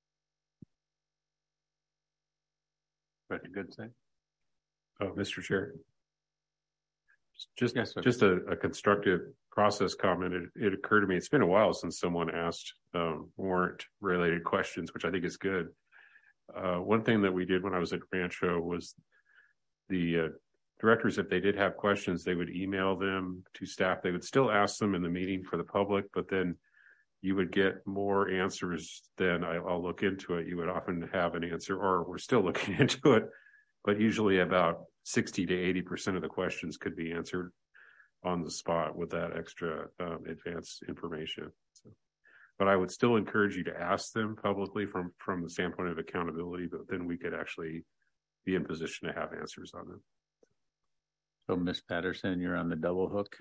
Very good thing. Oh, Mister Chair. Just, yes, just a, a constructive process comment. It, it occurred to me, it's been a while since someone asked um, warrant related questions, which I think is good. Uh, one thing that we did when I was at Rancho was the uh, directors, if they did have questions, they would email them to staff. They would still ask them in the meeting for the public, but then you would get more answers than I, I'll look into it. You would often have an answer, or we're still looking into it, but usually about sixty to eighty percent of the questions could be answered on the spot with that extra um, advanced information. So, but I would still encourage you to ask them publicly from, from the standpoint of accountability, but then we could actually be in position to have answers on them. So Miz Patterson, you're on the double hook.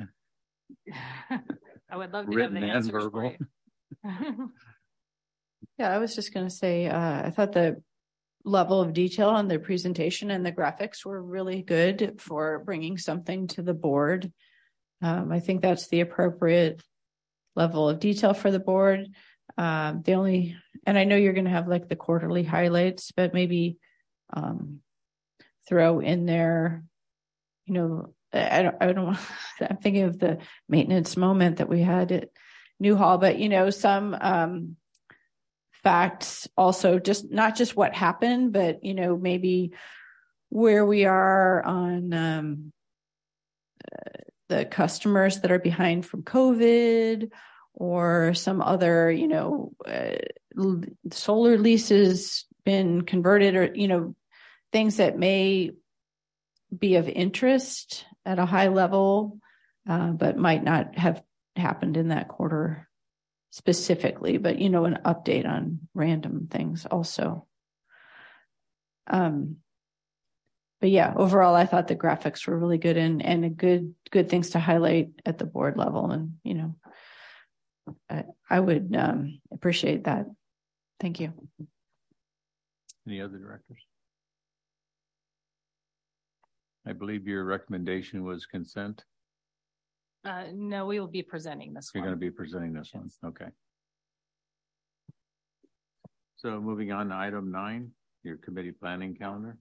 I would love to Written have the and answers verbal. for you. Yeah, I was just going to say, uh, I thought the level of detail on the presentation and the graphics were really good for bringing something to the board. Um, I think that's the appropriate level of detail for the board. Um, the only, and I know you're going to have like the quarterly highlights, but maybe um, throw in there, you know, I don't, I don't, I'm thinking of the maintenance moment that we had at Newhall, but you know, some um, facts also, just not just what happened, but you know, maybe where we are on um, uh, the customers that are behind from COVID, or some other, you know, uh, solar leases been converted, or you know, things that may be of interest at a high level, uh, but might not have happened in that quarter specifically, but, you know, an update on random things also. Um, but yeah, overall, I thought the graphics were really good and, and a good, good things to highlight at the board level. And, you know, I, I would um, appreciate that. Thank you. Any other directors? I believe your recommendation was consent. Uh, no, we will be presenting this You're one. going to be presenting this one. Okay. So moving on to item nine, your committee planning calendar.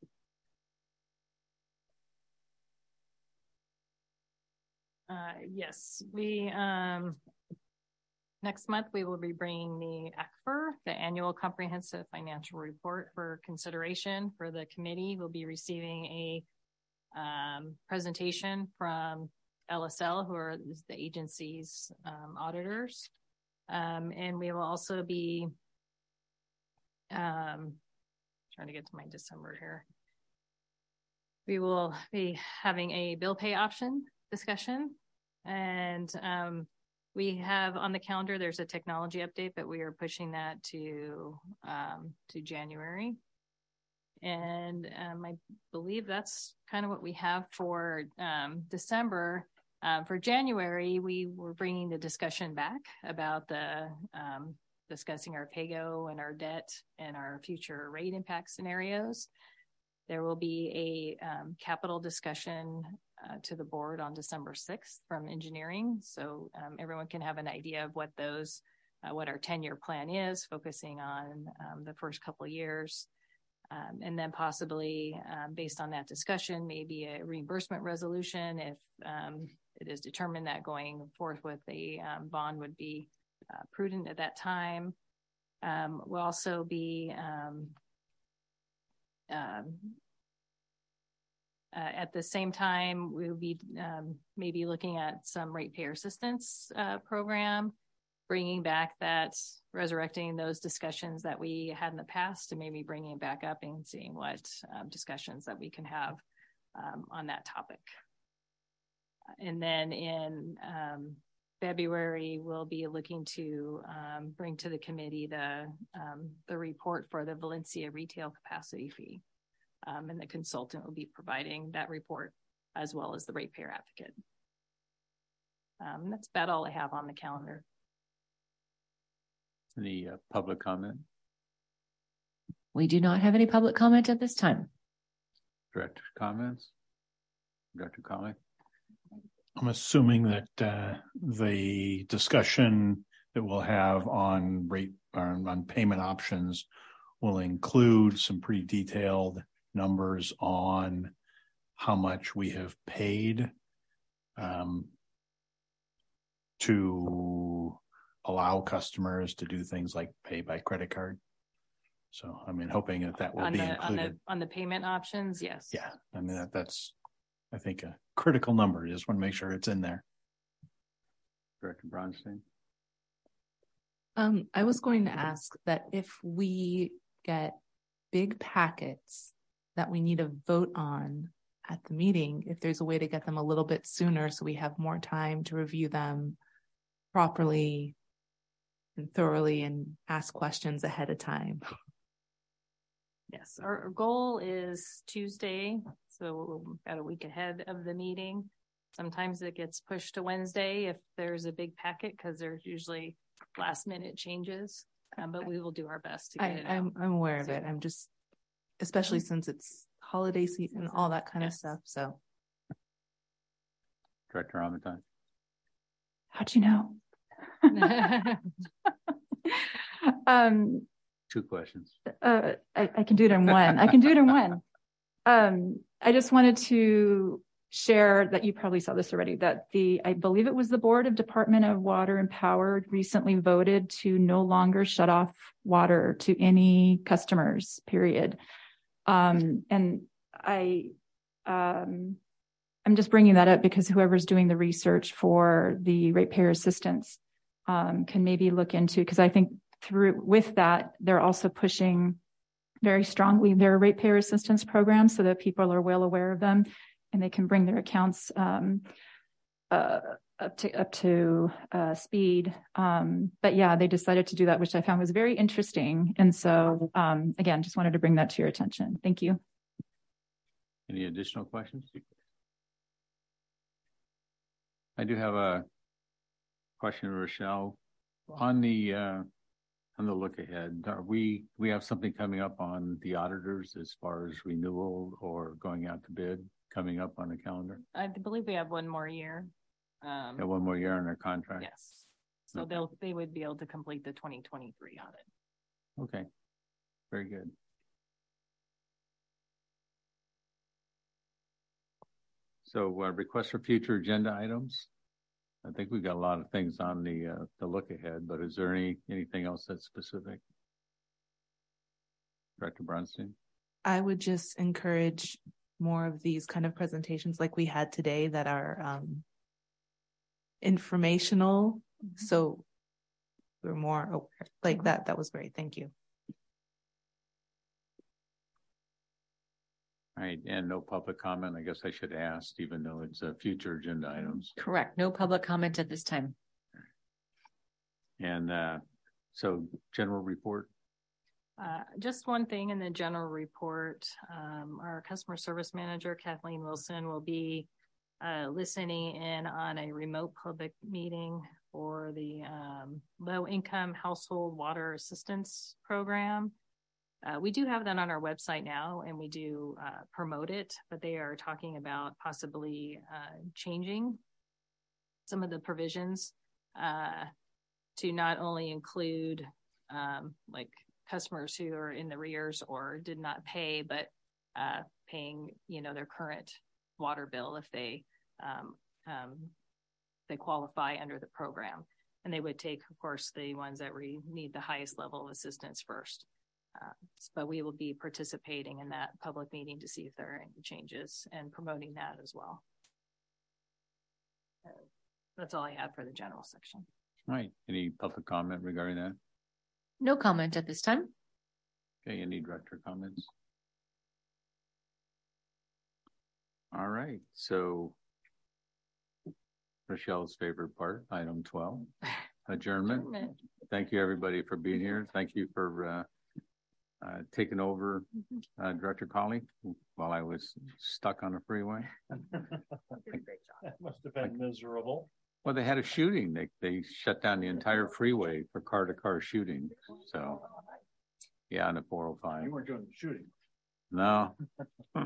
Uh, yes, we, um, next month we will be bringing the A C F R, the Annual Comprehensive Financial Report, for consideration for the committee. We'll be receiving a um, presentation from L S L, who are the agency's um, auditors. Um, and we will also be um, trying to get to my December here. We will be having a bill pay option discussion. And um, we have on the calendar, there's a technology update, but we are pushing that to um, to January. And um, I believe that's kind of what we have for um, December. Uh, for January, we were bringing the discussion back about the um, discussing our pay-go and our debt and our future rate impact scenarios. There will be a um, capital discussion uh, to the board on December sixth from engineering. So um, everyone can have an idea of what those, uh, what our ten-year plan is, focusing on um, the first couple of years. Um, and then possibly um, based on that discussion, maybe a reimbursement resolution if um, it is determined that going forth with the um, bond would be uh, prudent at that time. Um, we'll also be um, um, uh, at the same time, we'll be um, maybe looking at some ratepayer assistance uh, program, bringing back that, resurrecting those discussions that we had in the past and maybe bringing it back up and seeing what um, discussions that we can have um, on that topic. And then in um, February, we'll be looking to um, bring to the committee the um, the report for the Valencia retail capacity fee. Um, and the consultant will be providing that report as well as the ratepayer advocate. Um, that's about all I have on the calendar. Any uh, public comment? We do not have any public comment at this time. Director comments? Director Colley? I'm assuming that uh, the discussion that we'll have on rate on, on payment options will include some pretty detailed numbers on how much we have paid um, to allow customers to do things like pay by credit card. So, I mean, hoping that that will on be the, included. On the, on the payment options, yes. Yeah, I mean, that, that's, I think, a critical number. You just want to make sure it's in there. Director Bronstein? Um, I was going to ask that if we get big packets that we need to vote on at the meeting, if there's a way to get them a little bit sooner so we have more time to review them properly and thoroughly and ask questions ahead of time. Yes, our, our goal is Tuesday, so about a week ahead of the meeting. Sometimes it gets pushed to Wednesday if there's a big packet because there's usually last minute changes, um, but we will do our best to get I, it I'm, out. I'm aware of it. I'm just, especially since it's holiday season and all that kind yes. of stuff. So, Director Armitage. How'd you know? um, Two questions. Uh, I, I can do it in one. I can do it in one. Um, I just wanted to share that you probably saw this already, that the, I believe it was the Board of Department of Water and Power recently voted to no longer shut off water to any customers, period. Um, and I, um, I'm just bringing that up because whoever's doing the research for the ratepayer assistance um, can maybe look into, because I think through with that, they're also pushing very strongly their ratepayer assistance program so that people are well aware of them and they can bring their accounts um, uh, up to up to uh, speed. Um, but yeah, they decided to do that, which I found was very interesting. And so um, again, just wanted to bring that to your attention. Thank you. Any additional questions? I do have a question, Rochelle, on the uh, on the look ahead. Are we we have something coming up on the auditors as far as renewal or going out to bid coming up on the calendar? I believe we have one more year. Um, yeah, one more year on their contract. Yes, so okay. they'll they would be able to complete the twenty twenty-three audit. Okay, very good. So, uh, request for future agenda items. I think we've got a lot of things on the uh, the look ahead, but is there any anything else that's specific? Director Bronstein? I would just encourage more of these kind of presentations like we had today that are um, informational. Mm-hmm. So we're more aware. Like mm-hmm. that. That was great. Thank you. All right, and no public comment. I guess I should ask, even though it's a uh, future agenda items. Correct. No public comment at this time. And uh, so, general report. Uh, just one thing in the general report. Um, our customer service manager, Kathleen Wilson, will be uh, listening in on a remote public meeting for the um, low income household water assistance program. Uh, we do have that on our website now, and we do uh, promote it, but they are talking about possibly uh, changing some of the provisions uh, to not only include um, like customers who are in the rears or did not pay, but uh, paying, you know, their current water bill if they um, um, they qualify under the program. And they would take, of course, the ones that re- need the highest level of assistance first. Uh, but we will be participating in that public meeting to see if there are any changes and promoting that as well. Uh, that's all I have for the general section. All right. Any public comment regarding that? No comment at this time. Okay. Any director comments? All right. So Rochelle's favorite part, item twelve, adjournment. Adjournment. Thank you, everybody, for being here. Thank you for uh, uh, taking over, uh, Director Colley, while I was stuck on the freeway. That must have been miserable. Well, they had a shooting. They they shut down the entire freeway for car-to-car shooting. So, yeah, on the four oh five. You weren't doing the shooting. No.